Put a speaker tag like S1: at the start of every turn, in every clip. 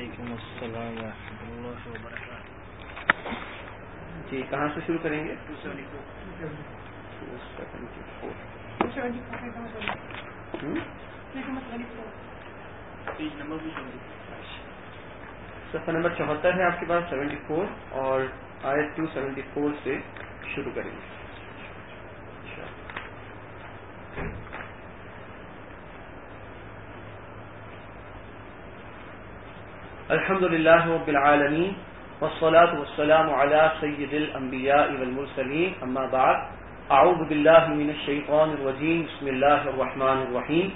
S1: وعلیکم السلام ورحمۃ اللہ وبرکاتہ.
S2: جی کہاں سے شروع کریں گے؟ 274. صفحہ نمبر 74 ہے آپ کے پاس 74 اور آیت 274 سے شروع کریں گے. الحمد للہ رب العالمین والصلاة والسلام على سید الانبیاء والمرسلین اما بعد اعوذ باللہ من الشیطان الرجیم بسم اللہ الرحمن الرحیم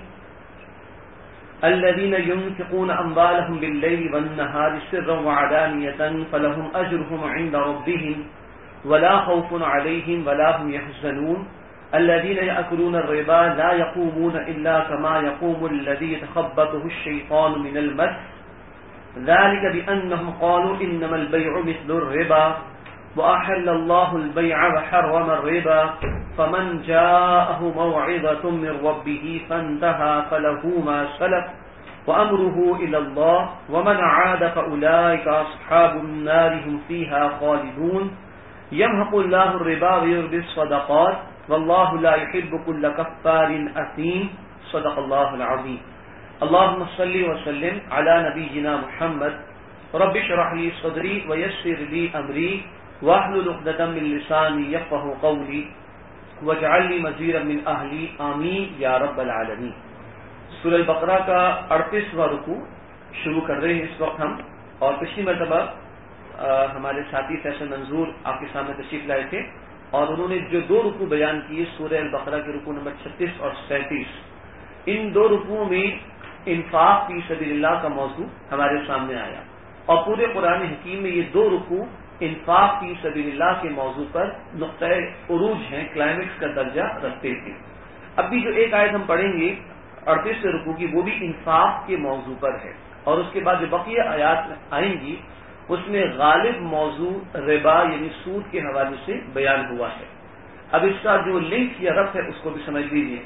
S2: الذين ينفقون أموالهم بالليل والنهار سرا وعلانية فلهم أجرهم عند ربهم ولا خوف عليهم ولا هم يحزنون الذين يأكلون الربا لا يقومون إلا كما يقوم الذي يتخبطه الشيطان من المس ذلك بأنهم قالوا إنما البيع مثل الربا وأحل الله البيع وحرم الربا فمن جاءه موعظة من ربه فانتهى فله ما سلف وأمره إلى الله ومن عاد فأولئك أصحاب النار هم فيها خالدون يمحق الله الربا ويربي الصدقات والله لا يحب كل كفار أثيم صدق الله العظيم. اللهم صل وسلم على نبينا محمد رب اشرح لي صدري ويسر لي أمري واحلل عقدة من لساني يفقهوا قولي واجعل لي وزيرا من اہلی آمین یا رب العالمین. سورہ البقرہ کا 38واں رکوع شروع کر رہے ہیں اس وقت ہم، اور پچھلی مرتبہ ہمارے ساتھی فیصل منظور آپ کے سامنے تشریف لائے تھے اور انہوں نے جو 2 رکوع بیان کیے سورہ البقرہ کے رکوع نمبر 36 اور 37، ان 2 رکوعوں میں انفاق فی سبیل اللہ کا موضوع ہمارے سامنے آیا اور پورے قرآن حکیم میں یہ 2 رکوع انفاق فی سبیل اللہ کے موضوع پر نقطۂ عروج ہیں، کلائمیکس کا درجہ رکھتے تھے. اب بھی جو ایک آیت ہم پڑھیں گے 38 رکوع کی، وہ بھی انفاق کے موضوع پر ہے، اور اس کے بعد جو بقیہ آیات آئیں گی اس میں غالب موضوع ربا یعنی سود کے حوالے سے بیان ہوا ہے. اب اس کا جو لنک یا ربط ہے اس کو بھی سمجھ لیجیے.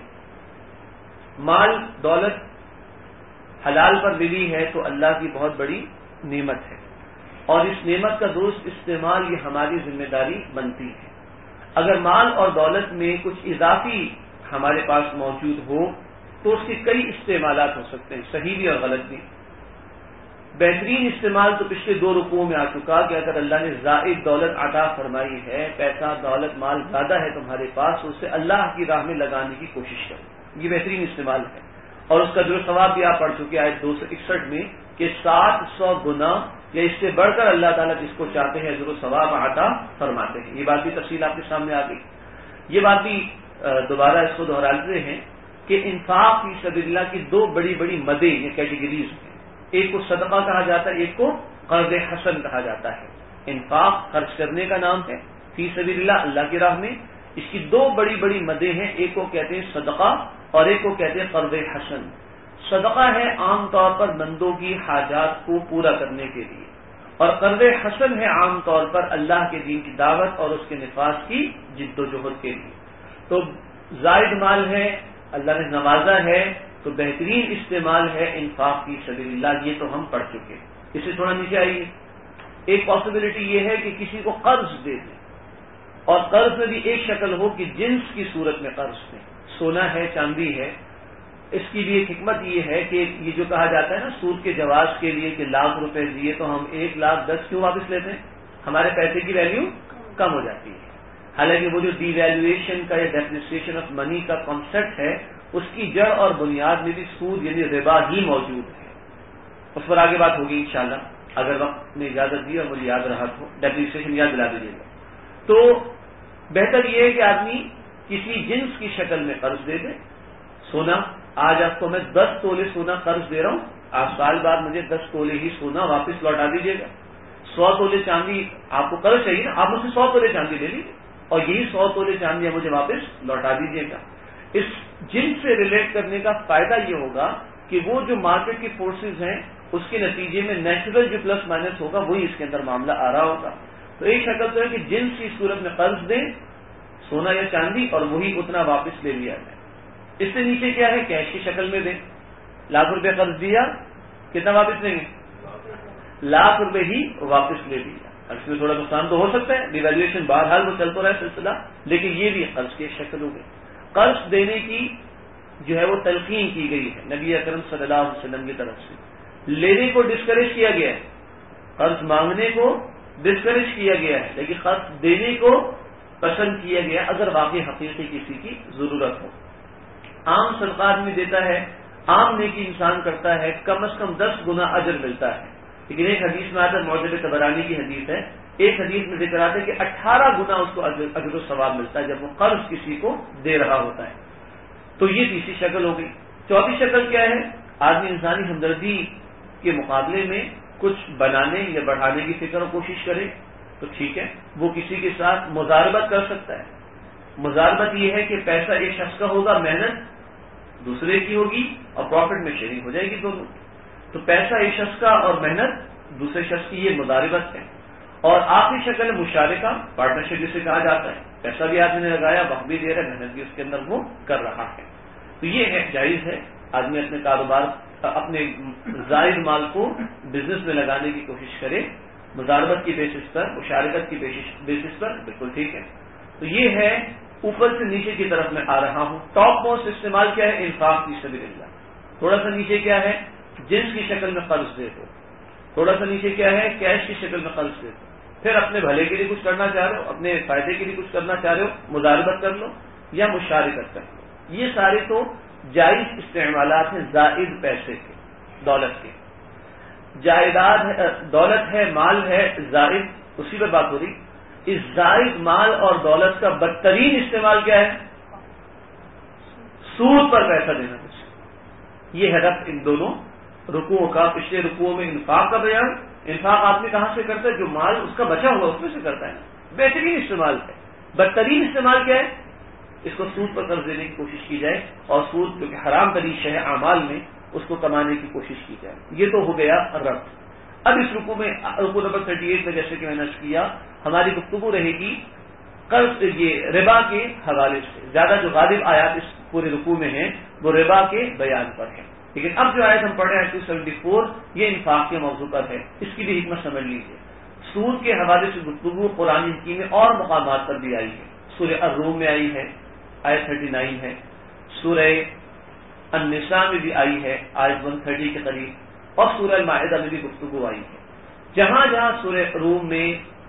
S2: مال دولت حلال پر ملی ہے تو اللہ کی بہت بڑی نعمت ہے، اور اس نعمت کا درست استعمال یہ ہماری ذمہ داری بنتی ہے. اگر مال اور دولت میں کچھ اضافی ہمارے پاس موجود ہو تو اس کے کئی استعمالات ہو سکتے ہیں، صحیح بھی اور غلط بھی. بہترین استعمال تو پچھلے 2 رکوعوں میں آ چکا کہ اگر اللہ نے زائد دولت عطا فرمائی ہے، پیسہ دولت مال زیادہ ہے تمہارے پاس، تو اسے اللہ کی راہ میں لگانے کی کوشش کرو، یہ بہترین استعمال ہے. اور اس کا جو ثواب بھی آپ پڑھ چکے آیت 261 میں کہ 700 گنا یا اس سے بڑھ کر اللہ تعالیٰ جس کو چاہتے ہیں ضرور ثواب عطا فرماتے ہیں. یہ بات بھی تفصیل آپ کے سامنے آ گئی. یہ بات بھی دوبارہ اس کو دہراتے ہیں کہ انفاق فی سبیل اللہ کی 2 بڑی بڑی مدیں یا کیٹیگریز ہیں. ایک کو صدقہ کہا جاتا ہے، ایک کو قرض حسن کہا جاتا ہے. انفاق خرچ کرنے کا نام ہے فی سبیل اللہ، اللہ کی راہ میں. اس کی 2 بڑی بڑی مدیں ہیں، ایک کو کہتے ہیں صدقہ اور ایک کو کہتے ہیں قرض حسن. صدقہ ہے عام طور پر بندوں کی حاجات کو پورا کرنے کے لیے، اور قرض حسن ہے عام طور پر اللہ کے دین کی دعوت اور اس کے نفاذ کی جد و جہد کے لیے. تو زائد مال ہے، اللہ نے نوازا ہے، تو بہترین استعمال ہے انفاق فی سبیل اللہ. یہ تو ہم پڑھ چکے. اس سے تھوڑا نیچے آئیے. ایک پاسبلٹی یہ ہے کہ کسی کو قرض دے دیں، اور قرض میں بھی ایک شکل ہو کہ جنس کی صورت میں قرض دیں. سونا ہے، چاندی ہے. اس کی بھی ایک حکمت یہ ہے کہ یہ جو کہا جاتا ہے نا سود کے جواز کے لیے کہ لاکھ روپے دیے تو ہم 1,10,000 کیوں واپس لیتے ہیں؟ ہمارے پیسے کی ویلیو کم ہو جاتی ہے. حالانکہ وہ جو ڈی ویلیویشن کا یا ڈیپریسیشن آف منی کا کانسیپٹ ہے اس کی جڑ اور بنیاد میں بھی سود یعنی ربا ہی موجود ہے. اس پر آگے بات ہوگی انشاءاللہ اگر وقت نے اجازت دی اور مجھے یاد رہا تو. ڈیپریسیشن یاد دلا دیجیے گا. تو بہتر یہ ہے کہ آدمی کسی جنس کی شکل میں قرض دے دے. سونا، آج آپ کو میں 10 تولے سونا قرض دے رہا ہوں، آپ سال بعد مجھے 10 تولے ہی سونا واپس لوٹا دیجیے گا. 100 تولے چاندی آپ کو قرض چاہیے نا، آپ مجھ سے 100 تولے چاندی لے لیجیے اور یہی 100 تولے چاندی مجھے واپس لوٹا دیجیے گا. اس جنس سے ریلیٹ کرنے کا فائدہ یہ ہوگا کہ وہ جو مارکیٹ کی فورسز ہیں اس کے نتیجے میں نیچرل جو پلس مائنس ہوگا وہی اس کے اندر معاملہ آ رہا ہوگا. تو ایک شکل تو ہے کہ جنس کی صورت میں قرض دیں، سونا یا چاندی، اور وہی اتنا واپس لے لیا جائے. اس سے نیچے کیا ہے؟ کیش کی شکل میں دیں. 1,00,000 روپے قرض دیا، کتنا واپس لیں گے؟ ₹1,00,000 ہی واپس لے لیا. اس میں تھوڑا نقصان تو ہو سکتا ہے, ڈیویلویشن بہرحال وہ چلتا رہا سلسلہ, لیکن یہ بھی قرض کی شکل ہو گئی. قرض دینے کی جو ہے وہ تلقین کی گئی ہے نبی اکرم صلی اللہ علیہ وسلم کی طرف سے. لینے کو ڈسکریج کیا گیا ہے, قرض مانگنے کو ڈسکریج کیا گیا ہے, لیکن قرض دینے کو پسند کیا گیا اگر واقعی حقیقی کسی کی ضرورت ہو. عام صدقات میں دیتا ہے, عام نیکی انسان کرتا ہے, کم از کم 10 گنا اجر ملتا ہے. لیکن ایک حدیث میں آتا ہے, معجم طبرانی کی حدیث ہے, ایک حدیث میں ذکر آتا ہے کہ 18 گنا اس کو اجر و ثواب ملتا ہے جب وہ قرض کسی کو دے رہا ہوتا ہے. تو یہ تیسری شکل ہو گئی. چوتھی شکل کیا ہے؟ آدمی انسانی ہمدردی کے مقابلے میں کچھ بنانے یا بڑھانے کی فکر و کوشش کرے تو ٹھیک ہے, وہ کسی کے ساتھ مزاربت کر سکتا ہے. مزاربت یہ ہے کہ پیسہ ایک شخص کا ہوگا, محنت دوسرے کی ہوگی اور پروفٹ میں شیئرنگ ہو جائے گی دونوں. تو پیسہ ایک شخص کا اور محنت دوسرے شخص کی, یہ مزاربت ہے. اور آخری شکل ہے مشارکہ, پارٹنرشپ جسے کہا جاتا ہے. پیسہ بھی آدمی نے لگایا, وقت بھی دے رہا ہے, محنت بھی اس کے اندر وہ کر رہا ہے. تو یہ ہے جائز ہے آدمی اپنے کاروبار, اپنے زائد مال کو بزنس میں لگانے کی کوشش کرے, مزاربت کی بیسس پر, مشارکت کی بیسس پر, بالکل ٹھیک ہے. تو یہ ہے اوپر سے نیچے کی طرف میں آ رہا ہوں. ٹاپ موسٹ استعمال کیا ہے؟ انفاق فی سبیل اللہ. تھوڑا سا نیچے کیا ہے؟ جنس کی شکل میں قرض دے دو. تھوڑا سا نیچے کیا ہے؟ کیش کی شکل میں قرض دے دو. پھر اپنے بھلے کے لیے کچھ کرنا چاہ رہے ہو, اپنے فائدے کے لیے کچھ کرنا چاہ رہے ہو, مزاربت کر لو یا مشارکت کر لو. یہ سارے تو جائز استعمالات ہیں زائد پیسے کے, دولت کے. جائیداد دولت ہے, مال ہے زائد, اسی پر بات ہو رہی. اس زائد مال اور دولت کا بدترین استعمال کیا ہے؟ سود پر پیسہ دینا. یہ ہے ربط ان دونوں رکوعوں کا. پچھلے رکوعوں میں انفاق کا بیان. انفاق آدمی کہاں سے کرتا ہے؟ جو مال اس کا بچا ہوا اس میں سے کرتا ہے. بہترین استعمال ہے. بدترین استعمال کیا ہے؟ اس کو سود پر قرض دینے کی کوشش کی جائے, اور سود جو کہ حرام ترین شے ہے اعمال میں, اس کو کمانے کی کوشش کی جائے. یہ تو ہو گیا ربط. اب اس رکوع میں, رکوع نمبر 38 میں جیسے کہ میں نے عرض کیا, ہماری گفتگو رہے گی قرض, یہ ربا کے حوالے سے. زیادہ جو غالب آیات اس پورے رکوع میں ہیں وہ ربا کے بیان پر ہیں. لیکن اب جو آیت ہم پڑھ رہے ہیں 274, یہ انفاق کے موضوع پر ہے. اس کی بھی حکمت سمجھ لیجیے. سود کے حوالے سے گفتگو قرآن حکیم میں اور مقامات پر بھی آئی ہے. سورہ الروم میں آئی ہے, آیت 39 ہے. سورہ النساء میں بھی آئی ہے, آیت 130 کے قریب. اور سورہ المائدہ میں بھی گفتگو آئی ہے. جہاں جہاں سورہ روم میں,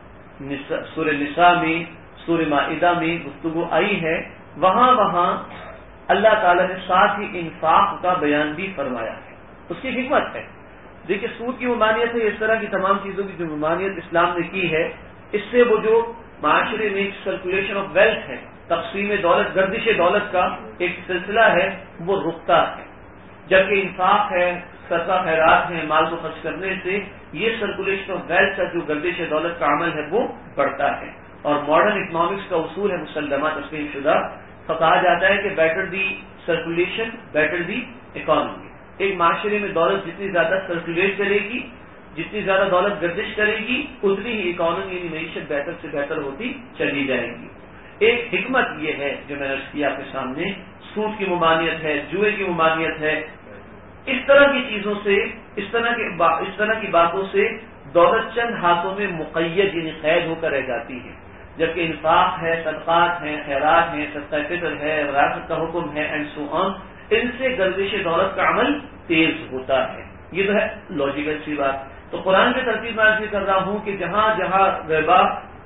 S2: سورہ نساء میں, سورہ مائدہ میں گفتگو آئی ہے, وہاں وہاں اللہ تعالیٰ نے ساتھ ہی انفاق کا بیان بھی فرمایا ہے. اس کی حکمت ہے. دیکھیے سود کی ممانعت ہے, اس طرح کی تمام چیزوں کی جو ممانعت اسلام نے کی ہے, اس سے وہ جو معاشرے میں سرکولیشن آف ویلتھ ہے, تقسیم دولت, گردش دولت کا ایک سلسلہ ہے, وہ رکتا ہے. جبکہ انفاق ہے, صدقہ خیرات ہے, مال کو خرچ کرنے سے یہ سرکولیشن آف ویلتھ کا جو گردش دولت کا عمل ہے وہ بڑھتا ہے. اور ماڈرن اکنامکس کا اصول ہے مسلمہ تسلیم شدہ, تو کہا جاتا ہے کہ better the circulation better the economy. ایک معاشرے میں دولت جتنی زیادہ سرکولیٹ کرے گی, جتنی زیادہ دولت گردش کرے گی, اتنی ہی اکانومی یعنی معیشت بہتر سے بہتر ہوتی چلی جائے گی. ایک حکمت یہ ہے جو میں نے عرض کیا آپ کے سامنے, سود کی ممانعت ہے, جوئے کی ممانعت ہے. اس طرح کی چیزوں سے, اس طرح کی باتوں سے دولت چند ہاتھوں میں مقید یعنی قید ہو کر رہ جاتی ہے. جبکہ انفاق ہے, صدقات ہیں, خیرات ہیں, صدقہ فطر ہے, وراثت کا حکم ہے, اینڈ سو آن, ان سے گردش دولت کا عمل تیز ہوتا ہے. یہ تو ہے لاجیکل سی بات. تو قرآن کی ترتیب میں عرض کر رہا ہوں کہ جہاں جہاں ربا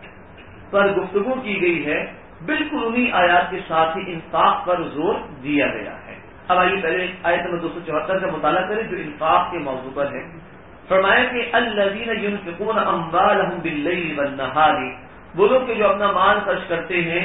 S2: پر گفتگو کی گئی ہے, بالکل انہی آیات کے ساتھ ہی انفاق پر زور دیا گیا ہے. اب آئیے پہلے آیت نمبر 274 کا مطالعہ کریں جو انفاق کے موضوع پر ہے. فرمایا کہ الذین ينفقون اموالهم باللیل والنہار, وہ لوگ کہ جو اپنا مال خرچ کرتے ہیں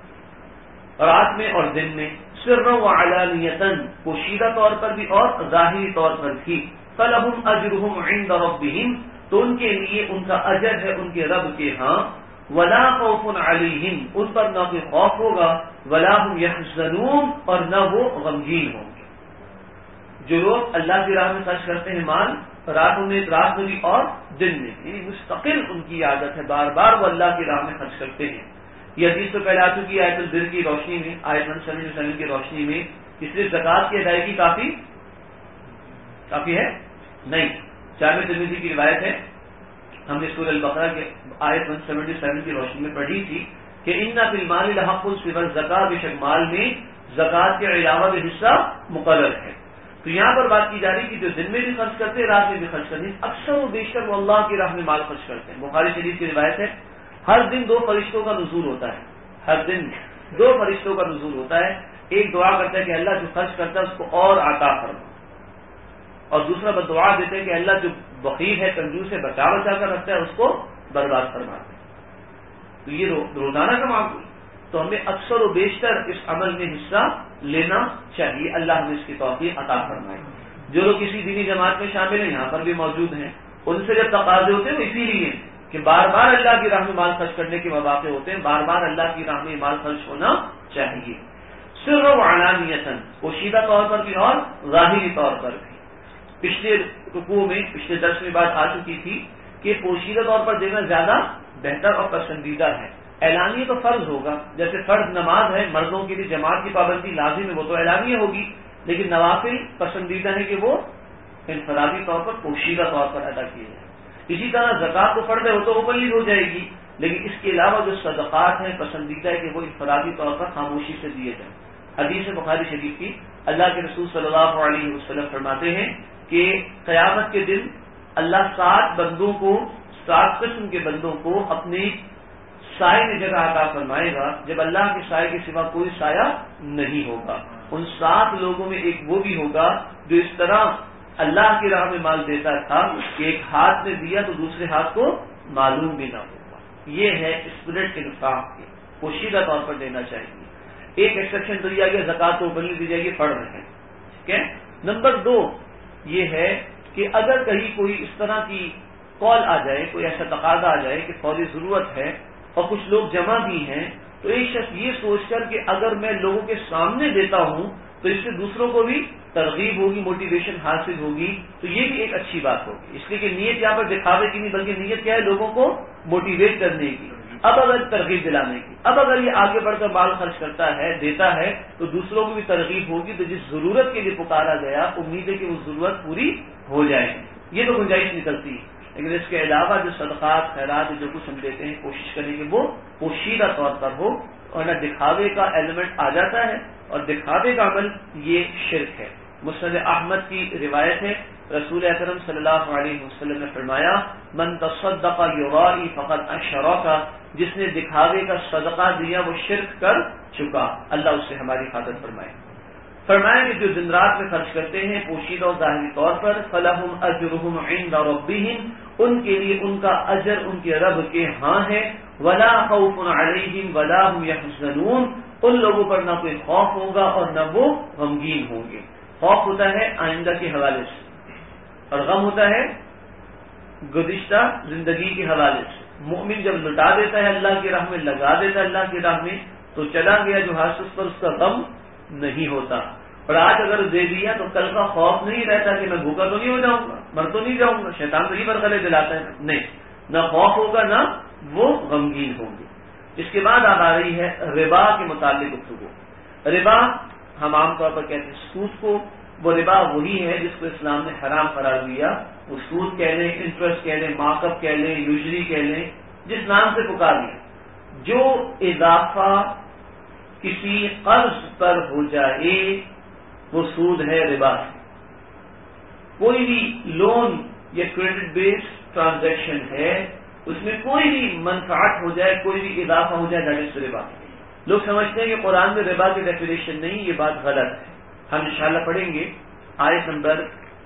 S2: رات میں اور دن میں, سرا وعلانیۃ, پوشیدہ طور پر بھی اور ظاہری طور پر بھی, فلہم اجرہم عند ربہم, تو ان کے لیے ان کا اجر ہے ان کے رب کے ہاں, ولا خوف علیہم, ان پر نہ کوئی خوف ہوگا, ولا هم یحزنون, اور نہ وہ غمگین ہوں گے. جو لوگ اللہ کی راہ میں خرچ کرتے ہیں مال, رات میں بھی اور دن میں, یعنی مستقل ان کی عادت ہے, بار بار وہ اللہ کی راہ میں خرچ کرتے ہیں. یہ حدیث تو پہلے آ چکی آیت البر کی روشنی میں, آیت 177 کی روشنی میں. اس لیے زکوٰۃ کی ادائیگی کافی ہے نہیں. جامع ترمذی کی روایت ہے، ہم نے سورہ البقرہ کے آیت 177 کی روشنی میں پڑھی تھی کہ ان فی المال لحق سوى الزکاۃ، بے شک مال میں زکوٰۃ کے علاوہ بھی حصہ مقرر ہے۔ تو یہاں پر بات کی جا رہی کہ جو دن میں بھی خرچ کرتے ہیں، رات میں بھی خرچ کرتے ہیں، اکثر و بیشتر وہ اللہ کی راہ میں مال خرچ کرتے ہیں۔ بخاری شریف کی روایت ہے، ہر دن 2 فرشتوں کا نزول ہوتا ہے، ہر دن 2 فرشتوں کا نزول ہوتا ہے۔ ایک دعا کرتا ہے کہ اللہ جو خرچ کرتا ہے اس کو اور عطا فرما، اور دوسرا بدعا دیتے ہیں کہ اللہ جو بخیل ہے، کنجوس ہے، بچا کر رکھتا ہے، اس کو برباد فرما دے۔ تو یہ روزانہ کا معمول، تو ہمیں اکثر و بیشتر اس عمل میں حصہ لینا چاہیے۔ اللہ ہمیں اس کی توفیق عطا فرمائے۔ جو لوگ کسی دینی جماعت میں شامل ہیں، یہاں پر بھی موجود ہیں، ان سے جب تقاضے ہوتے ہیں وہ اسی لیے کہ بار بار اللہ کی راہ میں مال خرچ کرنے کے مواقع ہوتے ہیں، بار بار اللہ کی راہ میں مال خرچ ہونا چاہیے، سر و علانیتاً، پوشیدہ طور پر بھی اور ظاہری طور پر بھی۔ پچھلے رکوع میں، پچھلے درس میں بات آ چکی تھی کہ پوشیدہ طور پر دینا زیادہ بہتر اور پسندیدہ ہے۔ اعلانیہ تو فرض ہوگا، جیسے فرض نماز ہے، مردوں کے لیے جماعت کی پابندی لازم ہے، وہ تو اعلانیہ ہوگی، لیکن نوافل پسندیدہ ہے کہ وہ انفرادی طور پر پوشیدہ طور پر ادا کیے جائیں۔ اسی طرح زکوٰۃ کو فرض ہے، وہ تو اوپنلی ہو جائے گی، لیکن اس کے علاوہ جو صدقات ہیں پسندیدہ ہے کہ وہ انفرادی طور پر خاموشی سے دیے جائیں۔ حدیث بخاری شریف کی، اللہ کے رسول صلی اللہ علیہ وسلم فرماتے ہیں کہ قیامت کے دن اللہ 7 بندوں کو، 7 قسم کے بندوں کو اپنے سائے میں جگہ عطا فرمائے گا جب اللہ کے سائے کے سوا کوئی سایہ نہیں ہوگا۔ ان 7 لوگوں میں ایک وہ بھی ہوگا جو اس طرح اللہ کی راہ میں مال دیتا تھا کہ ایک ہاتھ میں دیا تو دوسرے ہاتھ کو معلوم بھی نہ ہوگا۔ یہ ہے اسپرٹ انفاق کی، پوشیدہ طور پر دینا چاہیے۔ ایک ایکسیپشن تو دیا گیا، زکوٰۃ تو اوپنلی دی جائے گی، فرض ہے، ٹھیک ہے۔ نمبر 2 یہ ہے کہ اگر کہیں کوئی اس طرح کی کال آ جائے، کوئی ایسا تقاضا آ جائے کہ فوری ضرورت ہے اور کچھ لوگ جمع بھی ہیں، تو ایک شخص یہ سوچ کر کہ اگر میں لوگوں کے سامنے دیتا ہوں تو اس سے دوسروں کو بھی ترغیب ہوگی، موٹیویشن حاصل ہوگی، تو یہ بھی ایک اچھی بات ہوگی۔ اس لیے کہ نیت یہاں پر دکھاوے کی نہیں، بلکہ نیت کیا ہے؟ لوگوں کو موٹیویٹ کرنے کی، اب اگر ترغیب دلانے کی، اب اگر یہ آگے بڑھ کر مال خرچ کرتا ہے، دیتا ہے، تو دوسروں کو بھی ترغیب ہوگی، تو جس ضرورت کے لیے پکارا گیا امید ہے کہ وہ ضرورت پوری ہو جائے گی، یہ تو گنجائش نکلتی ہے۔ لیکن اس کے علاوہ جو صدقات خیرات جو کچھ ہم دیتے ہیں، کوشش کریں کہ وہ پوشیدہ طور پر ہو، ورنہ دکھاوے کا ایلیمنٹ آ جاتا ہے، اور دکھاوے کا عمل یہ شرک ہے۔ مسند احمد کی روایت ہے، رسول اکرم صلی اللہ علیہ وسلم نے فرمایا، من تصدق یرائی فقد اشرک، جس نے دکھاوے کا صدقہ دیا وہ شرک کر چکا، اللہ اس سے ہماری حفاظت فرمائے۔ فرمایا کہ جو دن رات میں خرچ کرتے ہیں پوشیدہ اور ظاہری طور پر، فلہم اجرہم عند ربہم، ان کے لیے ان کا اجر ان کے رب کے ہاں ہے، ولا خوف علیہم ولا هم يحزنون، ان لوگوں پر نہ کوئی خوف ہوگا اور نہ وہ غمگین ہوں گے۔ خوف ہوتا ہے آئندہ کے حوالے سے، اور غم ہوتا ہے گزشتہ زندگی کے حوالے سے۔ مومن جب لٹا دیتا ہے اللہ کی راہ میں، لگا دیتا ہے اللہ کی راہ میں، تو چلا گیا جو ہاتھ اس پر اس کا غم نہیں ہوتا، اور آج اگر دے دیا تو کل کا خوف نہیں رہتا کہ میں بھوکا تو نہیں ہو جاؤں گا، مر تو نہیں جاؤں گا، شیطان تو یہ برقلے دلاتا ہے، نہیں، نہ خوف ہوگا نہ وہ غمگین ہوں گے۔ اس کے بعد اب آ رہی ہے ربا کے متعلق گفتگو۔ ربا ہم عام طور پر کہتے ہیں سود کو، وہ ربا وہی ہے جس کو اسلام نے حرام قرار دیا، وہ سود کہہ لیں، انٹرسٹ کہہ لیں، مارک اپ کہہ لیں، یوزری کہہ لیں، جس نام سے پکار لیں، جو اضافہ کسی قرض پر ہو جائے وہ سود ہے، ربا ہے۔ کوئی بھی لون یا کریڈٹ بیسڈ ٹرانزیکشن ہے، اس میں کوئی بھی منفعت ہو جائے، کوئی بھی اضافہ ہو جائے، دیٹ از ربا۔ لوگ سمجھتے ہیں کہ قرآن میں ربا کی ڈیفینیشن نہیں، یہ بات غلط ہے۔ ہم انشاءاللہ پڑھیں گے آیت نمبر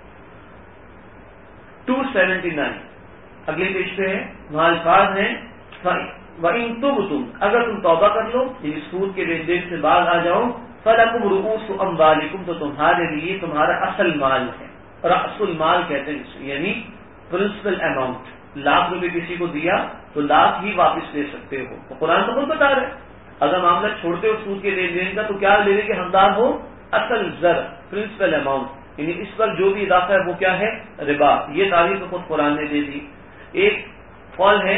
S2: 279 اگلے پیج پہ ہے، وہاں الفاظ ہیں وَإِن تُبْتُمْ، اگر تم توبہ کر لو، یعنی سود کے لین دین سے باز آ جاؤ، فَلَكُمْ رُؤُوسُ أَمْوَالِكُمْ، تو تمہارے لیے تمہارا اصل مال ہے، رأس المال کہتے ہیں، یعنی پرنسپل اماؤنٹ۔ ₹1,00,000 کسی کو دیا تو $1,00,000 ہی واپس لے سکتے ہو، تو قرآن تو خود بتا رہے اگر معاملہ چھوڑتے ہو سود کے لین دین کا تو کیا لینے کے حقدار ہو؟ اصل زر، پرنسپل اماؤنٹ، یعنی اس پر جو بھی اضافہ ہے وہ کیا ہے؟ ربا۔ یہ تعریف خود قرآن نے دے دی۔ ایک قول ہے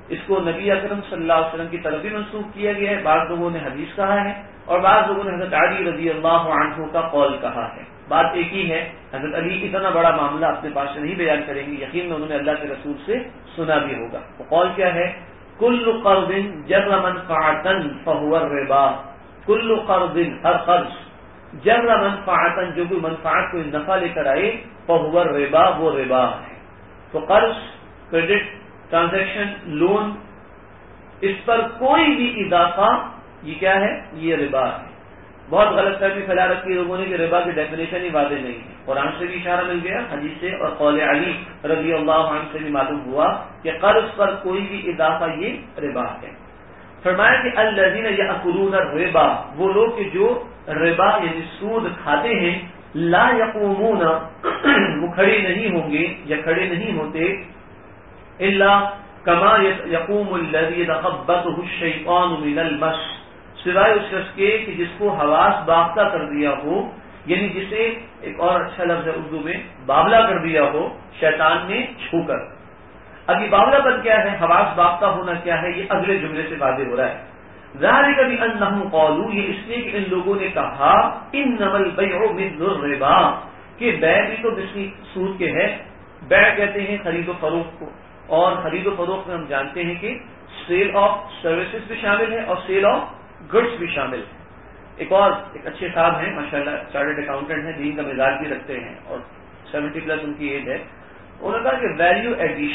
S2: اس کو نبی اکرم صلی اللہ علیہ وسلم کی طرف بھی منسوخ کیا گیا ہے، بعض لوگوں نے حدیث کہا ہے اور بعض لوگوں نے حضرت علی رضی اللہ عنہ کا قول کہا ہے۔ بات ایک ہی ہے، حضرت علی اتنا بڑا معاملہ اپنے پاس سے نہیں بیان کریں گے، یقین میں انہوں نے اللہ کے رسول سے سنا بھی ہوگا۔ وہ قول کیا ہے؟ کل قرض جر منفعۃ فهو الربا، کل قرض، ہر قرض، جر منفعۃ، جو کوئی منفعت کوئی نفع لے کر آئے، فهو الربا، وہ ربا ہے۔ تو قرض، کریڈٹ، ٹرانزیکشن، لون، اس پر کوئی بھی اضافہ، یہ کیا ہے؟ یہ ربا ہے۔ بہت غلط فہمی پھیلا رکھی لوگوں نے کہ ربا کی ڈیفینیشن ہی واضح نہیں ہے، قرآن سے بھی اشارہ مل گیا، حدیث سے، اور قول علی رضی اللہ عنہ سے بھی معلوم ہوا کہ قرض پر کوئی بھی اضافہ یہ ربا ہے۔ فرمایا کہ الذین یأکلون الربا، وہ لوگ کہ جو ربا یعنی سود کھاتے ہیں، لا یقومون، وہ کھڑے نہیں ہوں گے یا کھڑے نہیں ہوتے، الا کما یقوم الذی یتخبطہ الشیطان من المس، سوائے اس شخص کے کہ جس کو حواس باختہ کر دیا ہو، یعنی جسے ایک اور اچھا لفظ ہے اردو میں بابلا کر دیا ہو شیطان نے چھو کر۔ اب یہ بابلا پن کیا ہے، حواس باختہ ہونا کیا ہے، یہ اگلے جملے سے واضح ہو رہا ہے۔ ذالک بانہم قالوا، یہ اس لیے کہ ان لوگوں نے کہا، انما البیع مثل الربا، کہ بیع بھی تو مثل سود کے ہے۔ بیع کہتے ہیں خرید و فروخت کو، اور خرید و فروخت میں ہم جانتے ہیں کہ سیل آف سروسز بھی شامل ہے اور سیل آف گڈس بھی شامل ہے۔ ایک اچھے صاحب ہیں ماشاءاللہ، چارٹرڈ اکاؤنٹنٹ ہیں، دین کا مزاج بھی رکھتے ہیں اور 70 پلس ان کی ایج ہے۔ انہوں نے کہا کہ ویلیو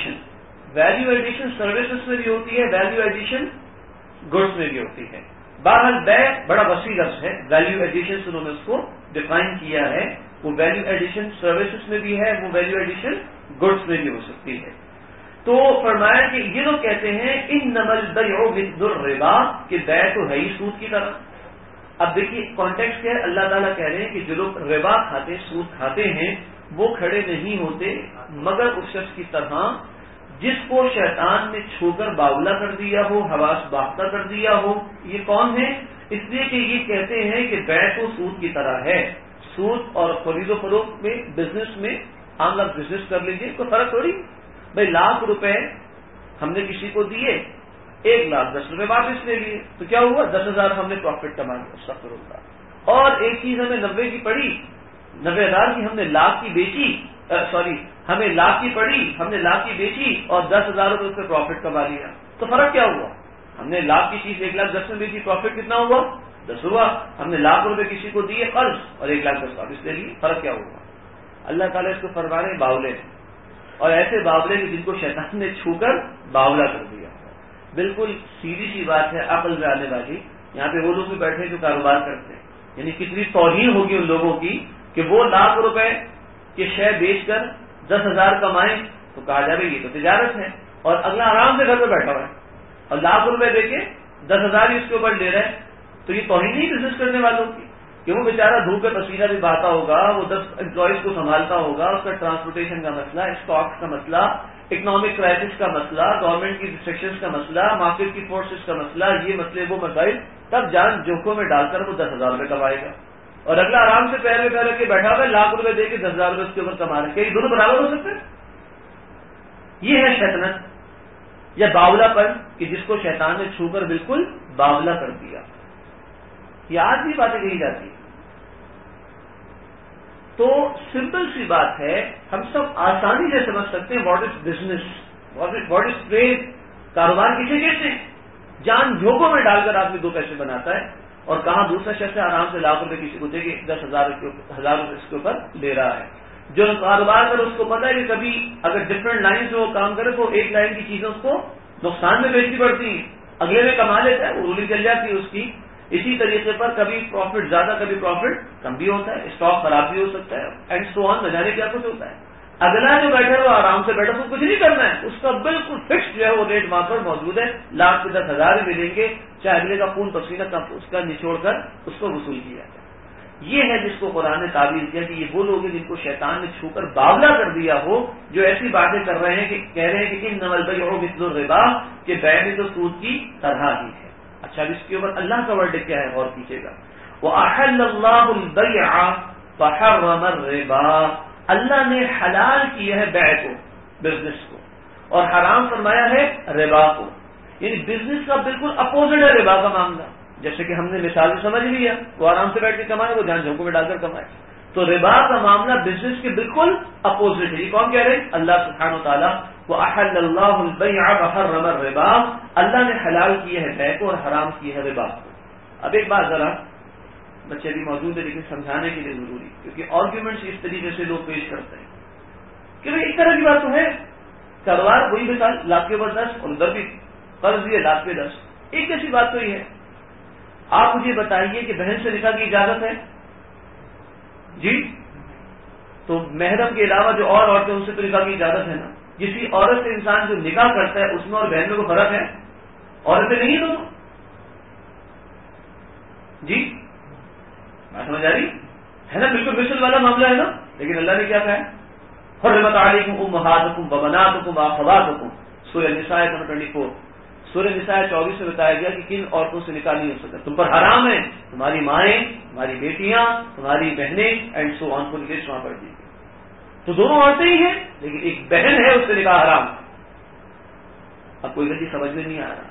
S2: ایڈیشن سروسز میں بھی ہوتی ہے، ویلیو ایڈیشن گڈس میں بھی ہوتی ہے۔ بہرحال بیع بڑا وسیع لفظ ہے، ویلیو ایڈیشن انہوں نے اس کو ڈیفائن کیا ہے، وہ ویلیو ایڈیشن سروسز میں بھی ہے، وہ ویلیو ایڈیشن گڈس میں بھی ہو سکتی ہے۔ تو فرمایا کہ یہ لوگ کہتے ہیں انما البیع مثل الربا، کہ بیع تو ہے ہی سود کی طرح۔ اب دیکھیے کانٹیکسٹ کیا ہے، اللہ تعالیٰ کہہ رہے ہیں کہ جو لوگ ربا کھاتے، سود کھاتے ہیں، وہ کھڑے نہیں ہوتے مگر اس شخص کی طرح جس کو شیطان نے چھو کر باولا کر دیا ہو، حواس باختہ کر دیا ہو۔ یہ کون ہے؟ اس لیے کہ یہ کہتے ہیں کہ بیع تو سود کی طرح ہے۔ سود اور خرید و فروخت میں، بزنس میں، عام لوگ بزنس کر لیجیے، کوئی فرق تھوڑی۔ بھائی 1,00,000 روپے ہم نے کسی کو دیے، 1,10,000 روپے واپس لے لیے، تو کیا ہوا؟ 10,000 ہم نے پروفٹ کما لیا، استغفر اللہ۔ اور ایک چیز ہمیں 90 کی پڑی، 90,000 کی ہم نے لاکھ کی بیچی، ہمیں لاکھ کی پڑی، ہم نے لاکھ کی بیچی اور 10,000 روپے اس پہ پروفٹ کما لیا، تو فرق کیا ہوا؟ ہم نے لاکھ کی چیز 1,10,000 میں بیچی، پروفٹ کتنا ہوا؟ 10 ہوا۔ ہم نے 1,00,000 روپے کسی کو دیے قرض اور 1,10,000 واپس لے لیے، فرق کیا ہوا؟ اللہ تعالیٰ اس کو فرمانے باولے ہیں، اور ایسے باولے جن کو شیطان نے چھو کر باولا کر دیا۔ بالکل سیدھی سی بات ہے، عقل میں آنے والی۔ یہاں پہ وہ لوگ بھی بیٹھے جو کاروبار کرتے ہیں، یعنی کتنی توہین ہوگی ان لوگوں کی کہ وہ 1,00,000 روپے کے شے بیچ کر 10,000 کمائیں، تو کہا جائے یہ تو تجارت ہے، اور اگلا آرام سے گھر پہ بیٹھا ہوا ہے اور 1,00,000 روپے دے کے 10,000 ہی اس کے اوپر لے رہے ہیں، تو یہ توہین نہیں بزنس کرنے والوں کی کہ وہ بیچارہ دھوپ پسینہ بھی بہاتا ہوگا، وہ 10 امپلائیز کو سنبھالتا ہوگا، اس کا ٹرانسپورٹیشن کا مسئلہ، اسٹاکس کا مسئلہ، اکنامک کرائسس کا مسئلہ، گورنمنٹ کی ریسٹرکشنز کا مسئلہ، مارکیٹ کی فورسز کا مسئلہ، یہ مسئلے وہ مسائل، تب جان جوکھوں میں ڈال کر وہ 10,000 روپے کمائے گا، اور اگلا آرام سے پیر میں پیر رکھ کے بیٹھا ہوا ہے، 1,00,000 روپے دے کے 10,000 روپے اس کے اوپر کما رہے ہیں، کیا یہ دونوں برابر ہو سکتے ہیں؟ یہ ہے شیطنت یا باولا پن، کہ جس کو شیطان نے چھو کر بالکل باولا کر دیا۔ یہ آج بھی باتیں کہی جاتی ہیں۔ تو سمپل سی بات ہے، ہم سب آسانی سے سمجھ سکتے ہیں what is business, what is trade, کاروبار کسے کہتے ہیں؟ جان جھونکوں میں ڈال کر آدمی 2 پیسے بناتا ہے، اور کہاں دوسرا شخص آرام سے 1,00,000 روپے کسی کو دے کے 10,000 روپے اس کے اوپر لے رہا ہے۔ جو کاروبار کر اس کو پتا ہے کہ کبھی اگر ڈفرنٹ لائن سے وہ کام کرے تو ایک لائن کی چیزیں اس کو نقصان میں بیچنی پڑتی ہیں، اگلے میں کما لیتا ہے، وہ رولی چل جاتی ہے اس کی۔ اسی طریقے پر کبھی پروفٹ زیادہ، کبھی پروفٹ کم بھی ہوتا ہے، اسٹاک خراب بھی ہو سکتا ہے، اینڈ سو آن، نہ جانے کیا کچھ ہوتا ہے۔ اگلا جو بیٹھا وہ آرام سے بیٹھا، تو کچھ نہیں کرنا ہے، اس کا بالکل فکس جو ہے وہ ریٹ وہاں پر موجود ہے، 1,00,000 کے 10,000 ہی ملیں گے، چاہے اگلے کا خون پسینہ اس کا نچوڑ کر اس کو وصول کیا جائے۔ یہ ہے جس کو قرآن نے تعبیر کیا کہ یہ وہ لوگ ہیں جن کو شیطان نے چھو کر باولا کر دیا ہو، جو ایسی باتیں کر رہے ہیں کہ کہہ رہے ہیں کہ انما البیع مثل الربا، کہ بیع بھی تو سود کی طرح ہی ہے۔ اچھا اب اس کے اوپر اللہ کا ورڈ کیا ہے غور کیجیے گا، وَأَحَلَّ اللَّهُ الْبَيْعَ وَحَرَّمَ الرِّبَا، اللہ نے حلال کیا ہے بیع کو، بزنس کو، اور حرام فرمایا ہے ربا کو۔ یعنی بزنس کا بالکل اپوزٹ ہے ربا کا معاملہ. جیسے کہ ہم نے مثال سمجھ لیا, وہ آرام سے بیٹھ کے کمائے, وہ جان جھونکوں میں ڈال کر کمائے. تو ربا کا معاملہ بزنس کے بالکل اپوزٹ ہے. یہ کون کہہ رہے ہیں؟ اللہ سبحانہ وتعالیٰ. وَأَحَلَّ اللَّهُ الْبَيْعَ وَحَرَّمَ الرِّبَا, اللہ نے حلال کیا ہے بیع کو اور حرام کیا ہے ربا کو. اب ایک بات ذرا, بچے بھی موجود ہے لیکن سمجھانے کے لیے ضروری, کیونکہ آرگیومنٹس اس طریقے سے لوگ پیش کرتے ہیں کہ بھائی ایک طرح کی بات تو ہے, کاروبار وہی مثال لاکھ کے اوپر 10 اور ادھر بھی قرض بھی ہے لاکھ پہ 10, ایک جیسی بات تو ہی ہے. آپ مجھے بتائیے کہ بہن سے نکاح کی اجازت ہے جی؟ تو محرم کے علاوہ جو اور عورتیں ان سے تو نکاح کی اجازت ہے نا. کسی عورت سے انسان جو نکاح کرتا ہے اس میں اور بہن میں کو فرق ہے؟ عورتیں نہیں دونوں جی؟ بات سمجھ آ رہی ہے نا؟ بالکل مثل والا معاملہ ہے نا. لیکن اللہ نے کیا کہا ہے؟ حرمت علیکم امہاتکم وبناتکم واخواتکم, سورہ نساء نمبر 24. سورہ نساء 24 میں بتایا گیا کہ کن عورتوں سے نکاح نہیں ہو سکتا. تم پر حرام ہے تمہاری مائیں, تمہاری بیٹیاں, تمہاری بہنیں اینڈ سو آن کو لسٹ وہاں پڑھ دی گئی. تو دونوں عورتیں ہی ہیں لیکن ایک بہن ہے اس سے نکاح حرام. اب کوئی غلطی سمجھ میں نہیں آ رہا.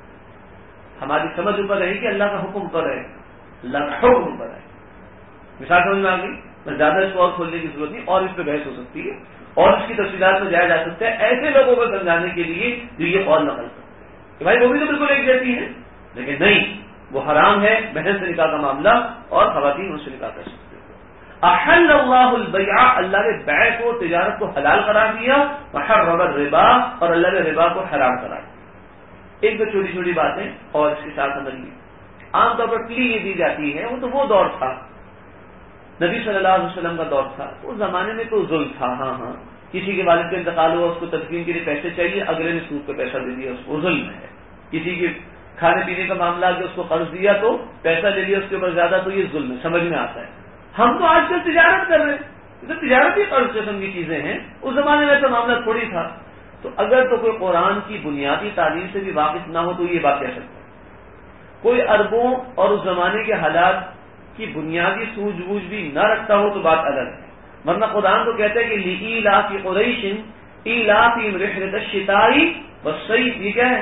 S2: ہماری سمجھ اوپر ہے کہ اللہ کا حکم پر ہے, اللہ کا حکم پر ہے. مثال سمجھ میں آ گئی؟ بس زیادہ اس کو اور کھولنے کی ضرورت نہیں, اور اس پہ بحث ہو سکتی ہے اور اس کی تفصیلات میں جایا جا سکتا ہے ایسے لوگوں کو سمجھانے کے لیے جو یہ قول نقل کرتے ہیں کہ بھائی وہ بھی تو بالکل ایک جیسی ہے, لیکن نہیں, وہ حرام ہے بہن سے نکاح کا معاملہ اور خواتین ان سے نکاح کر سکتے ہیں. احل اللہ البیع, اللہ نے بیع کو تجارت کو حلال قرار دیا, وحرم الربا, اور اللہ نے ربا کو حرام قرار دیا. ایک دو چھوٹی چھوٹی باتیں اور اس کے ساتھ سمجھ لی. عام طور پر کلی یہ دی جاتی ہے وہ دور تھا نبی صلی اللہ علیہ وسلم کا دور تھا. اس زمانے میں تو ظلم تھا. ہاں کسی کے والد کا انتقال ہوا, اس کو تدفین کے لیے پیسے چاہیے, اگلے نے سود پہ پیسہ دے دیا, اس کو ظلم ہے. کسی کے کھانے پینے کا معاملہ کہ اس کو قرض دیا تو پیسہ لے لیا اس کے اوپر زیادہ, تو یہ ظلم ہے, سمجھ میں آتا ہے. ہم تو آج کل تجارت کر رہے ہیں, تجارت ہی قرض قسم کی چیزیں ہیں. اس زمانے میں ایسا معاملہ تھوڑی تھا. تو اگر تو کوئی قرآن کی بنیادی تعلیم سے بھی واقف نہ ہو تو یہ بات کہہ سکتا ہے. کوئی عربوں اور اس زمانے کے حالات کی بنیادی سوجھ بوجھ بھی نہ رکھتا ہو تو بات الگ ہے. ورنہ قرآن تو کہتا ہے کہ لِإِيلَافِ قُرَيْشٍ إِيلَافِهِمْ رِحْلَةَ الشِّتَاءِ وَالصَّيْفِ, یہ کیا ہے؟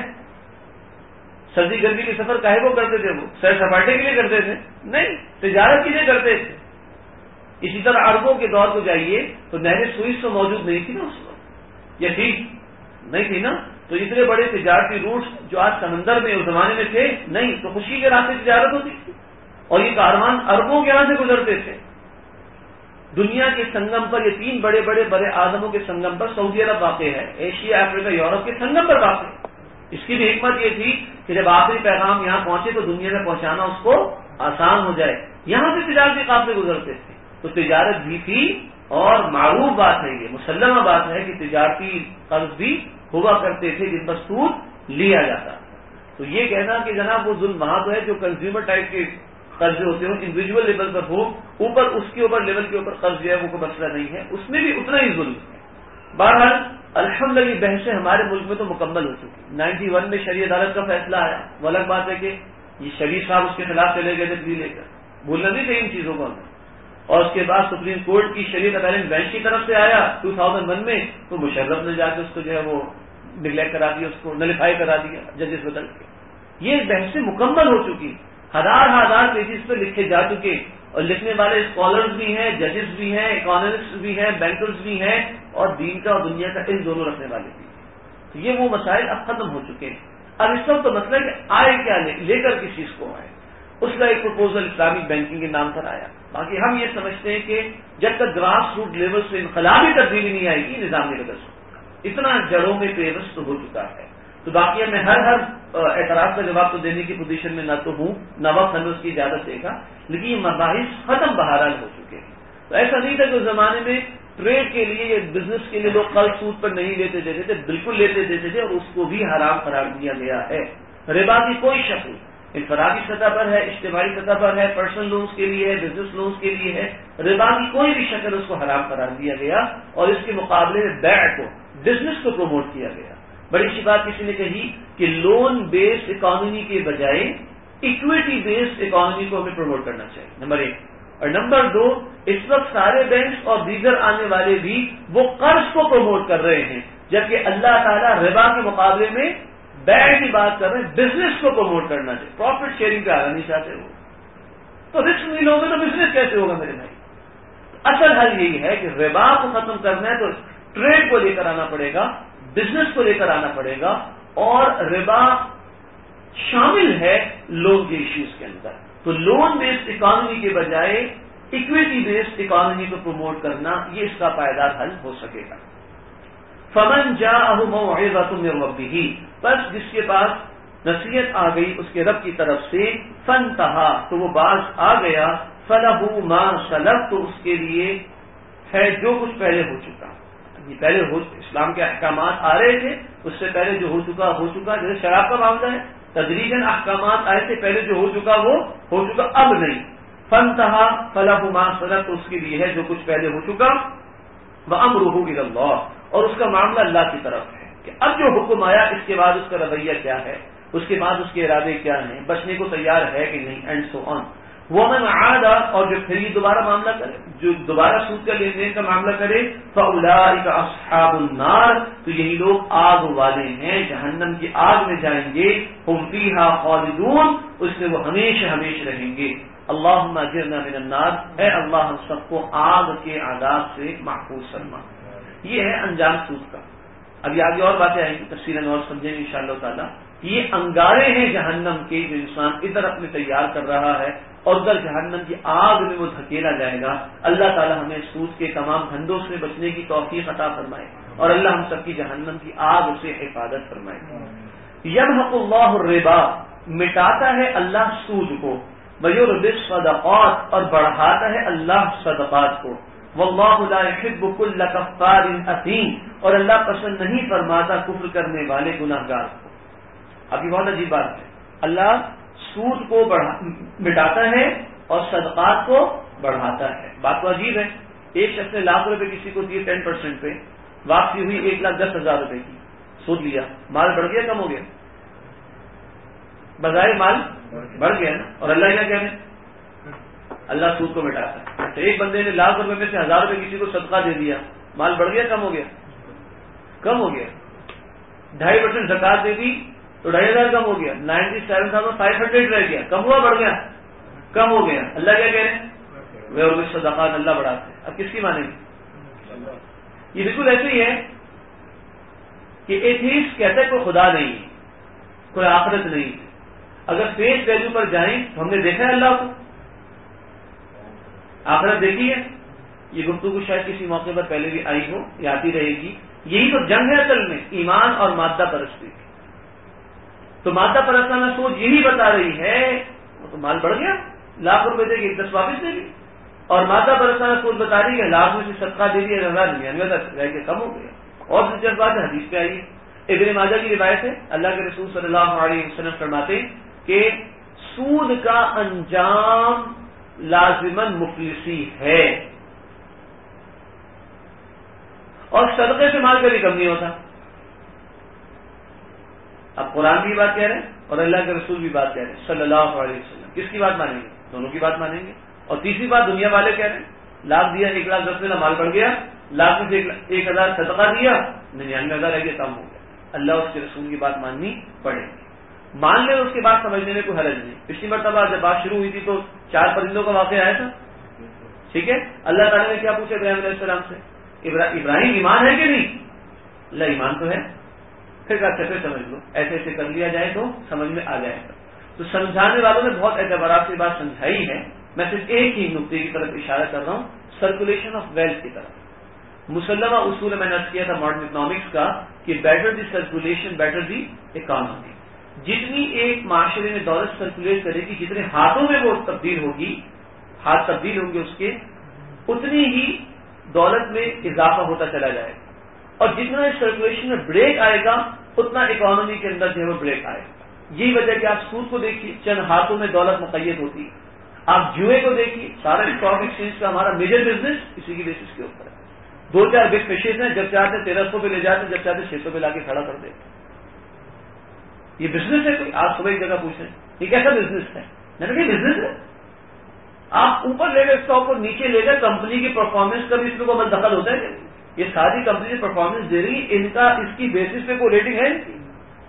S2: سردی گرمی کے سفر کاہے کو کرتے تھے؟ وہ سیر سپاٹے کے لیے کرتے تھے؟ نہیں, تجارت کے لیے کرتے تھے. اسی طرح عربوں کے دور کو جائیے تو نہر سوئس تو موجود نہیں تھی نا اس وقت, یہ ٹھیک نہیں تھی نا. تو اتنے بڑے تجارتی روٹس جو آج سمندر میں اس زمانے میں تھے نہیں, تو خشکی کے راستے تجارت ہوتی تھی اور یہ کاروان عربوں کے یہاں سے گزرتے تھے. دنیا کے سنگم پر, یہ تین بڑے بڑے بڑے اعظموں کے سنگم پر سعودی عرب واقع ہے, ایشیا, افریقہ, یورپ کے سنگم پر واقع ہے. اس کی بھی حکمت یہ تھی کہ جب آخری پیغام یہاں پہنچے تو دنیا میں پہنچانا اس کو آسان ہو جائے. یہاں سے تجارتی قافلے گزرتے تھے, تو تجارت بھی تھی اور معروف بات ہے, یہ مسلمہ بات ہے کہ تجارتی قرض بھی ہوا کرتے تھے جن پر سود لیا جاتا. تو یہ کہنا کہ جناب وہ ظلم وہاں تو ہے جو کنزیومر ٹائپ کے قرضے ہوتے ہیں, انڈیویجول لیول پر ہو, اوپر اس کے اوپر لیول کے اوپر قرض جو ہے وہ کوئی مسئلہ نہیں ہے, اس میں بھی اتنا ہی ظلم ہے. بہرحال الحمدللہ یہ بحثیں ہمارے ملک میں تو مکمل ہو چکی. 91 میں شرعی عدالت کا فیصلہ آیا, وہ الگ بات ہے کہ یہ شریف صاحب اس کے خلاف چلے گئے تھے دلی لے کر, بھولنا نہیں چاہیے ان چیزوں کو. اور اس کے بعد سپریم کورٹ کی شریعت اپیلنٹ بینچ کی طرف سے آیا 2001 میں, تو مشرف نے جا کے اس کو جو ہے وہ نگلیکٹ کرا دیا, اس کو نلیفائی کرا دیا ججز بدل کے. یہ بحثیں مکمل ہو چکی, ہزار پیجز پہ لکھے جا چکے, اور لکھنے والے اسکالرز بھی ہیں, ججز بھی ہیں, اکانومسٹ بھی ہیں, بینکرز بھی ہیں, اور دین کا اور دنیا کا علم دونوں رکھنے والے بھی. تو یہ وہ مسائل اب ختم ہو چکے ہیں. اب اس وقت تو مسئلہ کہ آئے کیا لے کر کس چیز کو آئے. اس کا ایک پروپوزل اسلامک بینکنگ کے نام پر آیا. باقی ہم یہ سمجھتے ہیں کہ جب تک گراس روٹ لیول سے انقلابی تبدیلی نہیں آئے گی نظام نہیں بدل سکتا, اتنا جڑوں میں پیوست ہو چکا ہے. تو باقی میں ہر اعتراض کا جواب تو دینے کی پوزیشن میں نہ تو ہوں, نہ وقت ہمیں اس کی اجازت دے گا, لیکن یہ مباحث ختم بہرحال ہو چکے ہیں. تو ایسا نہیں تھا کہ اس زمانے میں ٹریڈ کے لیے یا بزنس کے لیے لوگ قرض سود پر نہیں لیتے دیتے تھے, بالکل لیتے دیتے تھے, اور اس کو بھی حرام قرار دیا گیا ہے. ربا کی کوئی شک نہیں, انفرادی سطح پر ہے, اجتماعی سطح پر ہے, پرسنل لونز کے لیے ہے, بزنس لونز کے لیے ہے, ربا کی کوئی بھی شکل اس کو حرام قرار دیا گیا, اور اس کے مقابلے میں بیع کو, بزنس کو پروموٹ کیا گیا. بڑی سی بات کسی نے کہی کہ لون بیسڈ اکانومی کے بجائے اکویٹی بیسڈ اکانومی کو ہمیں پروموٹ کرنا چاہیے, نمبر 1. اور نمبر 2, اس وقت سارے بینکس اور دیگر آنے والے بھی وہ قرض کو پروموٹ کر رہے ہیں, جبکہ اللہ تعالیٰ ربا کے مقابلے میں بیع کی بات کر رہے ہیں، بزنس کو پروموٹ کرنا چاہیے، پروفٹ شیئرنگ پہ آنا نہیں چاہتے وہ، تو رسک نہیں لوگے تو بزنس کیسے ہوگا میرے بھائی؟ اصل حل یہی ہے کہ ربا کو ختم کرنا ہے تو ٹریڈ کو لے کر آنا پڑے گا، بزنس کو لے کر آنا پڑے گا، اور ربا شامل ہے لون کے ایشوز کے اندر. تو لون بیسڈ اکانومی کے بجائے اکویٹی بیسڈ اکانومی کو پروموٹ کرنا، یہ اس کا پائیدار حل ہو سکے گا. فمن جاءہ موعظۃ من ربہ، بس جس کے پاس نصیحت آ گئی اس کے رب کی طرف سے، فانتہا تو وہ باز آ گیا، فلہ ما سلف تو اس کے لیے ہے جو کچھ پہلے ہو چکا. یہ پہلے اسلام کے احکامات آ رہے تھے، اس سے پہلے جو ہو چکا. جیسے شراب کا معاملہ ہے، تدریجاً احکامات آئے تھے، پہلے جو ہو چکا وہ ہو چکا، اب نہیں. فانتہا فلہ ما سلف تو اس کے لیے ہے جو کچھ پہلے ہو چکا. وامرہ الی اللہ، اور اس کا معاملہ اللہ کی طرف ہے کہ اب جو حکم آیا اس کے بعد اس کا رویہ کیا ہے، اس کے بعد اس کے ارادے کیا ہیں، بچنے کو تیار ہے کہ نہیں، اینڈ سو آن. ومن عاد، اور جو پھر یہ دوبارہ معاملہ کرے، جو دوبارہ سود کا لین دین کا معاملہ کرے، فاولئک اصحاب النار، تو یہی لوگ آگ والے ہیں، جہنم کی آگ میں جائیں گے. ہم فیہا خالدون، اس میں وہ ہمیشہ ہمیشہ رہیں گے. اللہم اجرنا من النار، اے اللہ ہم سب کو آگ کے عذاب سے محفوظ فرما. یہ ہے انجام سود کا. ابھی آگے اور باتیں آئیں گی، تفصیلاً اور سمجھیں گے انشاءاللہ تعالی. یہ انگارے ہیں جہنم کے، جو انسان ادھر اپنے تیار کر رہا ہے اور ادھر جہنم کی آگ میں وہ دھکیلا جائے گا. اللہ تعالی ہمیں سود کے تمام دھندوں سے بچنے کی توفیق عطا فرمائے، اور اللہ ہم سب کی جہنم کی آگ سے حفاظت فرمائے. یمحق اللہ الربا، مٹاتا ہے اللہ سود کو، ویربی الصدقات، اور بڑھاتا ہے اللہ صدقات کو. واللہ لا يحب كل کفار اثیم، اور اللہ پسند نہیں فرماتا کفر کرنے والے گناہگار کو. اب یہ بہت عجیب بات ہے، اللہ سود کو مٹاتا ہے اور صدقات کو بڑھاتا ہے. بات تو عجیب ہے. ایک شخص نے ₹1,00,000 کسی کو دیے 10% پہ، واپسی ہوئی 1,10,000 کی، سود لیا، مال بڑھ گیا کم ہو گیا؟ بظاہر مال بڑھ گیا نا. اور اللہ کیا کہہ رہے ہیں؟ اللہ سود کو مٹاتا ہے. تو ایک بندے نے ₹1,00,000 میں سے ₹1,000 کسی کو صدقہ دے دیا، مال بڑھ گیا کم ہو گیا؟ کم ہو گیا. 2.5% زکات دے دی تو 2,500 کم ہو گیا، 97,500 رہ گیا. کم ہوا بڑھ گیا؟ کم ہو گیا. اللہ کیا کہہ رہے ہیں؟ وہ صدقات اللہ بڑھاتے ہیں. اب کس کی مانیں گے؟ یہ بالکل ایسے ہی ہے کہ ایتھیسٹ کہتا ہے کوئی خدا نہیں ہے، کوئی آخرت نہیں ہے. اگر فیس ویلیو پر جائیں تو ہم نے دیکھا ہے اللہ کو، آخرت دیکھی ہے. یہ گفتگو شاید کسی موقع پر پہلے بھی آئی ہو یا آتی رہے گی. یہی تو جنگ ہے اصل میں، ایمان اور مادہ پرستی. تو مادہ پرستانہ سوچ یہی بتا رہی ہے وہ تو مال بڑھ گیا، ₹1,00,000 دے گی 10 واپس دے گی. اور مادہ پرستانہ سوچ بتا رہی ہے لاکھ میں سے صدقہ دے دیا 1,099 تک رہ کے کم ہو گیا. اور دلچسپ بات ہے، حدیث پہ آئی ہے، ابن ماجہ کی روایت ہے، اللہ کے رسول صلی اللہ علیہ وسلم فرماتے کہ سود کا انجام لازماً مفلسی ہے، اور صدقے سے مال کبھی کم نہیں ہوتا. اب قرآن بھی بات کہہ رہے ہیں اور اللہ کے رسول بھی بات کہہ رہے ہیں صلی اللہ علیہ وسلم. کس کی بات مانیں گے؟ دونوں کی بات مانیں گے. اور تیسری بات دنیا والے کہہ رہے ہیں، لاکھ دیا 1,10,000 مال بڑھ گیا، لاکھ میں سے 1,000 صدقہ دیا 99,000 رہ گیا، کم ہو گیا. اللہ اس کے رسول کی بات ماننی پڑے گی. مان لیں اس کے بعد سمجھنے میں کوئی حرج نہیں. پچھلی مرتبہ جب بات شروع ہوئی تھی تو 4 پرندوں کا واقعہ آیا تھا، ٹھیک ہے. اللہ تعالیٰ نے کیا پوچھا ابراہیم علیہ السلام سے؟ ابراہیم ایمان ہے کہ نہیں؟ اللہ ایمان تو ہے. پھر کہا پھر سمجھ لو، ایسے ایسے کر لیا جائے تو سمجھ میں آ جائے گا. تو سمجھانے والوں نے بہت اعتبارات سے بات سمجھائی ہے. میں صرف ایک ہی نقطے کی طرف اشارہ کر رہا ہوں، سرکولیشن آف ویلتھ کی طرف. مسلمہ اصول میں نے کیا تھا ماڈرن اکنامکس کا کہ better the circulation better the economy. جتنی ایک معاشرے میں دولت سرکولیٹ کرے گی، جتنے ہاتھوں میں وہ تبدیل ہوگی، ہاتھ تبدیل ہوں گے اس کے، اتنی ہی دولت میں اضافہ ہوتا چلا جائے گا. اور جتنا اس سرکولیشن میں بریک آئے گا اتنا اکانومی کے اندر جو ہے وہ بریک آئے گا. یہی وجہ کہ آپ سود کو دیکھیے، چند ہاتھوں میں دولت مقید ہوتی ہے. آپ جوئے کو دیکھیے، سارا اسٹاک ایکسچینج کا ہمارا میجر بزنس اسی کی بیسس کے اوپر ہے. 2-4 بگ فشز ہیں، جب چاہتے 1,300 پہ لے جاتے، جب چاہتے 600 پہ لا کے کھڑا کر دیتے. یہ بزنس ہے کوئی؟ آپ صبح ایک جگہ پوچھیں یہ کیسا بزنس ہے؟ میں نے کہا بزنس ہے. آپ اوپر لے گئے اسٹاک کو، نیچے لے گئے، کمپنی کی پرفارمنس کا بھی اس میں کوئی دخل ہوتا ہے کہ یہ ساری کمپنی پرفارمنس دے رہی، ان کا اس کی بیسس پہ کوئی ریٹنگ ہے؟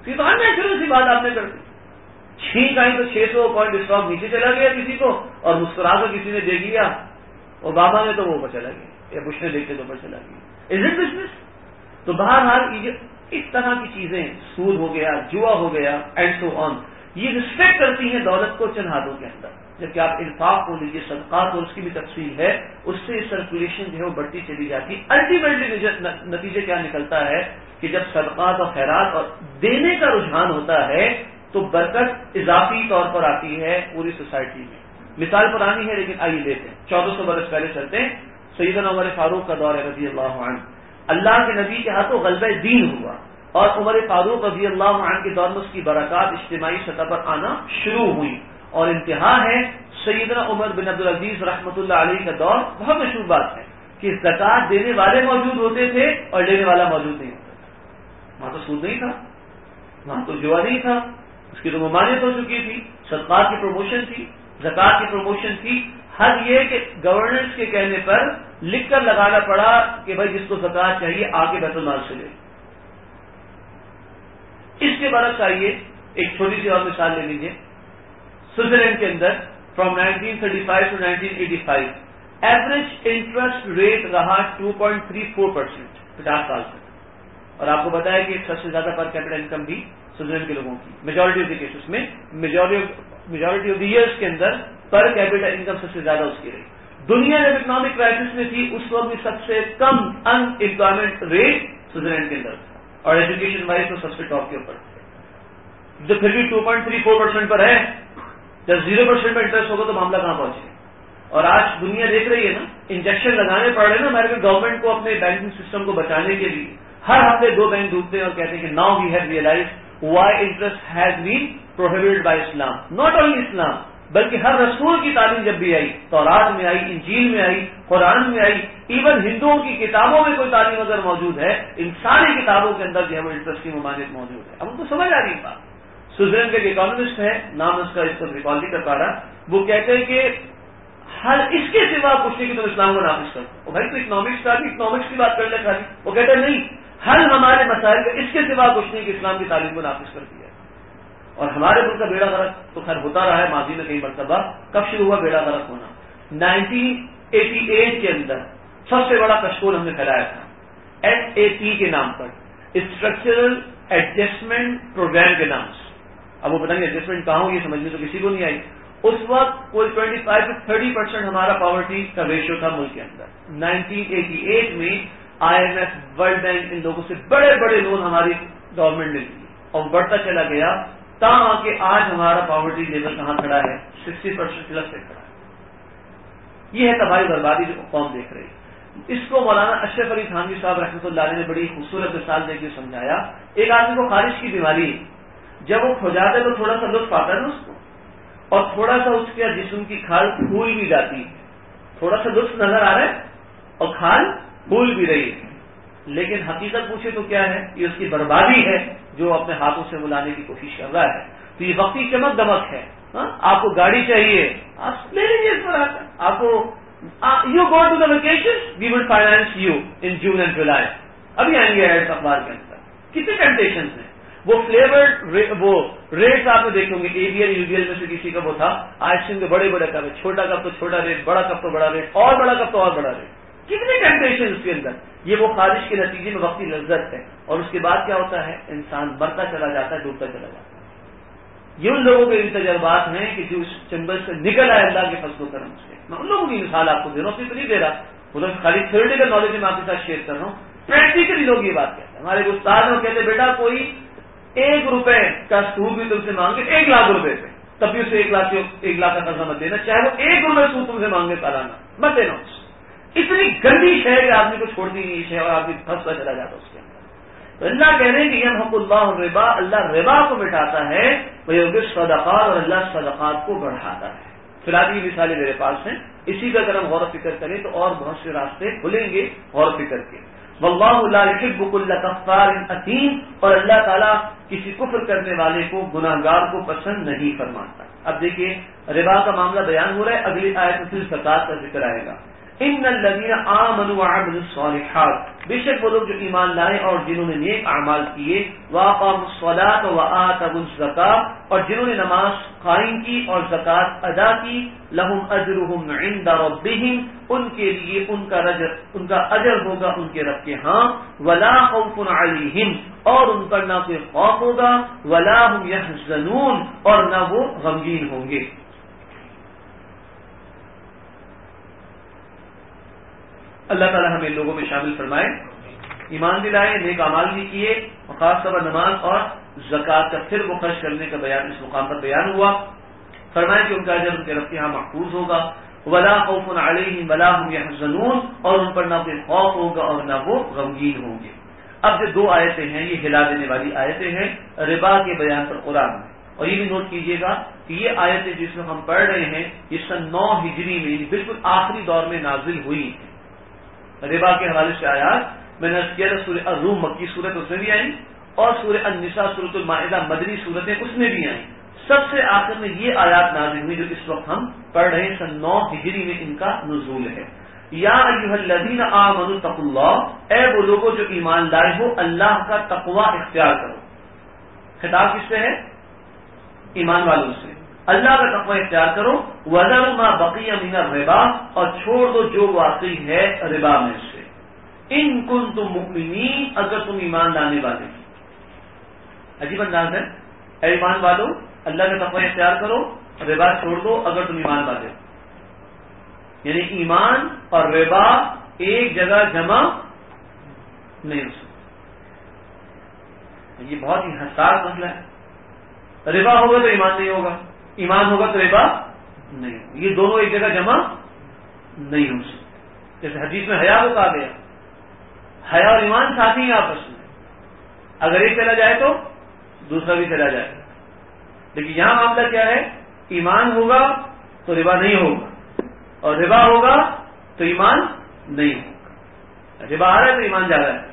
S2: یہ تو انیچرل سی بات آپ نے کر دی. چھینک آئی تو 600 پوائنٹ اسٹاک نیچے چلا گیا کسی کو, اور مسکرا کر کسی نے دیکھ لیا, اوباما نے تو وہ اوپر چلا گیا, یا بش نے دیکھتے تو اوپر چلا گیا. Is it business? تو بہرحال اس طرح کی چیزیں, سود ہو گیا, جوا ہو گیا, اینڈ سو آن, یہ رسپیکٹ کرتی ہیں دولت کو چند ہاتھوں کے اندر. جبکہ آپ انفاق کو لیجیے, صدقات, اور اس کی بھی تفصیل ہے, اس سے سرکولیشن جو ہے وہ بڑھتی چلی جاتی ہے. الٹیمیٹلی نتیجے کیا نکلتا ہے کہ جب صدقات اور خیرات اور دینے کا رجحان ہوتا ہے تو برکت اضافی طور پر آتی ہے پوری سوسائٹی میں. مثال پرانی ہے لیکن آئیے لیتے ہیں, 1400 برس پہلے چلتے ہیں. سیدنا عمر فاروق کا دور ہے رضی اللہ عنہ. اللہ کے نبی کے ہاتھوں غلبہ دین ہوا, اور عمر فاروق رضی اللہ عنہ کے دور میں اس کی برکات اجتماعی سطح پر آنا شروع ہوئی, اور انتہا ہے سیدنا عمر بن عبدالعزیز رحمۃ اللہ علیہ کا دور. بہت مشہور بات ہے کہ زکات دینے والے موجود ہوتے تھے اور لینے والا موجود نہیں ہوتا تھا. وہاں تو سود نہیں تھا, وہاں تو جوا نہیں تھا, اس کی تو ممانعت ہو چکی تھی. صدقات کی پروموشن تھی, زکات کی پروموشن تھی. حد یہ کہ گورننس کے کہنے پر لکھ کر لگانا پڑا کہ بھائی جس کو زکات چاہیے آ کے بیت المال سے لے. اس کے برعکس آئیے ایک چھوٹی سی اور مثال لے لیجیے. سوئٹزرلینڈ کے اندر from 1935 to 1985 average interest rate رہا 2.34% 50 سال تک. اور آپ کو بتایا کہ سب سے زیادہ پر کیپٹل انکم بھی سوئٹزرلینڈ کے لوگوں کی, میجورٹی آف دی کیسز میں, میجورٹی آف دی ایئرس کے اندر پر کیپٹل انکم سب سے زیادہ اس کی رہی. دنیا جب اکنامک کرائسس میں تھی اس وقت بھی سب سے کم ان امپلائمنٹ ریٹ سوئٹزرلینڈ کے اندر تھا, اور ایجوکیشن وائز تو سب سے ٹاپ کے اوپر تھے. جو پھر بھی 2.34% پر ہے, جب 0% پر انٹرسٹ ہوگا تو معاملہ کہاں پہنچے. اور آج دنیا دیکھ رہی ہے نا, انجیکشن لگانے پڑ رہے ہیں نا امریکن گورنمنٹ کو اپنے بینکنگ سسٹم کو بچانے کے لیے. ہر ہفتے 2 بینک ڈوبتے ہیں اور کہتے ہیں کہ now we have realise why interest has been prohibited by Islam. Not only Islam بلکہ ہر رسول کی تعلیم جب بھی آئی, تورات میں آئی, انجیل میں آئی, قرآن میں آئی, ایون ہندوؤں کی کتابوں میں کوئی تعلیم اگر موجود ہے, ان ساری کتابوں کے اندر جو ہے وہ انٹرسٹ کی ممانعت موجود ہے. اب ان کو سمجھ آ رہی ہے بات. سوئٹزرلینڈ کا ایک اکانومسٹ ہے, نام اس کا اس کو ریکال نہیں کر پا رہا, وہ کہتے ہیں کہ ہر اس کے سوا کچھ نہیں کہ تم اسلام کو نافذ کرو. بھائی تو اکنامکس کی بات کر لے خالی. وہ کہتے ہیں نہیں, ہر ہمارے مسائل کا اس کے سوا کچھ نہیں کہ اسلام کی تعلیم کو نافذ کر دیا. اور ہمارے ملک کا بیڑا غرق تو خیر ہوتا رہا ہے ماضی میں کئی مرتبہ. کب شروع ہوا بیڑا غرق ہونا؟ 1988 کے اندر سب سے بڑا کشکول ہم نے پھیلایا تھا SAP کے نام پر, اسٹرکچرل ایڈجسٹمنٹ پروگرام کے نام سے. اب وہ بتائیں گے ایڈجسٹمنٹ کہاں ہو, یہ سمجھ میں تو کسی کو نہیں آئی. اس وقت کوئی 25 سے 30% ہمارا پاورٹی کا ریشو تھا ملک کے اندر. 1988 میں IMF, ورلڈ بینک, ان لوگوں سے بڑے بڑے لون ہماری گورنمنٹ نے دیے, اور بڑھتا چلا گیا تاکہ کہ آج ہمارا پاورٹی لیول کہاں کھڑا ہے, 60% پلس سے کھڑا ہے. یہ ہے تباہی بربادی جو قوم دیکھ رہی. اس کو مولانا اشرف علی تھانوی صاحب رحمۃ اللہ علیہ نے بڑی خوبصورت مثال دے کے سمجھایا. ایک آدمی کو خارش کی بیماری ہے, جب وہ کھو جاتا ہے تو تھوڑا سا لطف آتا ہے نا اس کو, اور تھوڑا سا اس کے جسم کی کھال پھول بھی جاتی ہے, تھوڑا سا لطف نظر آ رہا ہے اور کھال پھول بھی رہی ہے. لیکن حقیقت پوچھے تو کیا ہے, یہ اس کی بربادی ہے جو اپنے ہاتھوں سے بلانے کی کوشش کر رہا ہے. تو یہ وقتی چمک دمک ہے. آپ کو گاڑی چاہیے, آپ لے لیجیے اس پر. آپ کو you go to the vacation, we will finance you in June and July. ابھی آئیں گے ایڈ اخبار کے اندر. کتنے ٹیمپٹیشنز ہیں. وہ فلیورڈ وہ ریٹس آپ نے دیکھے ہوں گے, ABL UBL میں سے کسی کا وہ تھا آئس کریم کے بڑے بڑے کپ, چھوٹا کپ تو چھوٹا ریٹ, بڑا کپ تو بڑا ریٹ, اور بڑا کپ تو اور بڑا ریٹ. کتنے ٹیمپٹیشن اس کے اندر. یہ وہ خارش کے نتیجے میں وقتی لذت ہے, اور اس کے بعد کیا ہوتا ہے, انسان مرتا چلا جاتا ہے, ڈوبتا چلا جاتا ہے. یہ ان لوگوں کے تجربات ہیں کہ جو اس چنبل سے نکل آئے اللہ کے فضل و کرم سے. میں ان لوگوں کی مثال آپ کو دے رہا ہوں, تو نہیں دے رہا, وہ تو خالی تھیوریٹیکل نالج میں آپ کے ساتھ شیئر کر رہا ہوں. پریکٹیکلی لوگ یہ بات کہتے ہیں. ہمارے استاد ہیں, وہ کہتے ہیں بیٹا کوئی 1 روپے کا سود بھی تم سے مانگے 1 لاکھ روپے پہ, تب بھی اسے 1 لاکھ کا قرضہ مت دینا, چاہے وہ 1 روپے سود تم سے مانگے سالانہ مت دینا. اتنی گندی شے کہ آدمی کو چھوڑتی نہیں شے, اور آدمی پھنستا چلا جاتا اس کے اندر. تو اللہ کہہ رہے ہیں کہ یمحق اللہ الربا, اللہ ربا کو مٹاتا ہے, ویربی الصدقات, اور اللہ صدقات کو بڑھاتا ہے. فی الحال یہ مثالیں میرے پاس ہیں, اسی کا اگر ہم غور و فکر کریں تو اور بہت سے راستے کھلیں گے غور و فکر کے. واللہ لا يحب كل كفار اثیم, اور اللہ تعالیٰ کسی کفر کرنے والے کو, گناہگار کو پسند نہیں فرماتا. اب دیکھیے ربا کا معاملہ بیان ہو رہا ہے, اگلی آیت میں زکات کا ذکر آئے گا. ان الذین آمنوا وعملوا الصالحات، بے شک وہ لوگ جو ایمان لائے اور جنہوں نے نیک اعمال کیے، واقاموا الصلاۃ وآتوا الزکاۃ، اور جنہوں نے نماز قائم کی اور زکات ادا کی، لہم اجرہم عند ربہم، ان کے لیے ان کا اجر ہوگا ان کے رب کے ہاں، ولا خوف علیہم، اور ان پر نہ کوئی خوف ہوگا، ولا هم یحزنون، اور نہ وہ غمگین ہوں گے۔ اللہ تعالی ہمیں لوگوں میں شامل فرمائے، ایمان بھی لائے، نیک اعمال بھی کیے، اور خاص طور پر نماز اور زکات کا پھر وہ خرچ کرنے کا بیان اس مقام پر بیان ہوا۔ فرمائے کہ ان کا اجر ان کے رب کے ہاں محفوظ ہوگا، ولا خوف علیہم ولا هم یحزنون، اور ان پر نہ کوئی خوف ہوگا اور نہ وہ غمگین ہوں گے۔ اب جو دو آیتیں ہیں یہ ہلا دینے والی آیتیں ہیں ربا کے بیان پر قرآن میں، اور یہ بھی نوٹ کیجئے گا کہ یہ آیتیں جس میں ہم پڑھ رہے ہیں یہ سن 9 ہجری میں بالکل آخری دور میں نازل ہوئی ہیں۔ ربا کے حوالے سے آیات میں نے کیا تھا، سورہ الروم مکی صورت اس میں بھی آئی، اور سورہ النساء سورۃ المائدہ مدنی صورتیں اس میں بھی آئیں۔ سب سے آخر میں یہ آیات نازل ہوئی جو اس وقت ہم پڑھ رہے ہیں، سن 9 ہجری میں ان کا نزول ہے۔ یا ایھا الذین آمنوا اتقوا اللہ، اے وہ لوگوں جو ایمان لائے ہو اللہ کا تقوی اختیار کرو۔ خطاب کس سے ہے؟ ایمان والوں سے۔ اللہ کا تقوی اختیار کرو، وذروا ما بقی من الربا، اور چھوڑ دو جو واقعی ہے ربا میں سے، ان کنتم مؤمنین، اگر تم ایمان لانے والے۔ عجیب انداز ہے، اے ایمان والو اللہ کا تقوی اختیار کرو، ربا چھوڑ دو اگر تم ایمان والے ہو۔ یعنی ایمان اور ربا ایک جگہ جمع نہیں ہو سکتا، یہ بہت ہی حساس مسئلہ ہے۔ ربا ہوگا تو ایمان نہیں ہوگا، ایمان ہوگا تو ربا نہیں ہوگا، یہ دونوں ایک جگہ جمع نہیں ہو سکتے۔ جیسے حدیث میں حیا کو کہا گیا، حیا اور ایمان ساتھی ہیں آپس میں، اگر ایک چلا جائے تو دوسرا بھی چلا جائے گا۔ لیکن یہاں معاملہ کیا ہے، ایمان ہوگا تو ربا نہیں ہوگا، اور ربا ہوگا تو ایمان نہیں ہوگا۔ ربا آ رہا ہے تو ایمان جا رہا ہے،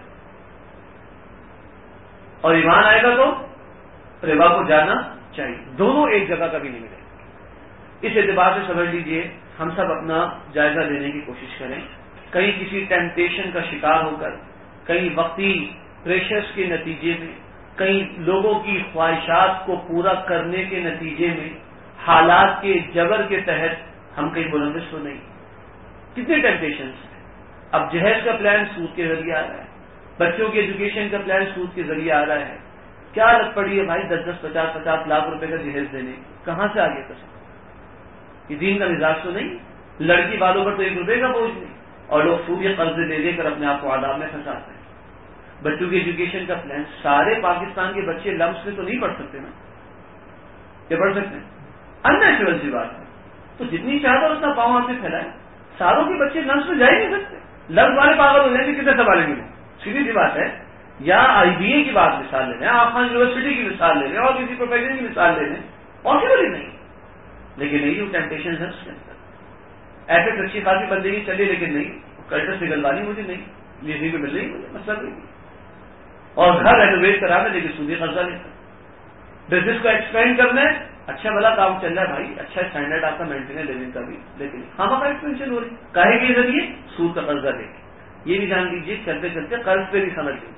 S2: اور ایمان آئے گا تو ربا کو جانا چاہیے، دونوں ایک جگہ کبھی نہیں ملے گا۔ اس اعتبار سے سمجھ لیجئے ہم سب اپنا جائزہ لینے کی کوشش کریں، کہیں کسی ٹیمپٹیشن کا شکار ہو کر، کہیں وقتی پریشرز کے نتیجے میں، کہیں لوگوں کی خواہشات کو پورا کرنے کے نتیجے میں، حالات کے جبر کے تحت ہم کہیں ملوث تو نہیں۔ کتنے ٹیمپٹیشنز ہیں، اب جہیز کا پلان سود کے ذریعے آ رہا ہے، بچوں کی ایجوکیشن کا پلان سود کے ذریعے آ رہا ہے، کیا لگ پڑی ہے بھائی 10-10 50-50 لاکھ روپے کا جہیز دینے، کہاں سے آگے کر سکتے؟ یہ دین کا مزاج تو نہیں، لڑکی والوں پر تو 1 روپے کا بوجھ نہیں، اور لوگ سود یا قرضے دے کر اپنے آپ کو عذاب میں پھنساتے ہیں۔ بچوں کی ایجوکیشن کا پلان، سارے پاکستان کے بچے لمس میں تو نہیں پڑھ سکتے نا، کیا پڑھ سکتے ہیں؟ اننیچرل سی بات ہے، تو جتنی چاہتا اتنا پاؤں آپ سے پھیلائے، ساروں کے بچے لمس میں جا ہی نہیں سکتے، لمس والے پاگل ہو جائیں گے، کتنے سنبھالیں گے؟ سیدھی سی بات ہے۔ یا آئی بی اے کی بات مثال لے لیں، آفغان یونیورسٹی کی مثال لے لیں، اور کسی پروفیسر کی مثال لے لیں، پاسبل ہی نہیں۔ لیکن نہیں، جو ٹیمپٹیشن ہے اس کے اندر ایسے اچھی خاصی بندگی چلی، لیکن نہیں، کلچر سے گلوانی مجھے نہیں، لیزی بھی مل رہی مجھے، مسئلہ نہیں، اور گھر رینوویٹ کرانا لیکن سودی قرضہ لیتا، بزنس کو ایکسپینڈ کرنا ہے، اچھا بھلا کام چل رہا ہے بھائی، اچھا اسٹینڈرڈ آپ کا مینٹین ہے لیونگ کا بھی، لیکن خامخواہ ایکسپینشن ہو رہی، کاہے کے ذریعے؟ سود کا قرضہ لے کے۔ یہ بھی جان لیجیے چلتے چلتے قرض پہ بھی سمجھ لیجیے،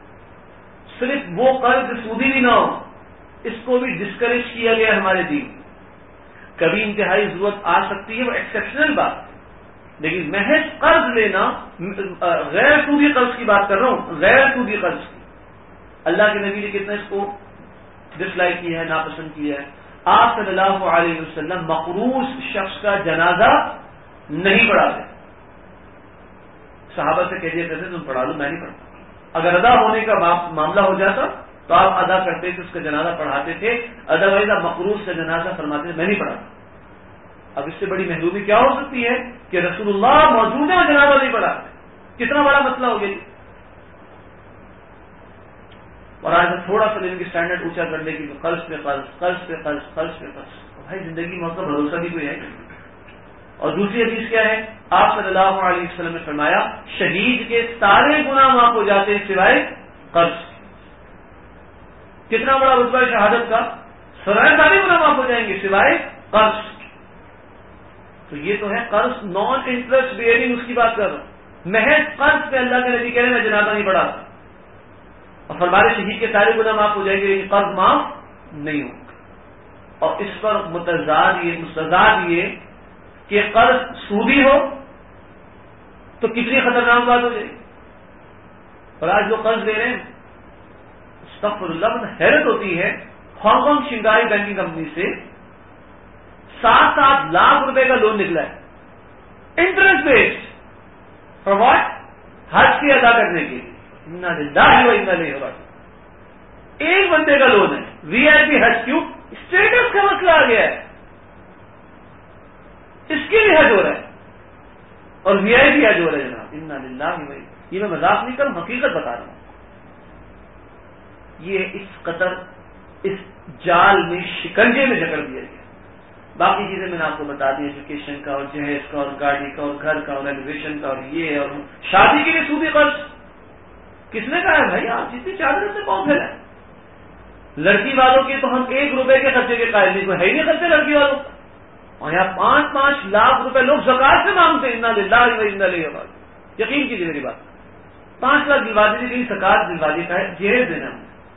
S2: صرف وہ قرض سودی بھی نہ ہو، اس کو بھی ڈسکریج کیا گیا ہمارے دین۔ کبھی انتہائی ضرورت آ سکتی ہے، وہ ایکسیپشنل بات، لیکن محض قرض لینا، غیر سودی قرض کی بات کر رہا ہوں، غیر سودی قرض کی، اللہ کے نبی نے کتنا اس کو ڈس لائک کیا ہے، ناپسند کیا ہے۔ آپ صلی اللہ علیہ وسلم مقروض شخص کا جنازہ نہیں پڑھاتے، صحابہ سے کہہ دیا کرتے تم پڑھا لو، میں نہیں پڑھتا۔ اگر ادا ہونے کا معاملہ ہو جاتا تو آپ ادا کرتے تھے، اس کا جنازہ پڑھاتے تھے، ادروائز آپ مقروض کا جنازہ فرماتے تھے میں نہیں پڑھاتا۔ اب اس سے بڑی محرومی کیا ہو سکتی ہے کہ رسول اللہ موجود ہے اور جنازہ نہیں پڑھاتے، کتنا بڑا مسئلہ ہو گیا۔ اور آج تھوڑا سا ان کی اسٹینڈرڈ اونچا کرنے کی قرض پہ قرض، قرض پہ قرض، قرض پہ قرض، بھائی زندگی میں کا بھروسہ بھی کوئی ہے۔ اور دوسری حدیث کیا ہے؟ آپ صلی اللہ علیہ وسلم نے فرمایا شہید کے سارے گناہ معاف ہو جاتے ہیں سوائے قرض۔ کتنا بڑا رتبہ شہادت کا، سارے گناہ معاف ہو جائیں گے سوائے قرض۔ تو یہ تو ہے قرض نان انٹرسٹ بیئرنگ، اس کی بات کر رہا ہوں. محض قرض پہ اللہ کے نبی کہہ رہے ہیں میں جنازہ نہیں پڑھاتا، اور فرمانے شہید کے سارے گناہ معاف ہو جائیں گے لیکن قرض معاف نہیں ہوگا. اور اس پر مستضاد یہ کہ قرض سودی ہو تو کتنی خطرناک بات ہو جائے گی. اور آج جو قرض لے رہے ہیں استغفر اللہ، حیرت ہوتی ہے. Hong Kong Shanghai banking company سے 7 لاکھ روپے کا لون نکلا ہے انٹرسٹ بیسڈ. For what? حج کی ادا کرنے کے لیے. انا للہ و انا الیہ راجعون. ایک بندے کا لون ہے، وی آئی پی حج. کیوں؟ اسٹیٹس کا مسئلہ آ گیا ہے، اس کے لیے حج ہو رہا ہے اور وی آئی پی حج ہو رہا ہے جناب. انا للہ و انا، یہ میں مذاق نہیں کر رہا ہوں، حقیقت بتا رہا ہوں. یہ اس قدر اس جال میں شکنجے میں جکڑ دیا گیا. باقی چیزیں میں نے آپ کو بتا دی، ایجوکیشن کا اور جہیز کا اور گاڑی کا اور گھر کا اور رینوویشن کا اور یہ اور شادی کے لیے سودی قرض. کس نے کہا ہے بھائی آپ جتنی چادر سے کون پھیلا ہے؟ لڑکی والوں کے تو ہم 1 روپے کے خرچے کے قائل نہیں، کوئی ہے ہی نہیں خرچے لڑکی والوں کا. اور یہاں 5-5 لاکھ روپے لوگ زکات سے مانگتے ہیں. انا للہ و انا الیہ راجعون. یقین کیجیے میری بات، 5 لاکھ دلوا دینے کے لیے زکات دلوا دی کا ہے، جہیز دینا.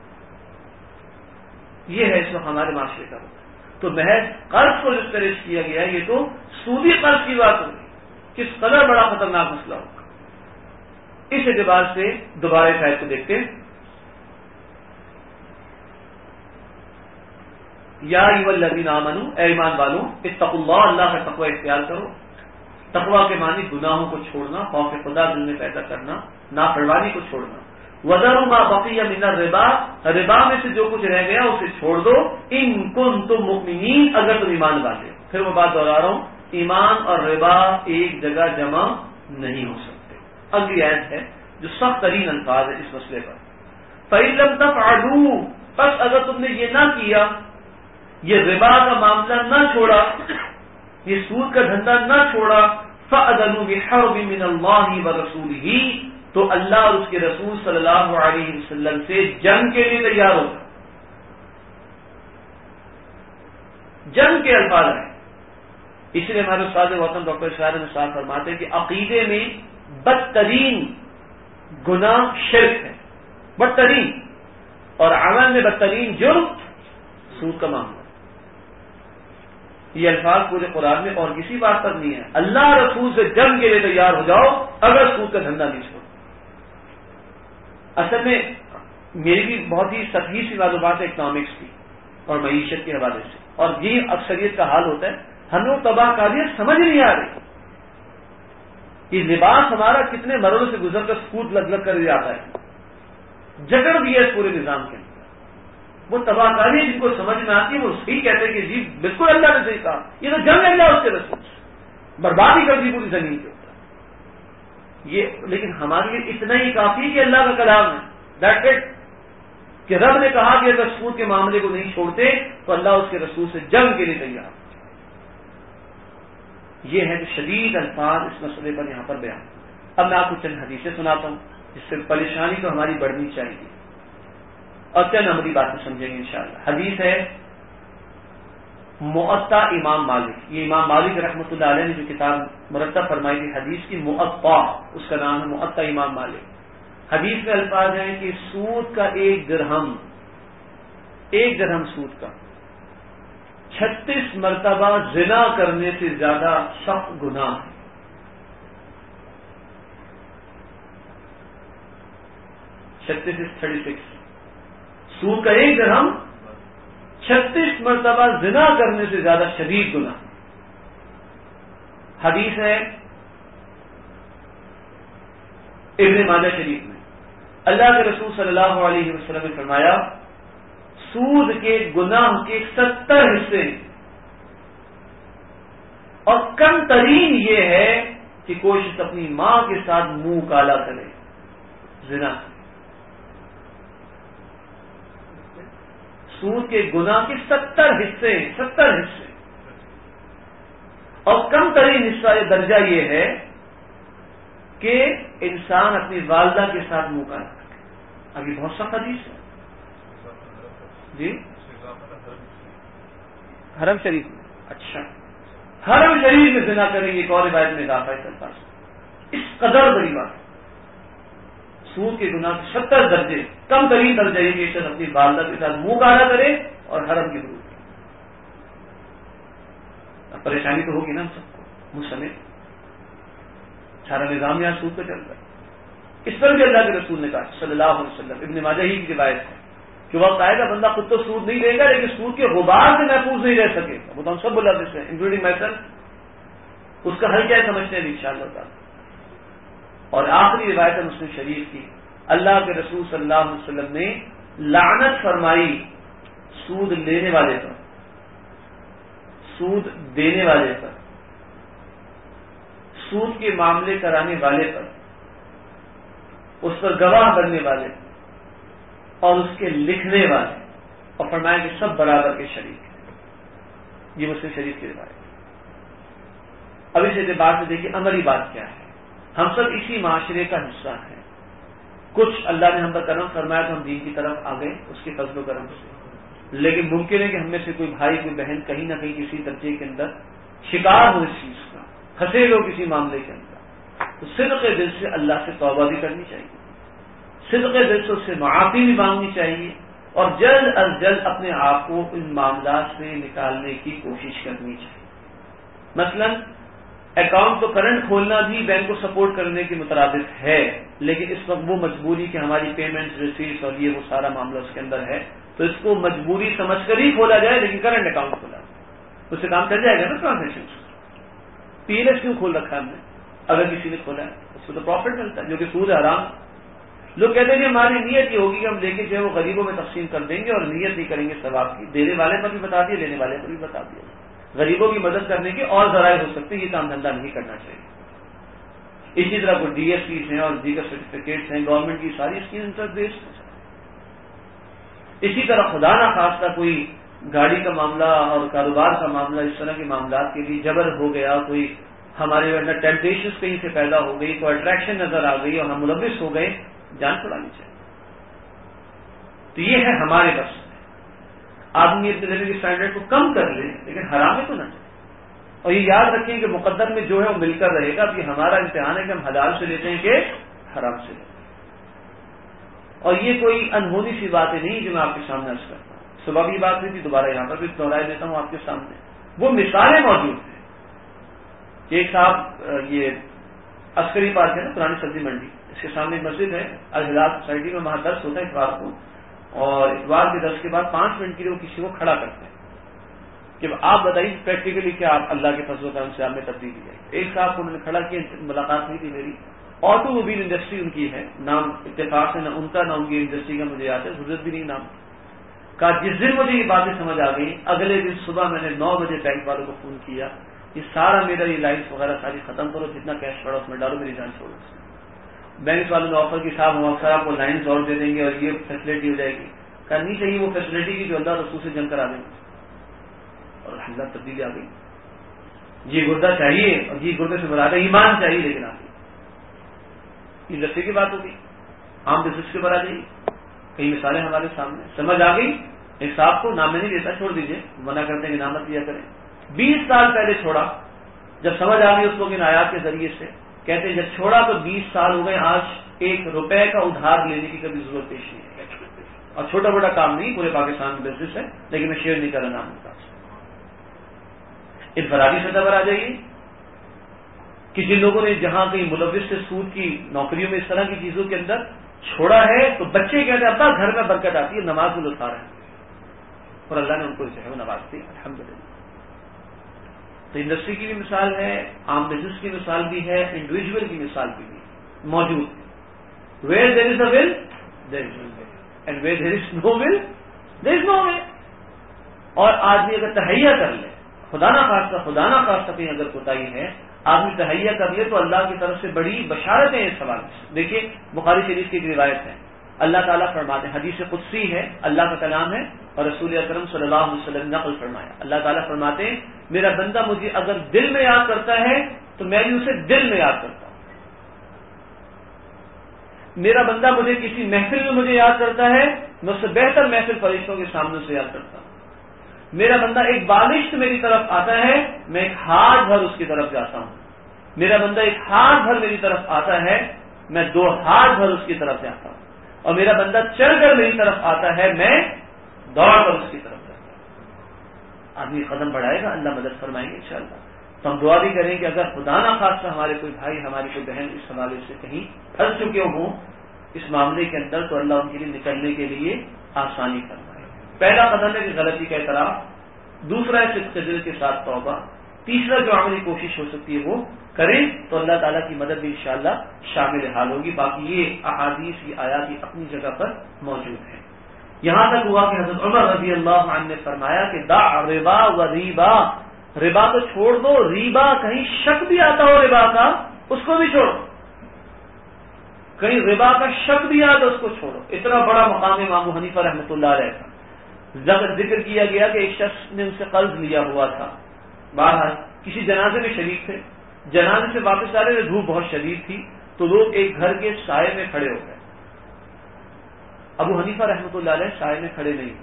S2: یہ ہے اس وقت ہمارے معاشرے کا. تو محض قرض کو جس طرح کیا گیا ہے، یہ تو سودی قرض کی بات ہوگی. کس قدر بڑا خطرناک مسئلہ ہوگا. اس اعتبار سے دوبارہ اس آیت کو دیکھتے ہیں. یا ایھا الذین آمنوا، اے ایمان والوں، اتقوا اللہ، اللہ کا تقوی اختیار کرو. تقوی کے معنی گناہوں کو چھوڑنا، خوف خدا دل میں پیدا کرنا، نافرمانی کو چھوڑنا. وَذَرُوا مَا بَقِيَ مِنَ الرِّبَا، ربا میں سے جو کچھ رہ گیا اسے چھوڑ دو. ان کنتم مؤمنین، اگر تم ایمان والے ہو. پھر میں بات دوہرا رہا ہوں، ایمان اور ربا ایک جگہ جمع نہیں ہو سکتے. اگلی آیت ہے جو سخت ترین الفاظ ہے اس مسئلے پر. فَإِن لَّمْ تَفْعَلُوا، بس اگر تم نے یہ نہ کیا، یہ ربا کا معاملہ نہ چھوڑا، یہ سود کا دھندا نہ چھوڑا، فَأَذَنُوا بِحَرْبٍ مِّنَ اللَّهِ وَرَسُولِهِ، تو اللہ اور اس کے رسول صلی اللہ علیہ وسلم سے جنگ کے لیے تیار ہوگا. جنگ کے الفاظ ہیں. اس لیے ہمارے استاد وطن ڈاکٹر شاعر نے صاحب فرماتے ہیں کہ عقیدے میں بدترین گناہ شرک ہے، بدترین، اور عمل میں بدترین جرم سود کا معاملہ. یہ الفاظ پورے قرآن میں اور کسی بات پر نہیں ہے. اللہ رسول سے جنگ کے لیے تیار ہو جاؤ اگر سود کا دھندا نہیں چھوڑو. اصل میں میری بھی بہت ہی سطحی سی معلومات ہے اکنامکس کی اور معیشت کے حوالے سے، اور یہ اکثریت کا حال ہوتا ہے. ہم لوگ تباہ کاریاں سمجھ نہیں آ رہی کہ لباس ہمارا کتنے مرحلوں سے گزر کر سود لگ لگ کر جاتا ہے، جکڑ دیا اس پورے نظام کے اندر. وہ تباہ کاریاں جن کو سمجھ میں آتی ہے وہ صحیح کہتے ہیں کہ جی بالکل اللہ نے صحیح کہا، یہ تو جنگ اللہ اس کے رسول سے بربادی کر دی پوری زمین کے اوپر. یہ لیکن ہمارے لیے اتنا ہی کافی کہ اللہ کا کلام ہے، دیٹس اٹ، کہ رب نے کہا کہ اگر سود کے معاملے کو نہیں چھوڑتے تو اللہ اس کے رسول سے جنگ کے لیے تیار. یہ ہے جو شدید الفاظ اس مسئلے پر یہاں پر بیان. اب میں آپ کو چند حدیثیں سناتا ہوں جس سے پریشانی تو ہماری بڑھنی چاہیے اور چند عملی باتیں سمجھیں گے انشاءاللہ. حدیث ہے موطا امام مالک. یہ امام مالک رحمۃ اللہ علیہ نے جو کتاب مرتب فرمائی تھی حدیث کی، موطا، اس کا نام ہے موطا امام مالک. حدیث میں الفاظ ہیں کہ سود کا 1 درہم سود کا 36 مرتبہ زنا کرنے سے زیادہ سخت گناہ ہے. 36 سود کا 1 درہم 36 مرتبہ زنا کرنے سے زیادہ شدید گناہ. حدیث ہے ابن ماجہ شریف میں، اللہ کے رسول صلی اللہ علیہ وسلم نے فرمایا سود کے گناہ کے 70 حصے اور کم ترین یہ ہے کہ کوئی شخص اپنی ماں کے ساتھ منہ کالا کرے. زنا، سود کے گناہ کے 70 حصے اور کم ترین حصہ درجہ یہ ہے کہ انسان اپنی والدہ کے ساتھ منہ کالا کرے. اب یہ بہت سخت حدیث ہے جی، حرم شریف میں. اچھا حرم شریف میں زنا کریں گے، ایک اور روایت میں کہا ہے اس قدر بڑی بات ہے۔ سود کے گناہ کے 70 درجے، کم ترین درجہ یہ کہ شخص اپنی والدہ کے ساتھ منہ کالا کرے اور حرم کی حدود کی۔ اب پریشانی تو ہوگی نا ہم سب کو، مجھ سمیت، سارا نظام یہاں سود پہ چل رہا ہے۔ اس پر بھی اللہ کے رسول نے کہا صلی اللہ علیہ وسلم، ابن ماجہ ہی کی روایت ہے کہ وقت آئے گا بندہ خود تو سود نہیں لے گا لیکن سود کے غبار سے محفوظ نہیں رہ سکے گا۔ وہ تو ہم سب بولا دیتے ہیں انکلوڈنگ مائی سیلف۔ اس کا حل کیا سمجھتے ہیں انشاءاللہ تعالی۔ اور آخری روایت ہے مسلم شریف کی، اللہ کے رسول صلی اللہ علیہ وسلم نے لعنت فرمائی سود لینے والے پر، سود دینے والے پر، سود کے معاملے کرانے والے پر، اس پر گواہ بننے والے اور اس کے لکھنے والے، اور فرمایا کہ سب برابر کے شریک ہیں۔ یہ مسلم شریف کی روایت۔ اب اس اعتبار سے دیکھیے عملی بات کیا ہے، ہم سب اسی معاشرے کا حصہ ہیں۔ کچھ اللہ نے ہم پر کرم فرمایا تو ہم دین کی طرف آ گئے اس کے فضل و کرم سے، لیکن ممکن ہے کہ ہم میں سے کوئی بھائی کوئی بہن کہیں نہ کہیں کسی درجے کے اندر شکار ہو اس چیز کا، پھنسے ہو کسی معاملے کے اندر، تو صدق دل سے اللہ سے توبہ بھی کرنی چاہیے، صدق دل سے اس سے معافی بھی مانگنی چاہیے، اور جلد از جلد اپنے آپ کو ان معاملات سے نکالنے کی کوشش کرنی چاہیے۔ مثلا اکاؤنٹ تو کرنٹ کھولنا بھی بینک کو سپورٹ کرنے کے مترادف ہے، لیکن اس وقت وہ مجبوری کہ ہماری پیمنٹ ریسیٹس اور یہ وہ سارا معاملہ اس کے اندر ہے، تو اس کو مجبوری سمجھ کر ہی کھولا جائے، لیکن کرنٹ اکاؤنٹ کھولا اس سے کام چل جائے گا نا ٹرانزیکشن۔ پی ایل ایس کیوں کھول رکھا ہے ہم نے؟ اگر کسی نے کھولا ہے اس کو تو پروفٹ ملتا ہے، جو کہ سود حرام۔ لوگ کہتے ہیں کہ ہماری نیت یہ ہوگی کہ ہم لے کے جو ہے وہ غریبوں میں تقسیم کر دیں گے اور نیت نہیں کریں گے ثواب کی۔ دینے والے پر بھی بتا دیا، لینے والے پر بھی بتا دیا، غریبوں کی مدد کرنے کے اور ذرائع ہو سکتے ہیں، یہ کام دھندا نہیں کرنا چاہیے۔ اسی طرح کوئی ڈی ایس سیز ہیں اور دیگر سرٹیفکیٹس ہیں، گورنمنٹ کی ساری اسکیم انٹرسٹ بیسڈ ہے۔ اسی طرح خدا نہ خواستہ کوئی گاڑی کا معاملہ اور کاروبار کا معاملہ، اس طرح کے معاملات کے لیے جبر ہو گیا، کوئی ہمارے اندر ٹیمپٹیشنز کہیں سے پیدا ہو گئی، کوئی اٹریکشن نظر آ گئی اور ہم ملوث ہو گئے، جان چھڑانی چاہیے۔ تو یہ ہے ہمارے بس آدمی اپنے لیول اسٹینڈرڈ کو کم کر لے لیکن حرام میں تو نہ جائے، اور یہ یاد رکھیں کہ مقدر میں جو ہے وہ مل کر رہے گا۔ اب یہ ہمارا امتحان ہے کہ ہم حلال سے لیتے ہیں کہ حرام سے لیتے ہیں، اور یہ کوئی انہونی سی باتیں نہیں جو میں آپ کے سامنے عرض کرتا ہوں۔ صبح بھی بات ہوئی تھی، دوبارہ یہاں پر بھی دہرائے دیتا ہوں آپ کے سامنے، وہ مثالیں موجود ہیں کہ ایک صاحب یہ عسکری پارک ہے نا، پرانی سبزی منڈی، اس کے سامنے ایک مسجد ہے الہلال سوسائٹی میں، وہاں درس ہوتا ہے اتوار کو، اور اتوار کے درس کے بعد 5 منٹ کے لیے وہ کسی کو کھڑا کرتے ہیں کہ آپ بتائیے پریکٹیکلی کیا آپ اللہ کے فضل و کرم سے آپ میں تبدیلی ہے۔ ایک صاحب کو انہوں نے کھڑا کیا، ملاقات ہوئی تھی میری، آٹو موبائل انڈسٹری ان کی ہے، نام اتفاق سے نہ ان کا نہ ان کی انڈسٹری کا مجھے یاد ہے، ضرورت بھی نہیں نام کا۔ جس دن مجھے یہ باتیں سمجھ آ گئی، اگلے دن صبح میں نے 9 بجے بینک والوں کو فون کیا، یہ سارا میرا یہ لائنس وغیرہ ساری ختم کرو، جتنا کیش پڑا اس میں ڈالو، میری جان چھوڑو۔ بینک والوں نے آفر کی صاحب ہم اکثر آپ کو لائنس اور دے دیں گے اور یہ فیسلٹی ہو جائے گی، کرنی چاہیے وہ فیسلٹی کی جو اللہ رسول سے جنگ کرا دیں گے، اور الحمدللہ تبدیلی آ گئی۔ یہ گردہ چاہیے، اور یہ گردے سے مراد ایمان چاہیے، لیکن آ گئی۔ یہ لفظے کی بات ہوگی، عام بزنس کے اوپر آ جائیے، کئی مثالیں ہمارے سامنے سمجھ آ گئی۔ ایک صاحب کو نام میں نہیں لیتا، چھوڑ دیجیے، منع کرتے ہیں کہ نام مت لیا کریں، 20 سال پہلے چھوڑا، جب سمجھ آ گئی اس کو ان آیات کے ذریعے سے، کہتے ہیں جب چھوڑا تو 20 سال ہو گئے، آج 1 روپے کا ادھار لینے کی کبھی ضرورت پیش نہیں ہے، اور چھوٹا بڑا کام نہیں، پورے پاکستان میں بزنس ہے، لیکن میں شیئر نہیں کر رہا نام کا۔ انفرادی سطح پر آ جائیے کہ جن لوگوں نے جہاں کہیں ملوث سے سود کی نوکریوں میں اس طرح کی چیزوں کے اندر چھوڑا ہے، تو بچے کہتے ہیں ابا گھر میں برکت آتی ہے، نماز میں لطف آ رہا ہے، اور اللہ نے ان کو جو ہے وہ نوازتی ہے الحمدللہ۔ تو انڈسٹری کی بھی مثال ہے، عام بزنس کی مثال بھی ہے، انڈیویجول کی مثال بھی موجود ہے۔ Where there is a will there is a way, and where there is no will there is no way. اور آدمی اگر تہیا کر لے، خدا نہ خواستہ کہیں اگر کوتاہی ہے، آدمی تہیا کر لے تو اللہ کی طرف سے بڑی بشارت ہے اس سوال سے۔ دیکھیے بخاری شریف کی ایک روایت ہے، اللہ تعالیٰ فرماتے ہیں، حدیث قدسی ہے، اللہ کا کلام ہے اور رسول اکرم صلی اللہ علیہ وسلم نے نقل فرمایا، اللہ تعالیٰ فرماتے ہیں میرا بندہ مجھے اگر دل میں یاد کرتا ہے تو میں بھی اسے دل میں یاد کرتا ہوں، میرا بندہ مجھے کسی محفل میں مجھے یاد کرتا ہے، میں اس سے بہتر محفل فرشتوں کے سامنے سے یاد کرتا ہوں، میرا بندہ ایک بالشت میری طرف آتا ہے، میں ایک ہاتھ بھر اس کی طرف جاتا ہوں، میرا بندہ ایک ہاتھ بھر میری طرف آتا ہے، میں 2 ہاتھ بھر اس کی طرف جاتا ہوں، اور میرا بندہ چل کر میری طرف آتا ہے، میں دوڑ کر اس کی طرف جاتا ہوں۔ آدمی قدم بڑھائے گا، اللہ مدد فرمائیں گے انشاءاللہ۔ تو ہم دعا بھی کریں کہ اگر خدا نہ خواستہ ہمارے کوئی بھائی، ہماری کوئی بہن اس حوالے سے کہیں پھنس چکے ہوں اس معاملے کے اندر، تو اللہ ان کے لیے نکلنے کے لیے آسانی فرمائے۔ پہلا قدم ہے کہ غلطی کا اعتراف، دوسرا ہے صدق دل کے ساتھ توبہ، تیسرا جو عملی کوشش ہو سکتی ہے وہ کریں، تو اللہ تعالیٰ کی مدد بھی انشاءاللہ شامل حال ہوگی۔ باقی یہ احادیث کی آیات کی اپنی جگہ پر موجود ہیں۔ یہاں تک ہوا کہ حضرت عمر رضی اللہ عنہ نے فرمایا کہ دع ربا و ریبا، ربا تو چھوڑ دو، ریبا کہیں شک بھی آتا ہو ربا کا اس کو بھی چھوڑو، کہیں ربا کا شک بھی آتا اس کو چھوڑو۔ اتنا بڑا مقام امام ابو حنیفہ رحمۃ اللہ علیہ کا ذکر کیا گیا کہ ایک شخص نے ان سے قرض لیا ہوا تھا، بہرحال کسی جنازے میں شریک تھے، جنازے سے واپس آ رہے تھے، دھوپ بہت شدید تھی، تو لوگ ایک گھر کے سائے میں کھڑے ہو گئے۔ ابو حنیفہ رحمۃ اللہ علیہ سائے میں کھڑے نہیں،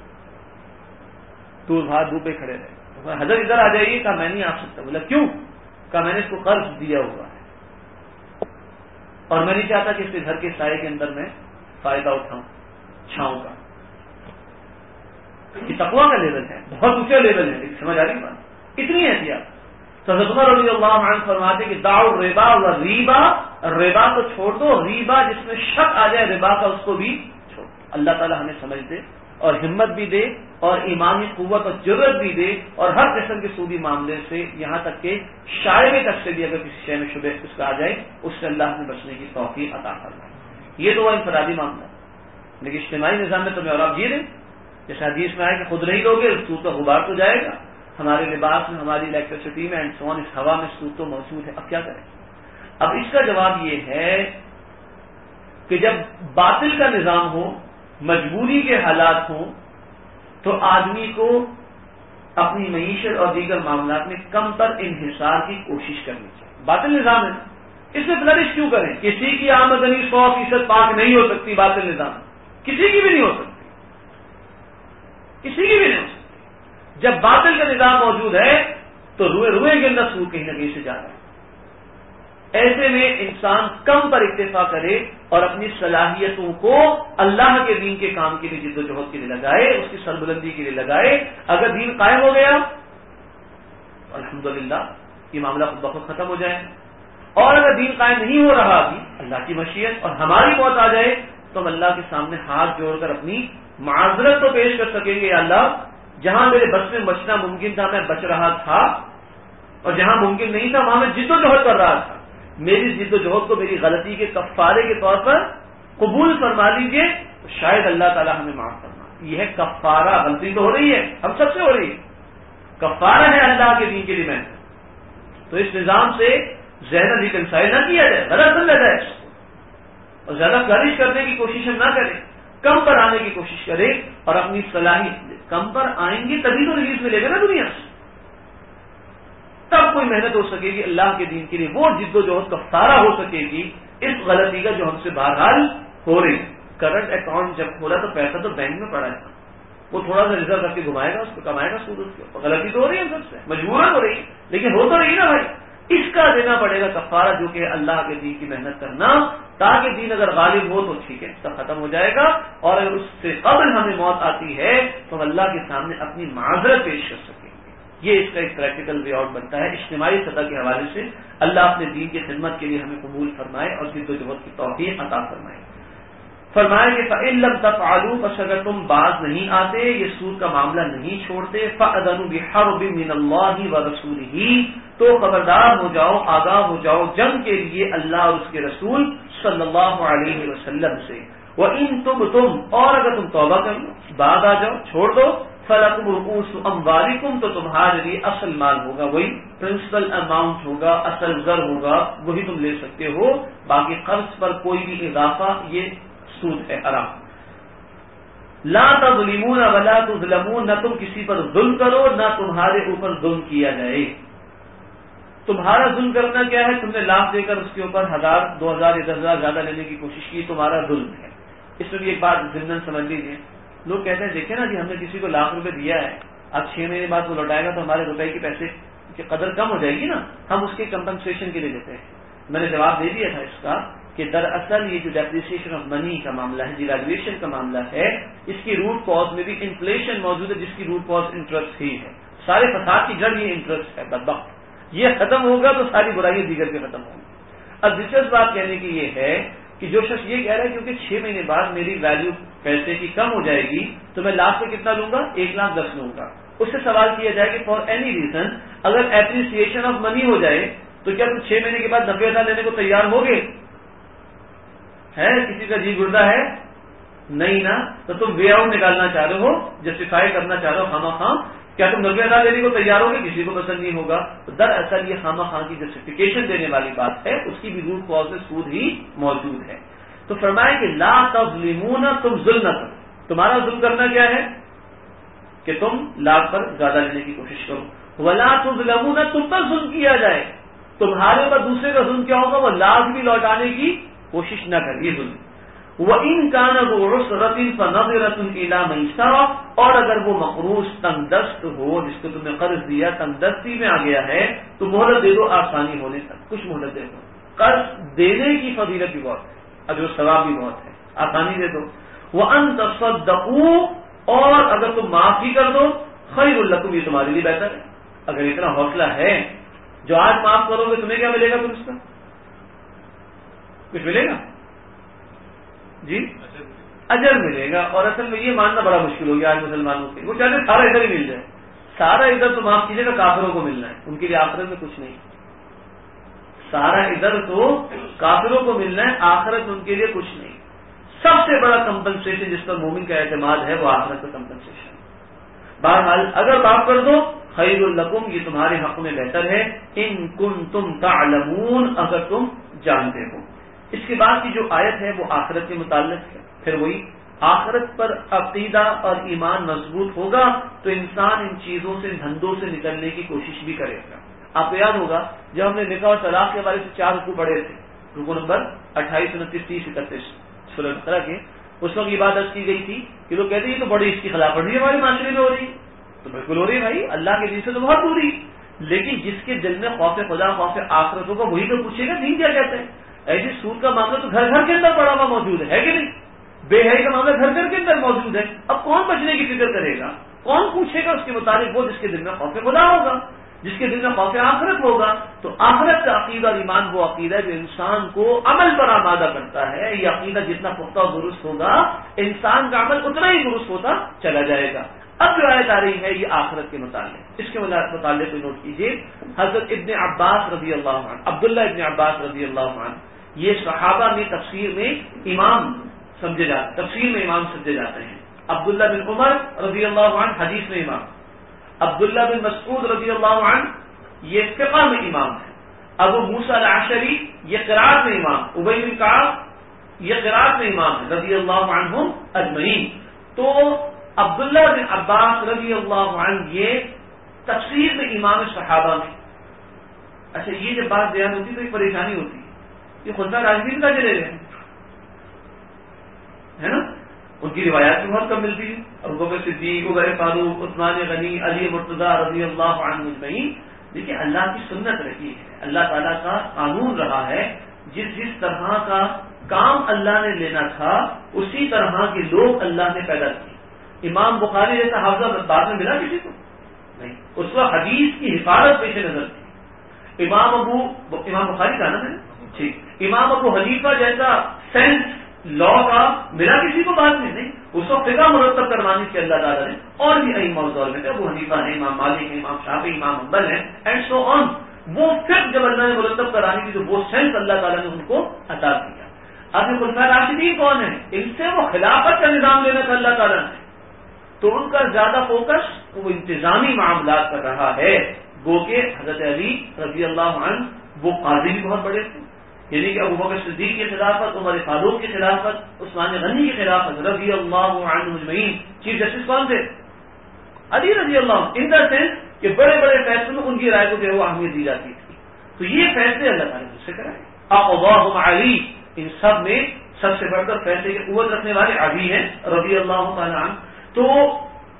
S2: تو باہر دھوپ پہ کھڑے رہے۔ حضرت ادھر آ جائیے، کہا میں نہیں آ سکتا۔ بولا کیوں؟ کہا میں نے اس کو قرض دیا ہوا ہے اور میں نہیں چاہتا کہ اس کے گھر کے سائے کے اندر میں فائدہ اٹھاؤں چھاؤں کا۔ یہ تقویٰ کا لیول ہے، بہت اونچا لیول ہے، سمجھ آ رہی بات؟ اتنی احتیاط۔ تو حضرت عمر رضی اللہ عنہ فرماتے کہ دعوا الربا و ریبا، ربا تو چھوڑ دو، ریبا جس میں شک آ جائے ربا کا اس کو بھی چھوڑ دو۔ اللہ تعالیٰ ہمیں سمجھ دے اور ہمت بھی دے اور ایمانی قوت اور جرأت بھی دے، اور ہر قسم کے سودی معاملے سے، یہاں تک کہ شاعری تک سے بھی اگر کسی شے میں شبہ اس کا آ جائے، اس سے اللہ سے بچنے کی توفیق عطا فرمائے۔ یہ تو وہ انفرادی معاملہ ہے، لیکن اجتماعی نظام میں تمہیں اور آپ جی رہے، جیسے حدیث میں آئے کہ خود نہیں لوگے سود کا غبار تو جائے گا، ہمارے لباس میں، ہماری الیکٹریسٹی میں اینڈ سو آن، اس ہوا میں سود تو موجود ہے، اب کیا کریں؟ اب اس کا جواب یہ ہے کہ جب باطل کا نظام ہو، مجبوری کے حالات ہوں، تو آدمی کو اپنی معیشت اور دیگر معاملات میں کم تر انحصار کی کوشش کرنی چاہیے۔ باطل نظام ہے، اس میں فلرش کیوں کریں؟ کسی کی آمدنی 100% پاک نہیں ہو سکتی، باطل نظام کسی کی بھی نہیں ہو سکتی، کسی کی بھی نہیں ہو سکتی۔ جب باطل کا نظام موجود ہے تو روئے کے اندر سود کہیں نہ کہیں سے جا رہا ہے۔ ایسے میں انسان کم پر اکتفا کرے اور اپنی صلاحیتوں کو اللہ کے دین کے کام کے لیے جد و جہد کے لیے لگائے، اس کی سربلندی کے لیے لگائے۔ اگر دین قائم ہو گیا الحمدللہ یہ معاملہ خود بخود ختم ہو جائے، اور اگر دین قائم نہیں ہو رہا ابھی، اللہ کی مشیت اور ہماری موت آ جائے، تو ہم اللہ کے سامنے ہاتھ جوڑ کر اپنی معذرت تو پیش کر سکیں گے، یا اللہ جہاں میرے بس میں بچنا ممکن تھا میں بچ رہا تھا، اور جہاں ممکن نہیں تھا وہاں میں جد و جہد کر رہا تھا، میری جد و جہد کو میری غلطی کے کفارے کے طور پر قبول فرما لیجئے، تو شاید اللہ تعالی ہمیں معاف فرما۔ یہ ہے کفارہ، غلطی تو ہو رہی ہے، ہم سب سے ہو رہی ہے، کفارہ ہے اللہ کے دین کے لیے محنت۔ تو اس نظام سے ذہن ریکنسائل نہ کیا جائے، غلط سمجھا جائے، اور زیادہ خارج کرنے کی کوشش ہم نہ کریں، کم پر آنے کی کوشش کریں، اور اپنی صلاحیت کم پر آئیں گے تبھی تو ریلیز ملے گا نا دنیا سے، تب کوئی محنت ہو سکے گی اللہ کے دین کے لیے، وہ جد و جہد کفارہ ہو سکے گی اس غلطی کا جو ہم سے بہرحال ہو رہی۔ کرنٹ اکاؤنٹ جب کھولا تو پیسہ تو بینک میں پڑا ہے، وہ تھوڑا سا ریزرو رکھ کے گھمائے گا، اس کو کمائے گا سود، اس کے غلطی تو ہو رہی ہے سب سے، مجبوراً ہو رہی ہے، لیکن ہو تو رہی نا بھائی، اس کا دینا پڑے گا کفارہ، جو کہ اللہ کے دین کی محنت کرنا، تاکہ دین اگر غالب ہو تو ٹھیک ہے سب ختم ہو جائے گا، اور اگر اس سے قبل ہمیں موت آتی ہے تو ہم اللہ کے سامنے اپنی معذرت پیش کر سکیں گے۔ یہ اس کا ایک پریکٹیکل وے آؤٹ بنتا ہے اجتماعی سطح کے حوالے سے۔ اللہ اپنے دین کی خدمت کے لیے ہمیں قبول فرمائے اور جد و جہد کی توفیق عطا فرمائے۔ فرمایا کہ فَإِن لَّمْ تَفْعَلُوا، پس اگر تم باز نہیں آتے، یہ سود کا معاملہ نہیں چھوڑتے، فَأَذَنُوا بِحَرْبٍ مِّنَ اللَّهِ وَرَسُولِهِ، تو خبردار ہو جاؤ، آگاہ ہو جاؤ جنگ کے لیے اللہ اور اس کے رسول صلی اللہ علیہ وسلم سے۔ وَإِن تُبْتُمْ، اور اگر تم توبہ کر لو، بعد آ جاؤ، چھوڑ دو، فَلَكُمْ رُءُوسُ أَمْوَالِكُمْ، تو تمہارے لیے اصل مال ہوگا، وہی پرنسپل اماؤنٹ ہوگا، اصل زر ہوگا، وہی تم لے سکتے ہو، باقی قرض پر کوئی بھی اضافہ یہ سود ہے، حرام۔ لا تظلمون ولا تظلمون، نہ تم کسی پر ظلم کرو نہ تمہارے اوپر ظلم کیا جائے۔ تمہارا ظلم کرنا کیا ہے؟ تم نے لاکھ دے کر اس کے اوپر 1000 2000 یا 10,000 زیادہ لینے کی کوشش کی، تمہارا ظلم ہے۔ اس میں بھی ایک بات ضمن سمجھ لیجیے، لوگ کہتے ہیں دیکھیں نا جی ہم نے کسی کو 1,00,000 روپے دیا ہے اب 6 مہینے بعد وہ لوٹائے گا تو ہمارے روپے کے پیسے کی قدر کم ہو جائے گی نا, ہم اس کے کمپنسیشن کے لیے دیتے ہیں. میں نے جواب دے دیا تھا اس کا کہ دراصل یہ جو ڈیپریسیشن آف منی کا معاملہ ہے, ڈیویلویشن کا معاملہ ہے, اس کی روٹ کاز میں بھی انفلیشن موجود ہے, جس کی روٹ کاز انٹرسٹ ہی ہے. سارے فساد کی جڑ یہ انٹرسٹ ہے. بدبخت, یہ ختم ہوگا تو ساری برائیاں دیگر کے ختم ہوں گی. اب دلچسپ بات کہنے کی یہ ہے کہ جو شخص یہ کہہ رہا ہے کیونکہ 6 مہینے بعد میری ویلیو پیسے کی کم ہو جائے گی تو میں لاسٹ میں کتنا لوں گا, 1,10,000 لوں گا. اس سے سوال کیا جائے کہ فار اینی ریزن اگر اپریسیشن آف منی ہو جائے تو کیا تم 6 مہینے کے بعد 90,000 لینے کو تیار ہوگے؟ ہے کسی کا جی گردہ ہے؟ نہیں نا. تو تم وے آؤٹ نکالنا چاہ رہے ہو, جسٹیفائی کرنا چاہ رہے ہو خواہ خواہ. کیا تم 90,000 لینے کو تیار ہوگے؟ کسی کو پسند نہیں ہوگا. تو دراصل یہ خواہ خواہ کی جسٹیفیکیشن دینے والی بات ہے, اس کی بھی روٹ کاز میں سود ہی موجود ہے. تو فرمائے کہ لا تظلمون, تم ظلم نہ کرو. تمہارا ظلم کرنا کیا ہے کہ تم لاکھ پر زیادہ لینے کی کوشش کرو. ولا تظلمون, تم پر ظلم کیا جائے, تمہارے اوپر دوسرے کا ظلم کیا ہوگا, وہ لاکھ بھی لوٹانے کی کوشش نہ کر, یہ ظلم. وَإِن كَانَ ذُو عُسْرَةٍ فَنَظِرَةٌ إِلَىٰ مَيْسَرَةٍ, اور اگر وہ مقروض تنگ دست ہو, جس کو تم نے قرض دیا تنگ دستی میں آ گیا ہے, تو مہلت دے دو آسانی ہونے تک, کچھ مہلت دے دو. قرض دینے کی فضیلت بھی بہت ہے, اجر و ثواب بھی بہت ہے, آسانی دے دو. وَأَن تَصَدَّقُوا, اور اگر تم معاف ہی کر دو, خَيْرٌ لَكُمْ, یہ تمہارے لیے بہتر ہے. اگر اتنا حوصلہ ہے, جو آج معاف کرو گے تمہیں کیا ملے گا, پھر اس کا کچھ ملے گا جی, اجر ملے گا. اور اصل میں یہ ماننا بڑا مشکل ہو گیا آج مسلمانوں کے, وہ چاہتے ہیں سارا ادھر ہی مل جائے. سارا ادھر تو معاف کیجیے گا, کافروں کو ملنا ہے, ان کے لیے آخرت میں کچھ نہیں. سارا ادھر تو کافروں کو ملنا ہے, آخرت ان کے لیے کچھ نہیں. سب سے بڑا کمپنسیشن جس پر مومن کا اعتماد ہے وہ آخرت کا کمپنسیشن. بہرحال اگر معاف کر دو, خیر لکم, یہ تمہارے حق میں بہتر ہے, ان کنتم تعلمون, اگر تم جانتے ہو. اس کے بعد کی جو آیت ہے وہ آخرت کے متعلق ہے. پھر وہی آخرت پر عقیدہ اور ایمان مضبوط ہوگا تو انسان ان چیزوں سے, دھندوں سے نکلنے کی کوشش بھی کرے گا. آپ کو یاد ہوگا جب ہم نے نکاح اور طلاق کے بارے سے 4 رکوع پڑھے تھے, رکوع نمبر 28, 29, 30, 31 سورہ بقرہ کے, اس وقت یہ بات عرض کی گئی تھی کہ لوگ کہتے ہیں یہ تو بڑی اس کی خلاف ورزی ہمارے معاشرے میں ہو رہی. تو بالکل ہو رہی ہے بھائی, اللہ کے دین سے تو بہت دوری. لیکن جس کے دل میں خوف خدا, خوف آخرت ہوگا, وہی تو پوچھے گا دین کیا کہتے ہیں. ایسے سود کا معاملہ تو گھر گھر کے اندر پڑا ہوا موجود ہے کہ نہیں, بے حیائی کا معاملہ گھر گھر کے اندر موجود ہے. اب کون بچنے کی فکر کرے گا, کون پوچھے گا اس کے مطابق؟ وہ جس کے دل میں خوف خدا ہوگا, جس کے دل میں خوف آخرت ہوگا. تو آخرت کا عقیدہ اور ایمان وہ عقیدہ ہے جو انسان کو عمل پر آمادہ کرتا ہے. یہ عقیدہ جتنا پختہ اور درست ہوگا, انسان کا عمل اتنا ہی درست ہوتا چلا جائے گا. اب جو آیت آ رہی ہے یہ آخرت کے متعلق, اس کے متعلق نوٹ کیجیے. حضرت ابن عباس رضی اللہ عنہ, عبداللہ ابن عباس رضی اللہ عنہ, یہ صحابہ میں تفسیر میں امام سمجھے جاتے, تفسیر میں امام سمجھے جاتے ہیں. عبداللہ بن عمر رضی اللہ عنہ حدیث میں امام, عبداللہ بن مسعود رضی اللہ عنہ یہ فقہ میں امام ہے, ابو موسیٰ الاشعری یہ قرات میں امام, ابی بن کعب یہ قرات میں امام ہے رضی اللہ عنہم اجمعین. تو عبداللہ بن عباس رضی اللہ عنہ یہ تفسیر میں امام صحابہ میں. اچھا, یہ جب بات بیان ہوتی تو ایک پریشانی ہوتی ہے, یہ خلفاء راشدین کا چلے گئے ہے نا, ان کی روایات بھی بہت کم ملتی ہے. ابوبکر صدیق, عمر فاروق, عثمان غنی, علی مرتضیٰ رضی اللہ عنہ اجمعین. دیکھیے اللہ کی سنت رہی ہے, اللہ تعالیٰ کا قانون رہا ہے, جس طرح کا کام اللہ نے لینا تھا اسی طرح کے لوگ اللہ نے پیدا کیے. امام بخاری جیسا حافظہ بعد میں ملا کسی کو نہیں, اس وقت حدیث کی حفاظت پیش نظر تھی. امام بخاری کا نا ٹھیک, امام ابو حنیفہ جیسا سینس لا کا ملا کسی کو بعد میں نہیں. اس وقت فقہ مرتب کروانی تھی اللہ تعالیٰ نے, اور بھی ائمہ دور میں تھے, ابو حنیفہ ہیں, امام مالک ہیں, امام شافعی, امام حنبل ہیں, اینڈ سو آن. وہ فقہ جب اللہ نے مرتب کرانی تھی تو وہ سینس اللہ تعالیٰ نے ان کو عطا کیا. اب یہ خلفاء راشدین کون ہیں؟ ان سے وہ خلافت کا نظام لینا تھا اللہ تعالیٰ نے, تو ان کا زیادہ فوکس وہ انتظامی معاملات پر رہا ہے. گو کہ حضرت علی رضی اللہ عنہ وہ قاضی بھی بہت بڑے تھے, یعنی کہ ابوبکر صدیق کی خلافت, عمر فاروق کی خلافت, عثمان غنی کی خلافت رضی اللہ عنہ اجمعین. چیف جسٹس کون تھے؟ علی رضی اللہ عنہ, ان دا سینس کہ بڑے بڑے فیصلوں میں ان کی رائے کو جو ہے وہ اہمیت دی جاتی تھی. تو یہ فیصلے اللہ تعالیٰ نے سے کرائے. اقضاهم علی, ان سب میں سب سے بڑھ کر فیصلے کی قوت رکھنے والے علی ہیں رضی اللہ تعالیٰ عنہ. تو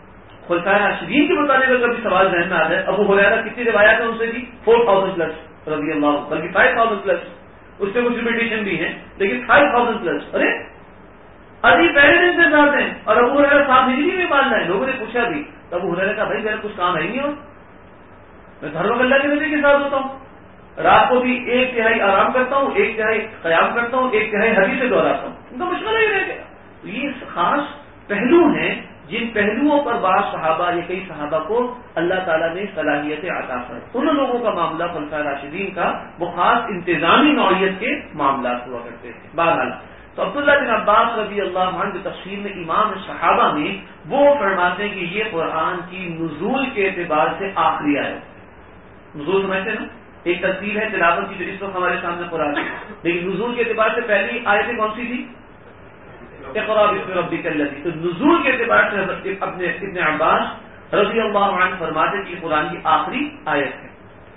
S2: خلفائے راشدین کے متعلق اگر کبھی سوال ذہن میں آ جائے، ابو ہریرہ کتنی روایات ہیں ان سے بھی 4000 پلس رضی اللہ عنہ، بلکہ 5000 پلس، اس سے کچھ ریپیٹیشن بھی ہیں لیکن 5000 پلس. ارے ابھی پہلے دن سے ساتھ ہیں اور ابو ہریرہ ساتھ ہجری میں ماننا ہے. لوگوں نے پوچھا بھی تو ابو ہریرہ کا بھائی میرا کچھ کام ہے ہی نہیں، اور میں ہر وقت اللہ کے نبی کے ساتھ ہوتا ہوں، رات کو بھی 1/3 آرام کرتا ہوں، 1/3 قیام کرتا ہوں، 1/3 حدیث سے دہراتا ہوں. ان کا مشغلہ ہی رہ گیا. تو یہ خاص پہلو ہیں جن پہلوؤں پر بعض صحابہ یا کئی صحابہ کو اللہ تعالیٰ نے صلاحیت عطا کر. ان لوگوں کا معاملہ خلفائے راشدین کا وہ خاص انتظامی نوعیت کے معاملات ہوا کرتے تھے. بہرحال تو عبداللہ بن عباس رضی اللہ عنہ جو تفسیر میں امام صحابہ میں وہ فرماتے ہیں کہ یہ قرآن کی نزول کے اعتبار سے آخری آیت. نزول سمجھتے نا، ایک ترتیب ہے تلاوت کی جو اس وقت ہمارے سامنے قرآن ہے، لیکن نزول کے اعتبار سے پہلی آیتیں کون سی تھی؟ اقرأ باسم ربک الذی. تو نزول کے اعتبار سے اپنے ابن عباس رضی اللہ عنہ فرماتے کہ قرآن کی آخری آیت ہے.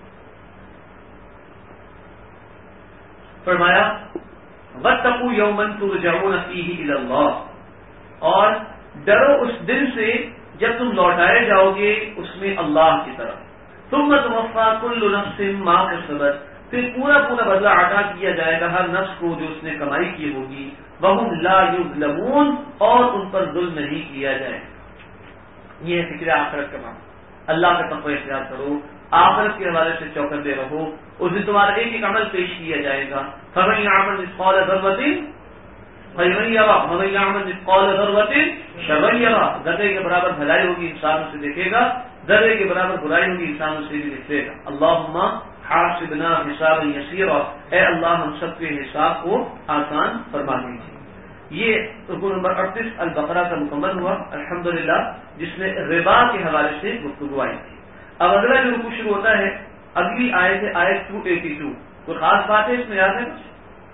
S2: فرمایا واتقوا یوما ترجعون فیہ الی اللہ، اور ڈرو اس دن سے جب تم لوٹائے جاؤ گے اس میں اللہ کی طرف. ثم توفی کل نفس ما کسبت، پھر پورا بدلہ عطا کیا جائے گا ہر نفس کو جو اس نے کمائی کی ہوگی. وہم لا یظلمون، اور ان پر ظلم نہیں کیا جائے. یہ ہے فکر آخرت کا معاملہ. اللہ کا تقوی اختیار کرو، آخرت کے حوالے سے چوکندے رہو. اس دن تمہارا ایک ایک عمل پیش کیا جائے گا. فمن یعمل مثقال ذرۃ خیرا یرہ ومن یعمل مثقال ذرۃ شرا یرہ. ذرے کے برابر بھلائی ہوگی انسان اسے دیکھے گا، ذرے کے برابر برائی ہوگی انسان اسے بھی دیکھے گا. اللہم حاسبنا حسابا یسیرا، اے اللہ ہم سب کے حساب کو آسان فرما دیجیے. یہ رکوع نمبر 38 البقرہ کا مکمل ہوا الحمدللہ، جس میں ربا کے حوالے سے گفتگو آئی تھی. اب اگلا جو رکوع شروع ہوتا ہے اگلی آیت ہے آیت 282. کوئی خاص بات ہے اس میں یاد ہے کچھ؟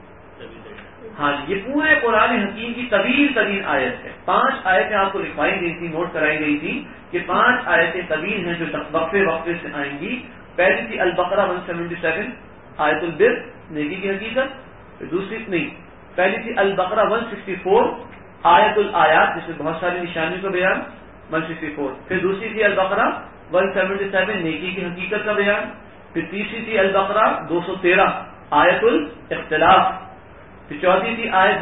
S2: ہاں جی، یہ پورے قرآن حکیم کی طویل ترین آیت ہے. 5 آیتیں آپ کو لکھوائی گئی تھی، نوٹ کرائی گئی تھی کہ 5 آیتیں طویل ہیں جو وقفے سے آئیں گی. پہلی تھی البقرہ 177 آیت البر، نیکی کی حقیقت. دوسری نہیں، پہلی تھی البقرہ 164 آیت الآیات، جس میں بہت ساری نشانیوں کا بیان 164. پھر دوسری تھی البقرہ 177 نیکی کی حقیقت کا بیان. پھر تیسری تھی البقرہ 213 آیت الاختلاف. پھر چوتھی تھی آیت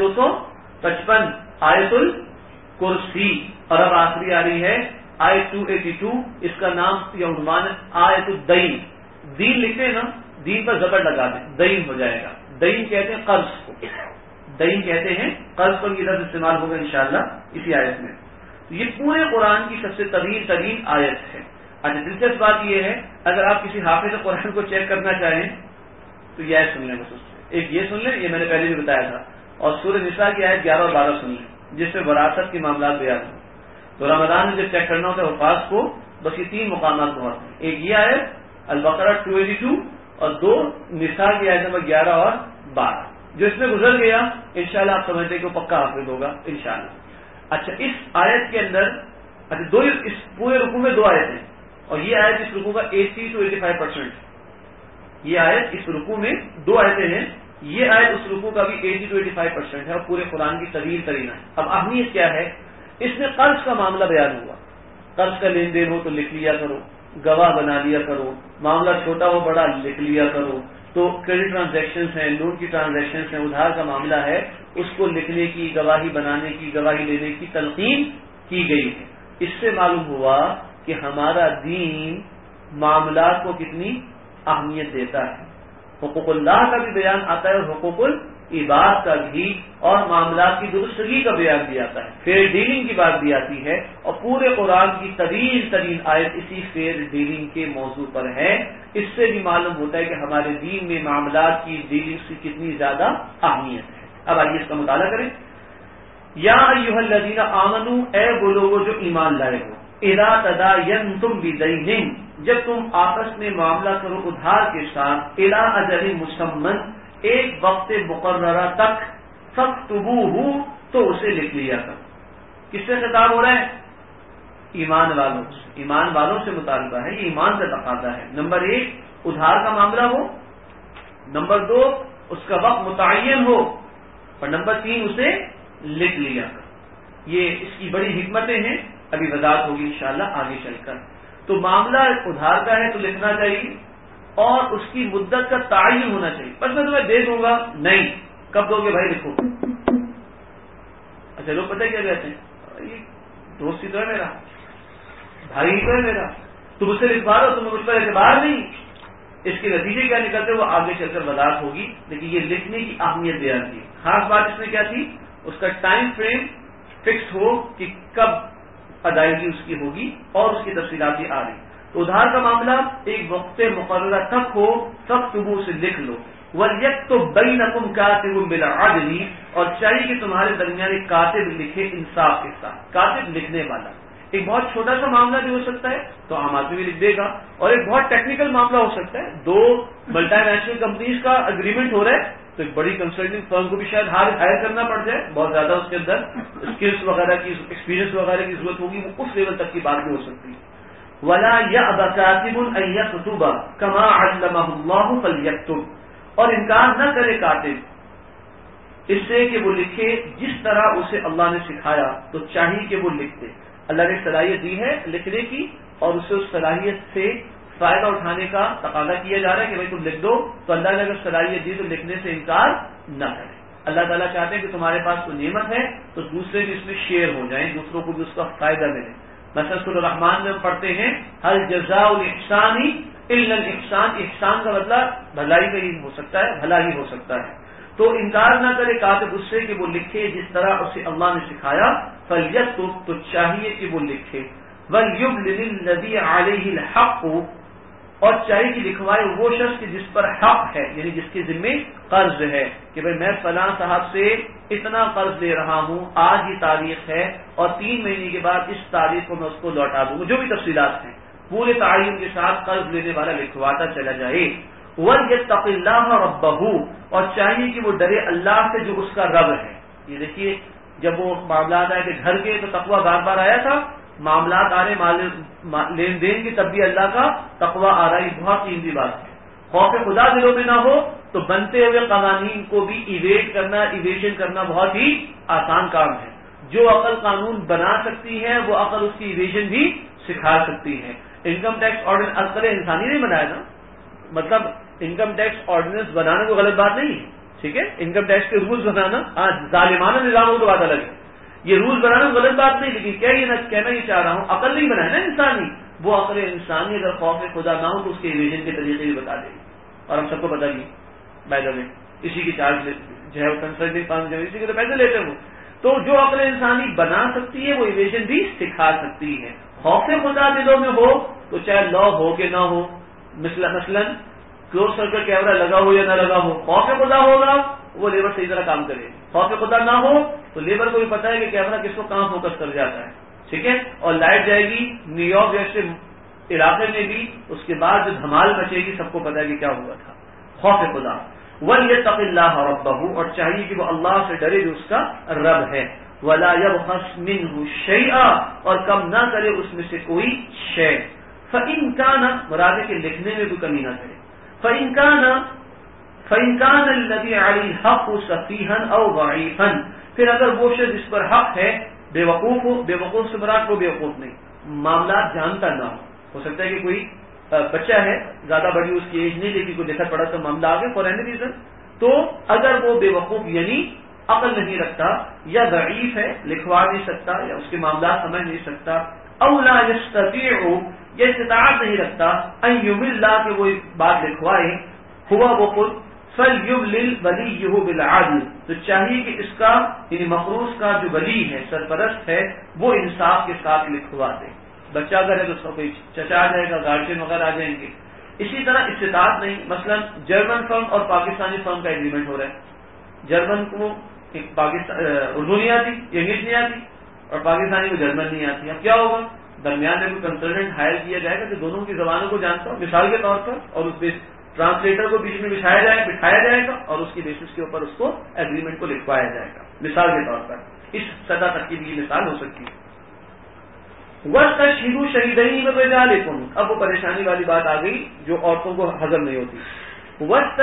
S2: 255 آیت الکرسی. اور اب آخری آ رہی ہے آیت 282. اس کا نام یا عنوان آیت الدین. دین لکھتے ہیں نا، دین پر زبر لگا دیں، دین ہو جائے گا. دین کہتے ہیں قرض کو، دین کہتے ہیں قرض پر یہ لفظ استعمال ہوگا انشاءاللہ اسی آیت میں. یہ پورے قرآن کی سب سے طویل ترین آیت ہے. اچھا، دلچسپ بات یہ ہے اگر آپ کسی حافظ قرآن کو چیک کرنا چاہیں تو یہ آیت سن لیں بس. اس سے ایک یہ سن لیں، یہ میں نے پہلے بھی بتایا تھا، اور سورہ نساء کی آیت 11 اور 12 سن لیں جس میں وراثت کے معاملات بیان ہیں. تو رمضان میں جب چیک کرنا ہوتا ہے حفاظ کو بس یہ 3 مقامات بہت ہیں. ایک یہ آیت البقرہ 282 اور 2 نساء کی آیت نمبر 11 اور 12. جو اس میں گزر گیا انشاءاللہ آپ سمجھتے ہیں کہ وہ پکا حافظ ہوگا انشاءاللہ. اچھا، اس آیت کے اندر اچھا اس پورے رکوع میں 2 آیتیں ہیں، اور یہ آیت اس رکوع کا 80 to 85%. یہ آیت اس رکوع میں 2 آیتیں ہیں، یہ آیت اس رکوع کا بھی 80 to 85% ہے اور پورے قرآن کی طویل ترین ہے. اب اہمیت کیا ہے؟ اس میں قرض کا معاملہ بیان ہوا. قرض کا لین دین ہو تو لکھ لیا کرو، گواہ بنا لیا کرو، معاملہ چھوٹا ہو بڑا لکھ لیا کرو. تو کریڈٹ ٹرانزیکشنز ہیں، لون کی ٹرانزیکشنز ہیں، ادھار کا معاملہ ہے، اس کو لکھنے کی، گواہی بنانے کی، گواہی لینے کی تلقین کی گئی ہے. اس سے معلوم ہوا کہ ہمارا دین معاملات کو کتنی اہمیت دیتا ہے. حقوق اللہ کا بھی بیان آتا ہے اور حقوق العباد کا بھی، اور معاملات کی درستگی کا بیان بھی آتا ہے، فیئر ڈیلنگ کی بات بھی آتی ہے. اور پورے قرآن کی طویل ترین آیت اسی فیئر ڈیلنگ کے موضوع پر ہے. اس سے بھی معلوم ہوتا ہے کہ ہمارے دین میں معاملات کی ڈیلنگ کی کتنی زیادہ اہمیت ہے. اب آئیے اس کا مطالعہ کریں. یا ایھا الذین آمنوا، اے وہ لوگوں جو ایمان لائے ہو، اذا تداینتم بدین، جب تم آپس میں معاملہ کرو ادھار کے ساتھ، الی اجل مسمى، ایک وقت مقررہ تک، فاکتبوہ، تو اسے لکھ لیا کرو. کس سے خطاب ہو رہا ہے؟ ایمان والوں سے. ایمان والوں سے مطالبہ ہے، یہ ایمان کا تقاضا ہے. نمبر 1 ادھار کا معاملہ ہو، نمبر 2 اس کا وقت متعین ہو، اور نمبر 3 اسے لکھ لیا کرو. یہ اس کی بڑی حکمتیں ہیں. ابھی وضاحت ہوگی انشاءاللہ آگے چل کر. تو معاملہ ادھار کا ہے تو لکھنا چاہیے اور اس کی مدت کا تعین ہونا چاہیے. بس میں تمہیں دے دوں گا نہیں. کب دو گے بھائی؟ لکھو. اچھا لوگ پتہ کیا کہتے ہیں؟ یہ دوست ہی تو ہے میرا، بھائی تو ہے میرا، تم اس سے لکھوا رہو، تمہیں مجھ پر اعتبار نہیں. اس کے نتیجے کیا نکلتے وہ آگے چل کر وضاحت ہوگی. لیکن یہ لکھنے کی اہمیت بیان کی. خاص بات اس میں کیا تھی؟ اس کا ٹائم فریم فکس ہو کہ کب ادائیگی اس کی ہوگی اور اس کی تفصیلات بھی آ رہی. تو ادھار کا معاملہ ایک وقت مقررہ تک ہو، فاکتبوا سے لکھ لو. وَلْيَكْتُبْ بَيْنَكُمْ كَاتِبٌ بِالْعَدْلِ، اور چاہیے کہ تمہارے درمیان ایک کاتب لکھے انصاف کے ساتھ. کاتب لکھنے والا ایک بہت چھوٹا سا معاملہ بھی ہو سکتا ہے تو عام آدمی بھی لکھ دے گا، اور ایک بہت ٹیکنیکل معاملہ ہو سکتا ہے. دو ملٹی نیشنل کمپنیز کا اگریمنٹ ہو رہا ہے تو ایک بڑی کنسلٹنگ فرم کو بھی شاید ہائر کرنا پڑ جائے، بہت زیادہ اس کے اندر اسکلس وغیرہ کی، ایکسپیرینس وغیرہ کی ضرورت ہوگی، وہ اس لیول تک کی بات بھی ہو سکتی ہے. وَلَا يَأْبَ كَاتِبٌ أَن يَكْتُبَ كَمَا عَلَّمَهُ اللَّهُ فَلْيَكْتُبْ، اور انکار نہ کرے کاتب اس سے کہ وہ لکھے جس طرح اسے اللہ نے سکھایا، تو چاہیے کہ وہ لکھ دے. اللہ نے صلاحیت دی ہے لکھنے کی اور اسے اس صلاحیت سے فائدہ اٹھانے کا تقاضا کیا جا رہا ہے کہ بھائی تم لکھ دو. تو اللہ نے اگر صلاحیت دی تو لکھنے سے انکار نہ کرے. اللہ تعالیٰ چاہتے ہیں کہ تمہارے پاس کوئی نعمت ہے تو دوسرے بھی اس میں شیئر ہو جائیں، دوسروں کو بھی اس کا فائدہ ملے. مثلا سورۃ الرحمن میں ہم پڑھتے ہیں هل جزاء الاحسان الا الاحسان. احسان کا مطلب بھلائی کا ہی ہو سکتا ہے، بھلا ہی ہو سکتا ہے. تو انکار نہ کرے کاتب اس سے کہ وہ لکھے جس طرح اسے اللہ نے سکھایا. فَلْيَكْتُبْ، تو چاہیے کہ وہ لکھے. وَلْيُمْلِلِ الَّذِي عَلَيْهِ الْحَقُّ، اور چاہیے کہ لکھوائے وہ شخص جس پر حق ہے، یعنی جس کے ذمے قرض ہے کہ بھئی میں فلاں صاحب سے اتنا قرض لے رہا ہوں، آج یہ تاریخ ہے اور 3 مہینے کے بعد اس تاریخ کو میں اس کو لوٹا دوں گا. جو بھی تفصیلات ہیں پورے تعین کے ساتھ قرض لینے والا لکھواتا چلا جائے. وَلْيَتَّقِ اللَّهَ رَبَّهُ، اور چاہیے کہ وہ ڈرے اللہ سے جو اس کا رب ہے. یہ دیکھیے جب وہ معاملات آئے کہ گھر کے تو تقویٰ بار بار آیا تھا، معاملات آ رہے لین دین کی تب بھی اللہ کا تقویٰ آ رہا ہے. بہت قیمتی بات ہے. خوف خدا دلوں میں نہ ہو تو بنتے ہوئے قوانین کو بھی ایویژن کرنا بہت ہی آسان کام ہے. جو عقل قانون بنا سکتی ہے وہ عقل اس کی ایویژن بھی سکھا سکتی ہے. انکم ٹیکس آرڈیننس عقل انسانی نہیں بنایا نا، مطلب انکم ٹیکس آرڈیننس بنانے کو غلط بات نہیں ہے، ٹھیک ہے. انکم ٹیکس کے رولز بنانا ظالمانہ نظام ہو تو بات الگ ہے. یہ رول بنانا غلط بات نہیں، لیکن کیا یہ کہنا یہ چاہ رہا ہوں عقل نہیں بنایا نا انسانی. وہ عقل انسانی اگر خوف خدا نہ ہو تو اس کے ایویژن کے طریقے بھی بتا دے گی. اور ہم سب کو بتا دیے بائی دا وے اسی کی چارج جو ہے وہ کنسلٹنگ فرم جو اسی کے تو پیسے لیتے ہو. تو جو عقل انسانی بنا سکتی ہے وہ ایویژن بھی سکھا سکتی ہے. خوف خدا دلوں میں ہو تو چاہے لا ہو کہ نہ ہو، مثلا کلوز سرکٹ کیمرہ لگا ہو یا نہ لگا ہو، خوف خدا ہوگا وہ لیبر صحیح طرح کام کرے. خوف خدا نہ ہو تو لیبر کو بھی پتا ہے کہ کیمرہ کس کو کہاں فوکس کر جاتا ہے، ٹھیک ہے. اور لائٹ جائے گی نیو یارک جیسے علاقے میں بھی، اس کے بعد جو دھمال مچے گی سب کو پتا ہے کہ کیا ہوا تھا. خوف خدا. وَلْيَتَّقِ اللَّهَ رَبَّهُ، اور چاہیے کہ وہ اللہ سے ڈرے جو اس کا رب ہے. وَلَا يَبْخَسْ مِنْهُ شَيْئًا، اور کم نہ کرے اس میں سے کوئی شے. فَإِنْ كَانَ، مراد ہے کہ لکھنے میں کوئی کمی نہ کرے. فَإِنْ كَانَ الَّذِي عَلَيْهِ الْحَقُّ سَفِيهًا أَوْ ضَعِيفًا، پھر اگر وہ شخص جس پر حق ہے بے وقوف ہو، بے وقوف سے مراد وہ بے وقوف نہیں، معاملات جانتا نہ ہو سکتا ہے کہ کوئی بچہ ہے زیادہ بڑی اس کی ایج نہیں لیکن کوئی لکھا پڑھا تو معاملہ آگے فور اینی ریزن. تو اگر وہ بے وقوف یعنی عقل نہیں رکھتا یا ضعیف ہے، لکھوا نہیں سکتا یا اس کے معاملات سمجھ نہیں سکتا، او لا یستطیع، یا استطاعت نہیں رکھتا، ان یمل، کہ وہ بات لکھوائے، ہوا وہ خود، فلیملل ولیہ بالعدل، تو چاہیے کہ اس کا یعنی مقروض کا جو ولی ہے، سرپرست ہے، وہ انصاف کے ساتھ لکھوا دے. بچہ اگر ہے تو اس کا کوئی چچا آ جائے گا، گارجین وغیرہ آ جائیں گے. اسی طرح استطاعت نہیں، مثلا جرمن فرم اور پاکستانی فرم کا ایگریمنٹ ہو رہا ہے. جرمن کو اردو نہیں آتی، انگلش نہیں آتی، اور پاکستانی کو جرمن نہیں آتی. اب کیا ہوگا؟ درمیان میں کوئی کنسلٹنٹ ہائر کیا جائے گا جو دونوں کی زبانوں کو جانتا ہو مثال کے طور پر، اور اس ٹرانسلیٹر کو بیچ میں بٹھایا جائے گا اور اس کی بیسس کے اوپر اس کو ایگریمنٹ کو لکھوایا جائے گا مثال کے طور پر. اس سطح تک کی بھی مثال ہو سکتی ہے. وَاسْتَشْهِدُوا شَهِيدَيْنِ مِن رِجَالِكُمْ، اب وہ پریشانی والی بات آ گئی جو عورتوں کو ہضم نہیں ہوتی.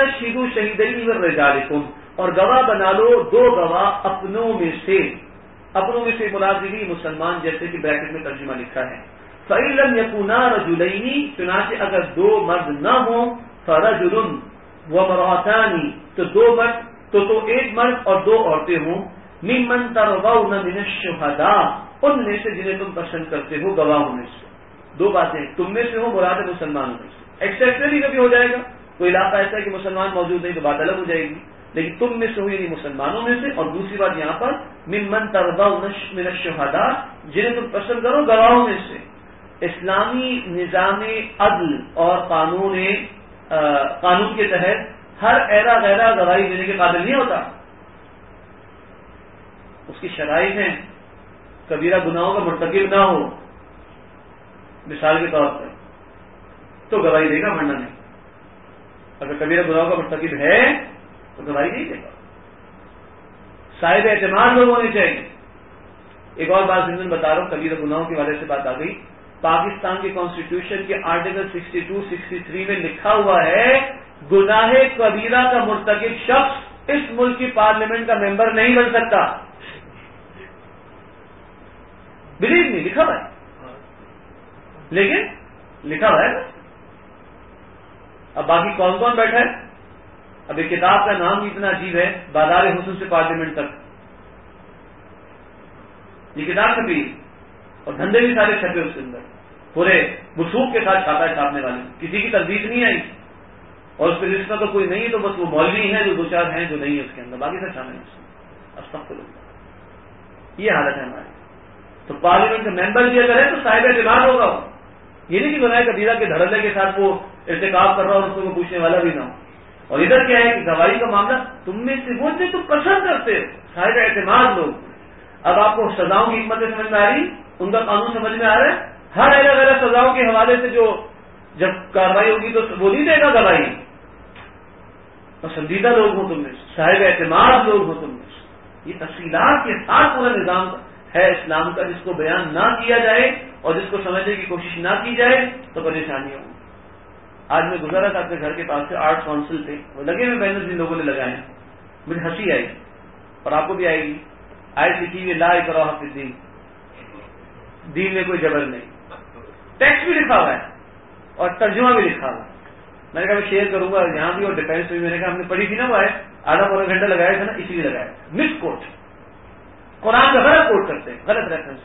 S2: وَاسْتَشْهِدُوا شَهِيدَيْنِ مِن رِجَالِكُمْ، اور گواہ بنا لو 2 گواہ اپنوں میں سے. اپنوں میں سے مراد بھی مسلمان، جیسے کہ بریکٹ میں ترجمہ لکھا ہے فَإِن لَمْ يَكُونَا رَجُلَيْنِ، چنانچہ اگر دو مرد نہ ہوں، فَرَجُلٌ وَامْرَأَتَانِ، تو دو مرد تو ایک مرد اور دو عورتیں ہوں، مِمَّن تَرْضَوْنَ مِنَ الشُّهَدَاء، ان میں سے جنہیں تم پسند کرتے ہو گواہوں میں سے. دو باتیں، تم میں سے ہو مراد مسلمانوں میں سے. ایکسیپشنلی کبھی ہو جائے گا، کوئی علاقہ ایسا ہے کہ مسلمان موجود نہیں تو بات الگ ہو جائے گی، لیکن تم میں سے ہو یعنی مسلمانوں میں سے. اور دوسری بات یہاں پر ممن ترضون من الشہداء، جنہیں تم پسند کرو گواہوں میں سے. اسلامی نظام عدل اور قانون کے تحت ہر ایرا غیرہ گواہی دینے کے قابل نہیں ہوتا. اس کی شرائط ہیں، کبیرہ گناہوں کا مرتکب نہ ہو مثال کے طور پر تو گواہی دے گا، ورنہ نہیں. اگر کبیرہ گناہوں کا مرتکب ہے تو گواہی نہیں دے گا. صاحب اعتماد لوگ ہونے چاہیے. ایک اور بات ضمن بتا رہا ہوں، کبیرہ گناہوں کی وجہ سے بات آ گئی. پاکستان کے کانسٹیٹیوشن کے آرٹیکل 62-63 میں لکھا ہوا ہے گناہ کبیرہ کا مرتکب شخص اس ملک کی پارلیمنٹ کا ممبر نہیں بن سکتا. بلیو نہیں، لکھا ہوا ہے، لیکن لکھا ہوا ہے. اب باقی کون کون بیٹھا ہے؟ اب ایک کتاب کا نام بھی اتنا عجیب ہے، بازار حسن سے پارلیمنٹ تک. یہ کتاب چھپی اور دھندے بھی سارے چھپے اس کے اندر، پورے وثوق کے ساتھ چھاپا ہے چھاپنے والے. کسی کی تصدیق نہیں آئی اور اس پہ رشتہ تو کوئی نہیں ہے، تو بس وہ مولوی ہیں جو دو چار ہیں جو نہیں ہے اس کے اندر، باقی سب شامل ہیں اس میں. استغفر اللہ. یہ حالت ہے ہماری. تو پارلیمنٹ کا ممبر بھی اگر ہے تو صاحب اعتماد ہوگا. یہ نہیں کہ گناہ کبیرہ کے دھڑلے کے ساتھ وہ ارتکاب کر رہا اور اس کو پوچھنے والا بھی نہ ہو. اور ادھر کیا ہے کہ گواہی کا معاملہ تم میں سے وہ تم پسند کرتے ہو، صاحب اعتماد لوگ. اب آپ کو سزاؤں کی حکمت سمجھ میں آ رہی، ان کا قانون سمجھ میں آ رہا ہے. ہر الگ الگ سزاؤں کے حوالے سے جو جب کارروائی ہوگی تو وہ نہیں دے گا گواہی. پسندیدہ لوگ ہوں تم میں سے، صاحب اعتماد لوگ ہوں تم میں سے. یہ تفصیلات کے ساتھ پورا نظام ہے اسلام کا، جس کو بیان نہ کیا جائے اور جس کو سمجھنے کی کوشش نہ کی جائے تو پریشانی ہوگی. آج میں گزرا تھا اپنے گھر کے پاس سے، آرٹ کونسل تھے، وہ لگے ہوئے بینر جن لوگوں نے لگائے ہیں. مجھے ہنسی آئی اور آپ کو بھی آئے گی. آیت لکھی ہوئی لا اکراہ فی الدین، دین میں کوئی جبر نہیں. ٹیکسٹ بھی لکھا ہوا ہے اور ترجمہ بھی لکھا ہوا ہے. میں نے کہا میں شیئر کروں گا یہاں بھی اور ڈیفینس میں. میں نے کہا ہم نے پڑھی تھی نا وہ آیت، آدھا پورا گھنٹہ لگایا تھا نا، اسی لیے لگایا. مس کوٹ، قرآن کا غلط کوٹ کرتے ہیں، غلط ریفرنس.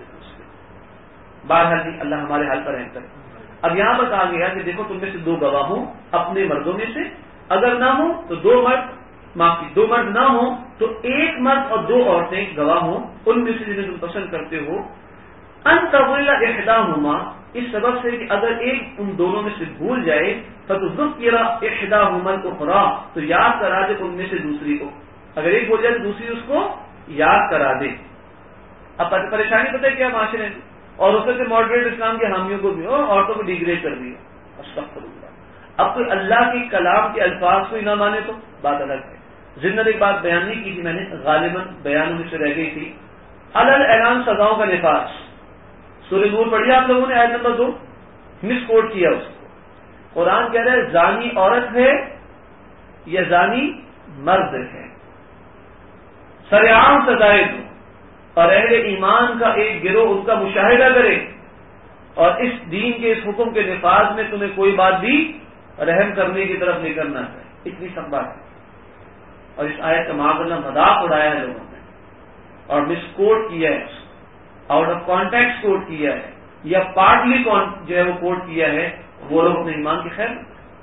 S2: بہرحال جی اللہ ہمارے حال پر رحم کرے. اب یہاں پر کہا گیا کہ دیکھو تم میں سے دو گواہ ہوں اپنے مردوں میں سے، اگر نہ ہو تو دو مرد نہ ہوں تو ایک مرد اور دو عورتیں گواہ ہوں ان میں سے جنہیں تم پسند کرتے ہو. ان تضل احداہما، اس سبب سے کہ اگر ایک ان دونوں میں سے بھول جائے فتذکر احداہما الاخری، تو یاد کرا دے ان میں سے دوسری کو. اگر ایک بھول جائے تو دوسری اس کو یاد کرا دے. اب پریشانی پتہ ہے کیا معاشرے میں، اور اس سے ماڈریٹ اسلام کے حامیوں کو بھی عورتوں کو ڈیگریڈ کر دیا. استغفر اللہ. اب کوئی اللہ کے کلام کے الفاظ کو ہی نہ مانے تو بات الگ ہے. ضمن ایک بات بیان نہیں کی تھی میں نے، غالباً بیانوں میں سے رہ گئی تھی. علل اعلان سزاؤں کا نفاذ، سورہ نور پڑھی آپ لوگوں نے، آیت نمبر 2 مس کوٹ کیا اس کو. قرآن کہہ رہا ہے زانی عورت ہے یا زانی مرد ہے، سرعام سزائے دو. اور اہل ایمان کا ایک گروہ ان کا مشاہدہ کرے اور اس دین کے اس حکم کے نفاذ میں تمہیں کوئی بات بھی رحم کرنے کی طرف نہیں کرنا ہے. اتنی سب بات ہے. اور اس آیت کا معاملہ مذاق اڑایا ہے لوگوں نے اور مس کوٹ کیا ہے، آؤٹ آف کانٹیکٹ کوٹ کیا ہے یا پارٹلی جو ہے وہ کوٹ کیا ہے. وہ لوگ اپنے ایمان کی خیر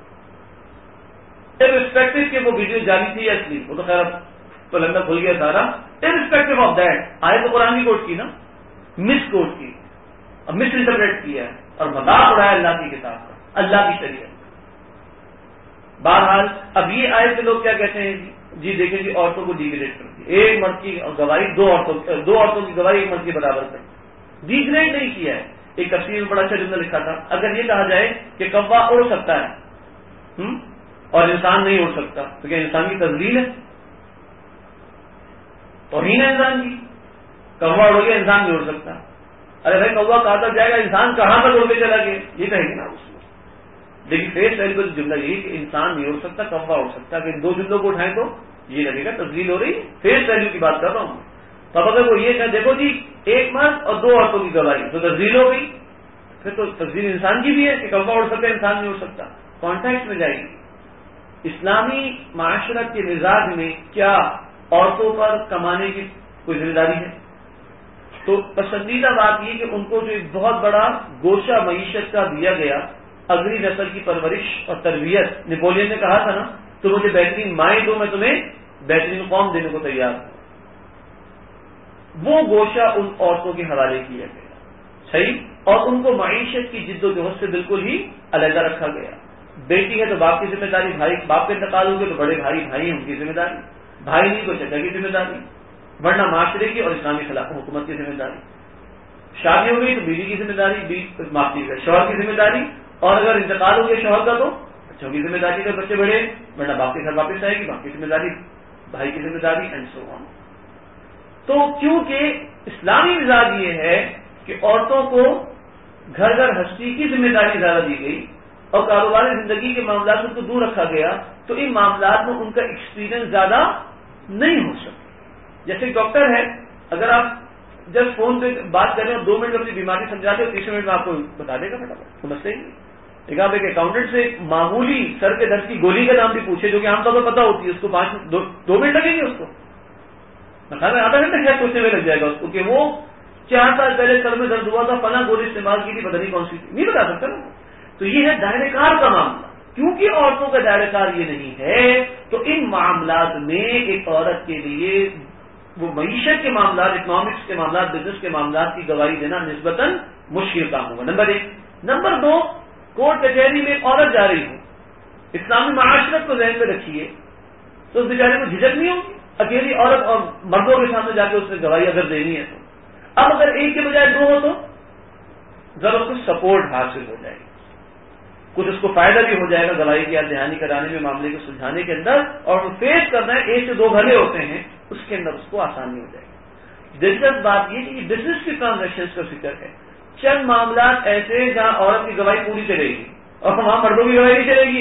S2: ارسپیکٹو کہ وہ ویڈیو جاری تھی یا اصلی، وہ تو خیر تو لگنا کھل گیا سارا. ارسپیکٹو آف دیٹ آیت تو قرآن کی کوٹ کی نا، مس کوٹ کی اور مس انٹرپریٹ کیا ہے اور مذاق اڑایا اللہ کی کتاب کا، اللہ کی شریعت. بہرحال اب یہ آیت کے لوگ کیا کہتے ہیں جی دیکھیں جی عورتوں کو ڈیگریڈ کر دیا، ایک مرد کی گواہی دو عورتوں کی گواہی ایک مرد کے برابر کر ڈیگریڈ نہیں کیا ہے. ایک تفسیر میں بڑا اچھا جملہ لکھا تھا، اگر یہ کہا جائے کہ کوا اڑ سکتا ہے اور انسان نہیں اڑ سکتا تو کیا انسان کی تذلیل ہے؟ توہین ہے انسان کی. کوا اڑ گیا انسان نہیں اڑ سکتا. ارے بھائی کوا کہاں تک جائے گا، انسان کہاں تک اڑ کے چلا گیا، یہ کہیں گے نا اس میں. لیکن فیس ویلو کا جملہ یہی کہ انسان نہیں اڑ سکتا، کوا اڑ سکتا. اگر ان دو جملوں کو اٹھائیں تو یہ لگے گا تذلیل ہو رہی ہے. فیس ویلو کی بات کر رہا ہوں. تو اب اگر وہ یہ کہ دیکھو جی ایک مرد اور 2 عورتوں کی گواہی تو تفضیل ہو گئی، پھر تو تفضیل انسان کی بھی ہے کہ کوا اڑ سکتا ہے انسان نہیں اڑ سکتا، کانٹیکٹ میں جائے گی۔ اسلامی معاشرت کے مزاج میں کیا عورتوں پر کمانے کی کوئی ذمہ داری ہے؟ تو پسندیدہ بات یہ کہ ان کو جو ایک بہت بڑا گوشہ معیشت کا دیا گیا، اگلی نسل کی پرورش اور تربیت، نیپولین نے کہا تھا نا تو مجھے بہترین مائیں دو میں تمہیں بہترین قوم دینے کو تیار ہوں، وہ گوشہ ان عورتوں کے حوالے کیا گیا، صحیح، اور ان کو معیشت کی جد و جہد سے بالکل ہی علیحدہ رکھا گیا۔ بیٹی ہے تو باپ کی ذمہ داری، بھائی باپ کے انتقال ہو گئے تو بڑے بھائی ہیں ان کی ذمہ داری، بھائی نہیں تو چچا کی ذمہ داری، ورنہ معاشرے کی اور اسلامی خلاف حکومت کی ذمہ داری۔ شادی ہو گئی تو بیوی کی ذمہ داری، معافی کا شوہر کی ذمہ داری، اور اگر انتقال ہو گیا شوہر کا تو بچوں کی ذمہ داری، اگر بچے بڑے ورنہ باپ کے گھر واپس آئے گی، باپ کی ذمہ داری، بھائی کی ذمہ داری، اینڈ سو آن۔ تو کیونکہ اسلامی مزاج یہ ہے کہ عورتوں کو گھر گھر ہستی کی ذمہ داری زیادہ دی گئی اور کاروباری زندگی کے معاملات کو دور رکھا گیا، تو ان معاملات میں ان کا ایکسپیرئنس زیادہ نہیں ہو سکتا۔ جیسے ڈاکٹر ہے، اگر آپ جب فون پہ بات کریں اور 2 منٹ اپنی بیماری سمجھاتے ہو، 3 منٹ میں آپ کو بتا دے گا فٹافٹ، سمجھتے ہی نہیں۔ لیکن آپ ایک اکاؤنٹنٹ سے معمولی سر کے درد کی گولی کا نام بھی پوچھے جو کہ عام طور پر پتا ہوتی ہے، اس کو 2 منٹ لگیں گے، اس کو میں آدھا گھنٹہ خیر سوچنے میں لگ جائے گا اس کو کہ وہ 4 سال پہلے سر میں درد ہوا تھا، فلاں گولی استعمال کی تھی، پتہ نہیں کون سی تھی، نہیں بتا سکتا نا۔ تو یہ ہے دائرہ کار کا معاملہ، کیونکہ عورتوں کا دائرہ کار یہ نہیں ہے تو ان معاملات میں ایک عورت کے لیے وہ معیشت کے معاملات، اکنامکس کے معاملات، بزنس کے معاملات کی گواہی دینا نسبتاً مشکل کام ہوگا، نمبر 1۔ نمبر 2، کورٹ کچہری میں ایک عورت جا رہی ہو، اسلامی معاشرت کو ذہن میں رکھیے، تو اس بیچارے کو جھجک نہیں ہوگی، اکیلی عورت اور مردوں کے سامنے جا کے اس نے گواہی اگر دینی ہے تو۔ اب اگر ایک کے بجائے 2 ہو تو ذرا کچھ سپورٹ حاصل ہو جائے گی، کچھ اس کو فائدہ بھی ہو جائے گا گواہی کی یاد دہانی کرانے میں، معاملے کو سلجھانے کے اندر، اور فیس کرنا ہے 1 سے 2 بھلے ہوتے ہیں، اس کے اندر اس کو آسانی ہو جائے گی۔ دلچسپ بات یہ کہ بزنس کی ٹرانزیکشن کا فکر ہے، چند معاملات ایسے جہاں عورت کی گواہی پوری چلے گی اور وہاں مردوں کی گواہی نہیں چلے گی۔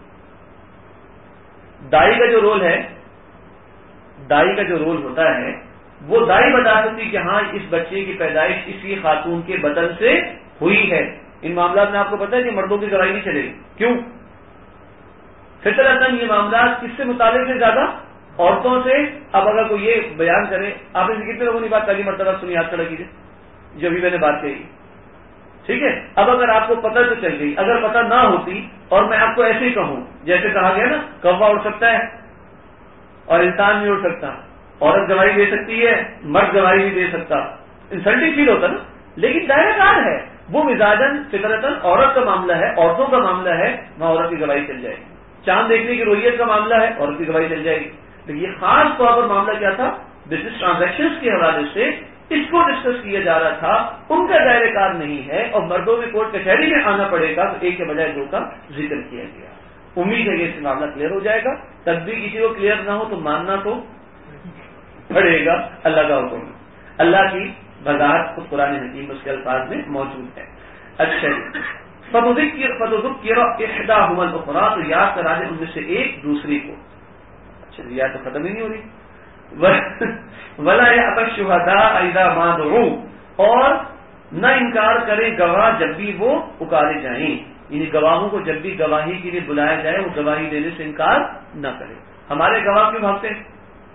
S2: دائی کا جو رول ہے، دائی کا جو رول ہوتا ہے، وہ دائی بتا سکتی کہ ہاں اس بچے کی پیدائش اسی خاتون کے بدن سے ہوئی ہے۔ ان معاملات میں آپ کو پتا ہے کہ مردوں کی گواہی نہیں چلے گی، کیوں؟ فطرتاً یہ معاملات کس سے متعلق ہے؟ زیادہ عورتوں سے۔ اب اگر کوئی یہ بیان کرے، آپ نے کتنے لوگوں نے بات پہلی مرتبہ سنی، ہاتھ کھڑا کیجیے جو ابھی میں نے بات کہی، ٹھیک ہے؟ اب اگر آپ کو پتہ تو چل گئی، اگر پتہ نہ ہوتی اور میں آپ کو ایسے ہی کہوں جیسے کہا گیا نا کوا اڑ سکتا ہے اور انسان نہیں اڑ سکتا، عورت گواہی دے سکتی ہے، مرد گواہی نہیں دے سکتا، انسلٹنگ فیل ہوتا نا۔ لیکن دائرہ کار ہے، وہ مزاجن فطرتاً عورت کا معاملہ ہے، عورتوں کا معاملہ ہے، وہاں عورت کی گواہی چل جائے گی۔ چاند دیکھنے کی رویت کا معاملہ ہے، عورت کی گواہی چل جائے گی۔ لیکن یہ خاص طور پر معاملہ کیا تھا؟ بزنس ٹرانزیکشن کے حوالے سے اس کو ڈسکس کیا جا رہا تھا، ان کا دائرہ کار نہیں ہے، اور مردوں میں کورٹ کچہری میں آنا پڑے گا تو 1 کے بجائے 2 کا ذکر کیا گیا۔ امید ہے کہ اس معاملہ کلیئر ہو جائے گا، تب بھی کسی کو کلیئر نہ ہو تو ماننا تو پڑے گا، اللہ کا حکم، اللہ کی وضاحت خود قرآن حکیم اس کے الفاظ میں موجود ہے۔ اچھا جی، فَتُذُكِّرَ إِحْدَاهُمَا الْأُخْرَىٰ، تو یاد کرا دے ان میں سے ایک دوسری کو۔ اچھا جی، یاد تو ختم ہی نہیں ہو رہی۔ وَلَا يَأْبَ الشُّهَدَاءُ إِذَا مَا دُعُوا، اور نہ انکار کریں گواہ جب بھی وہ پکارے جائیں، یعنی گواہوں کو جب بھی گواہی کے لیے بلایا جائے وہ گواہی دینے سے انکار نہ کرے۔ ہمارے گواہ کیوں بھاگتے ہیں؟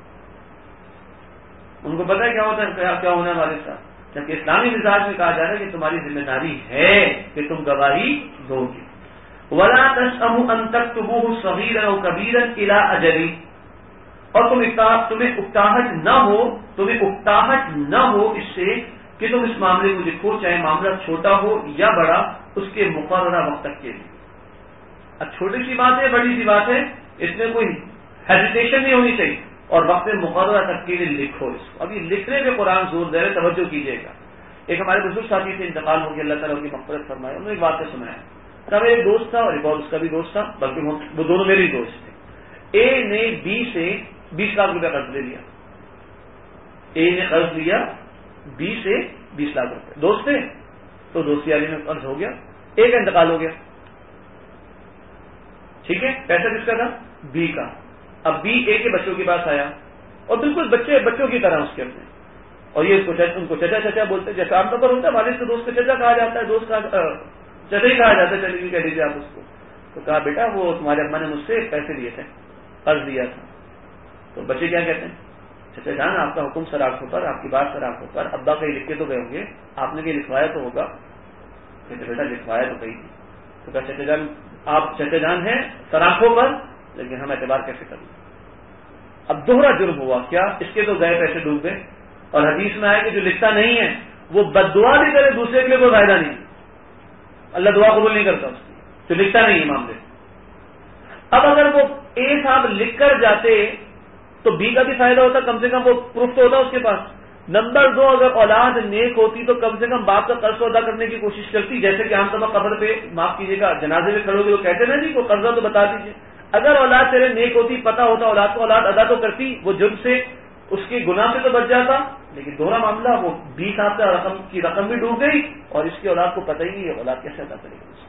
S2: ان کو پتہ ہے کیا ہوتا ہے، کیا ہونا ہے ہمارے ساتھ، جبکہ اسلامی مزاج میں کہا جا رہا ہے کہ تمہاری ذمہ داری ہے کہ تم گواہی دو گے۔ وَلَا تَسْأَمُوا أَن تَكْتُبُوهُ صَغِيرًا أَوْ كَبِيرًا إِلَىٰ أَجَلِهِ، اور تمہیں اکتاہٹ نہ ہو اس سے کہ تم اس معاملے کو لکھو، چاہے معاملہ چھوٹا ہو یا بڑا، اس کے مقررہ وقت تک کے لیے۔ اب چھوٹی سی بات ہے، بڑی سی بات ہے، اس میں کوئی ہیزیٹیشن نہیں ہونی چاہیے، اور وقت مقررہ تک کے لیے لکھو اس کو۔ اب یہ لکھنے پہ قرآن زور دے رہے، توجہ کیجیے گا۔ ایک ہمارے بزرگ ساتھی سے انتقال ہو گیا، اللہ تعالیٰ کی مغفرت فرمائے، انہوں نے ایک واقعہ سنایا تھا۔ ایک دوست تھا اور ایک اور اس کا بھی دوست تھا، بلکہ وہ دونوں میرے ہی دوست تھے۔ اے نے بی سے 20 لاکھ روپے قرض لے لیا، اے نے قرض لیا بی سے 20 لاکھ روپے، دوست تھے تو دوستی یاری میں قرض ہو گیا، اے کا انتقال ہو گیا، ٹھیک ہے، پیسہ کس کا تھا؟ بی کا۔ اب بی اے کے بچوں کے پاس آیا اور بالکل بچوں کی طرح اس کے اپنے اور یہ ان کو چچا چچا بولتے ہیں، جیسے عام طور پر ہوتا ہے والد کے دوست کو چچا کہا جاتا ہے، دوست کا چچا ہی کہا جاتا ہے، چلیے بھی کہہ لیجیے آپ اس کو. تو کہا بیٹا وہ تمہارے ابا نے مجھ سے پیسے لیے تھے، قرض دیا تھا. تو بچے کیا کہتے ہیں، چچا جان آپ کا حکم سر آنکھوں پر، آپ کی بات سر آنکھوں پر، ابا کہیں لکھ کے تو گئے ہوں گے، آپ نے کہیں لکھوایا تو ہوگا. کہتے بیٹا لکھوایا تو کہیں تھی. تو کہا چچا جان آپ چچا جان ہیں سر آنکھوں پر، لیکن ہم اعتبار کیسے کر لیں. اب دوہرا جرم ہوا کیا، اس کے تو گئے پیسے ڈوب گئے. اور حدیث میں آیا کہ جو لکھتا نہیں ہے وہ بد دعا بھی کرے دوسرے کے لیے کوئی فائدہ نہیں، اللہ دعا قبول نہیں کرتا اس کی، جو لکھتا نہیں ہے معاملے. اب اگر وہ اے صاحب لکھ کر جاتے تو بی کا بھی فائدہ ہوتا، کم سے کم وہ پروف تو ہوتا اس کے پاس. نمبر 2 اگر اولاد نیک ہوتی تو کم سے کم باپ کا قرض ادا کرنے کی کوشش کرتی، جیسے کہ عام طور پر قبر پہ معاف کیجیے گا جنازے میں کھڑے ہو گئے وہ کہتے نا جی کو قرضہ تو بتا دیجیے. اگر اولاد تیرے نیک ہوتی پتا ہوتا اولاد کو اولاد ادا تو کرتی، وہ جرم سے اس کے گناہ سے تو بچ جاتا. لیکن دوہرا معاملہ وہ 20 صاحب کی رقم بھی ڈوب گئی اور اس کی اولاد کو پتہ ہی نہیں ہے اولاد کیسے ادا کرے گی.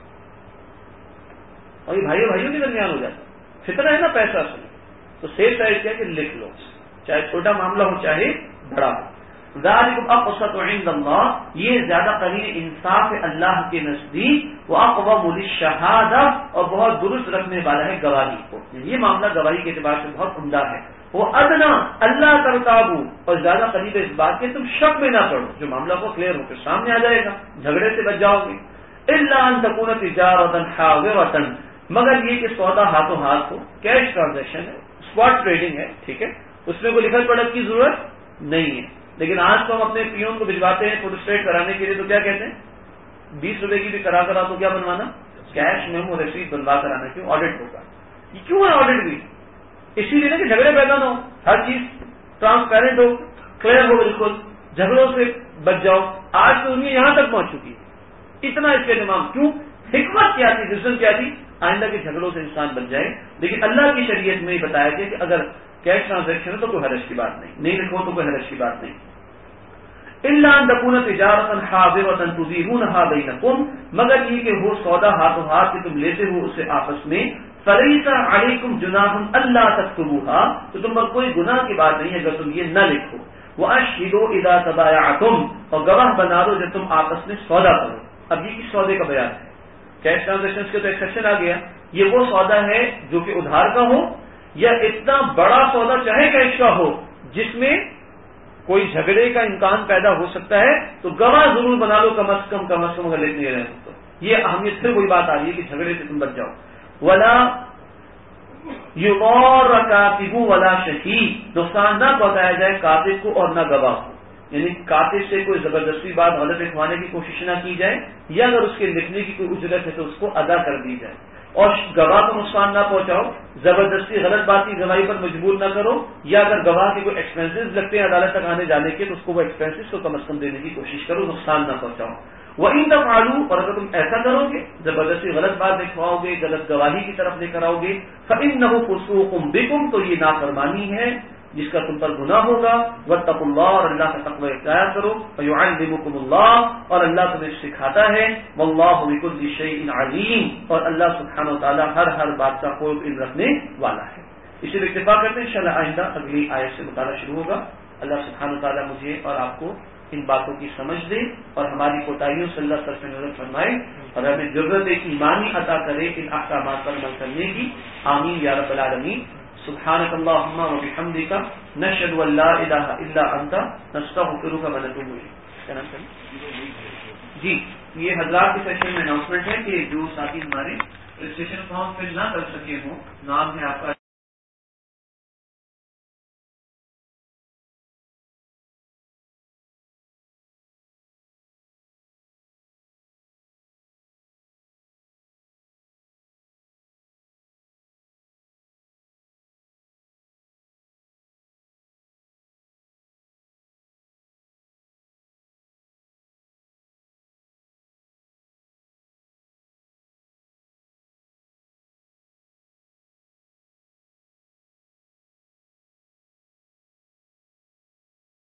S2: اور یہ بھائیوں کے درمیان ہو جاتا فتنہ ہے نا پیسہ اصل. تو سیف سائڈ کیا کہ لکھ لو، چاہے چھوٹا معاملہ ہو چاہے بڑا ہو. ذالکم اقسط عند اللہ، یہ زیادہ قریب انصاف ہے اللہ کے نزدیک، واقوم للشہادہ، اور بہت درست رکھنے والا ہے گواہی کو. یہ معاملہ گواہی کے اعتبار سے بہت عمدہ ہے. وہ ادنا اللہ ترتابو، اور زیادہ قریب اس بات کے تم شک میں نہ پڑو، جو معاملہ کو کلیئر ہو کے سامنے آ جائے گا، جھگڑے سے بچ جاؤ گے. الا ان تکون تجارۃ حاضرۃ، مگر یہ کہ سودا ہاتھوں ہاتھ ہو، کیش ٹرانزیکشن ہے، اسپاٹ ٹریڈنگ ہے، ٹھیک ہے، اس میں کوئی لکھت پڑھت کی ضرورت نہیں ہے. لیکن آج تو ہم اپنے پیون کو بھجواتے ہیں فوٹوسٹیٹ کرانے کے لیے، تو کیا کہتے ہیں 20 روپے کی بھی کرا تو کیا بنوانا، کیش میمو رسید بنوا کرانا. کیوں؟ آڈٹ ہوگا. یہ کیوں ہے آڈٹ بھی؟ اسی لیے نا کہ جھگڑے پیدا نہ ہو، ہر چیز ٹرانسپیرنٹ ہو، کلیئر ہو، بالکل جھگڑوں سے بچ جاؤ. آج تو دنیا یہاں تک پہنچ چکی ہے، اتنا اس کے اہتمام. کیوں؟ حکمت کیا تھی، وژن کیا تھی، آئندہ کے جھگڑوں سے انسان بچ جائے. لیکن اللہ کی شریعت میں بتایا گیا کہ اگر کیش ٹرانزیکشن ہے تو کوئی حرج کی بات نہیں لکھو تو کوئی حرج کی بات نہیں. الا ان تکون تجارۃ حاضرۃ تدیرونها بینکم، مگر یہ کہ وہ سودا ہاتھوں ہاتھ کہ تم لیتے ہو اسے آپس میں. فلیس علیکم جناح الا تکتبوها، تو تم پر کوئی گناہ کی بات نہیں اگر تم یہ نہ لکھو. واشهدوا اذا تبایعتم، اور گواہ بنا دو جب تم آپس میں سودا کرو. اب یہ کس سودے کا بیان ہے؟ کیش ٹرانزیکشن کے تو ایکسیپشن آ گیا. یہ وہ سودا ہے جو کہ ادھار کا ہو، یا اتنا بڑا سودا چاہے کیش کا ہو جس میں کوئی جھگڑے کا امکان پیدا ہو سکتا ہے، تو گواہ ضرور بنا لو کم از کم اگر لکھ نہیں رہے تو. یہ اہمیت پھر وہی بات آ رہی ہے کہ جھگڑے سے تم بچ جاؤ. ولا یضار کاتب ولا شہید، نقصان نہ پہنچایا جائے کاتب کو اور نہ گواہ کو. یعنی کاتب سے کوئی زبردستی بات غلط لکھوانے کی کوشش نہ کی جائے، یا اگر اس کے لکھنے کی کوئی اجرت ہے تو اس کو ادا کر دی جائے. اور گواہ کو نقصان نہ پہنچاؤ، زبردستی غلط بات کی گواہی پر مجبور نہ کرو، یا اگر گواہ کے کوئی ایکسپینسز لگتے ہیں عدالت تک آنے جانے کے تو اس کو وہ ایکسپینسز کو کم از کم دینے کی کوشش کرو، نقصان نہ پہنچاؤ. وَإِن تَفْعَلُوا، اور اگر تم ایسا کرو گے، زبردستی غلط بات لکھواؤ گے، غلط گواہی کی طرف لے کر آؤ گے، فَإِنَّهُ فُسُوقٌ بِكُمْ، تو یہ نافرمانی ہے جس کا تم پر گناہ ہوگا. وَاتَّقُوا اللَّهَ، اور اللہ کا تقوی اختیار کرو. وَيُعَلِّمُكُمُ اللَّهُ، اور اللہ تمہیں سکھاتا ہے. وَاللَّهُ بِكُلِّ شَيْءٍ عَلِيمٌ، اور اللہ سبحانہ وتعالی ہر بات کا خوب علم رکھنے والا ہے. اسی لیے اتفاق کرتے ہیں انشاءاللہ آئندہ اگلی آیت سے مطالعہ شروع ہوگا. اللہ سبحانہ وتعالی مجھے اور آپ کو ان باتوں کی سمجھ دے اور ہماری کوتاہیوں سے اللہ صرف نظر فرمائے اور ہمیں ضرورت ایمانی عطا کرے ان احکامات پر عمل کرنے کی. آمین یا رب العالمین. سبحانک اللہم و بحمدک، نشہد ان لا الہ الا انت، نستغفرک و نتوب الیک. جی یہ حضرات کے سیشن میں اناؤنسمنٹ ہے کہ جو ساتھی ہمارے رجسٹریشن فارم فل نہ کر سکے ہوں، نام ہے آپ کا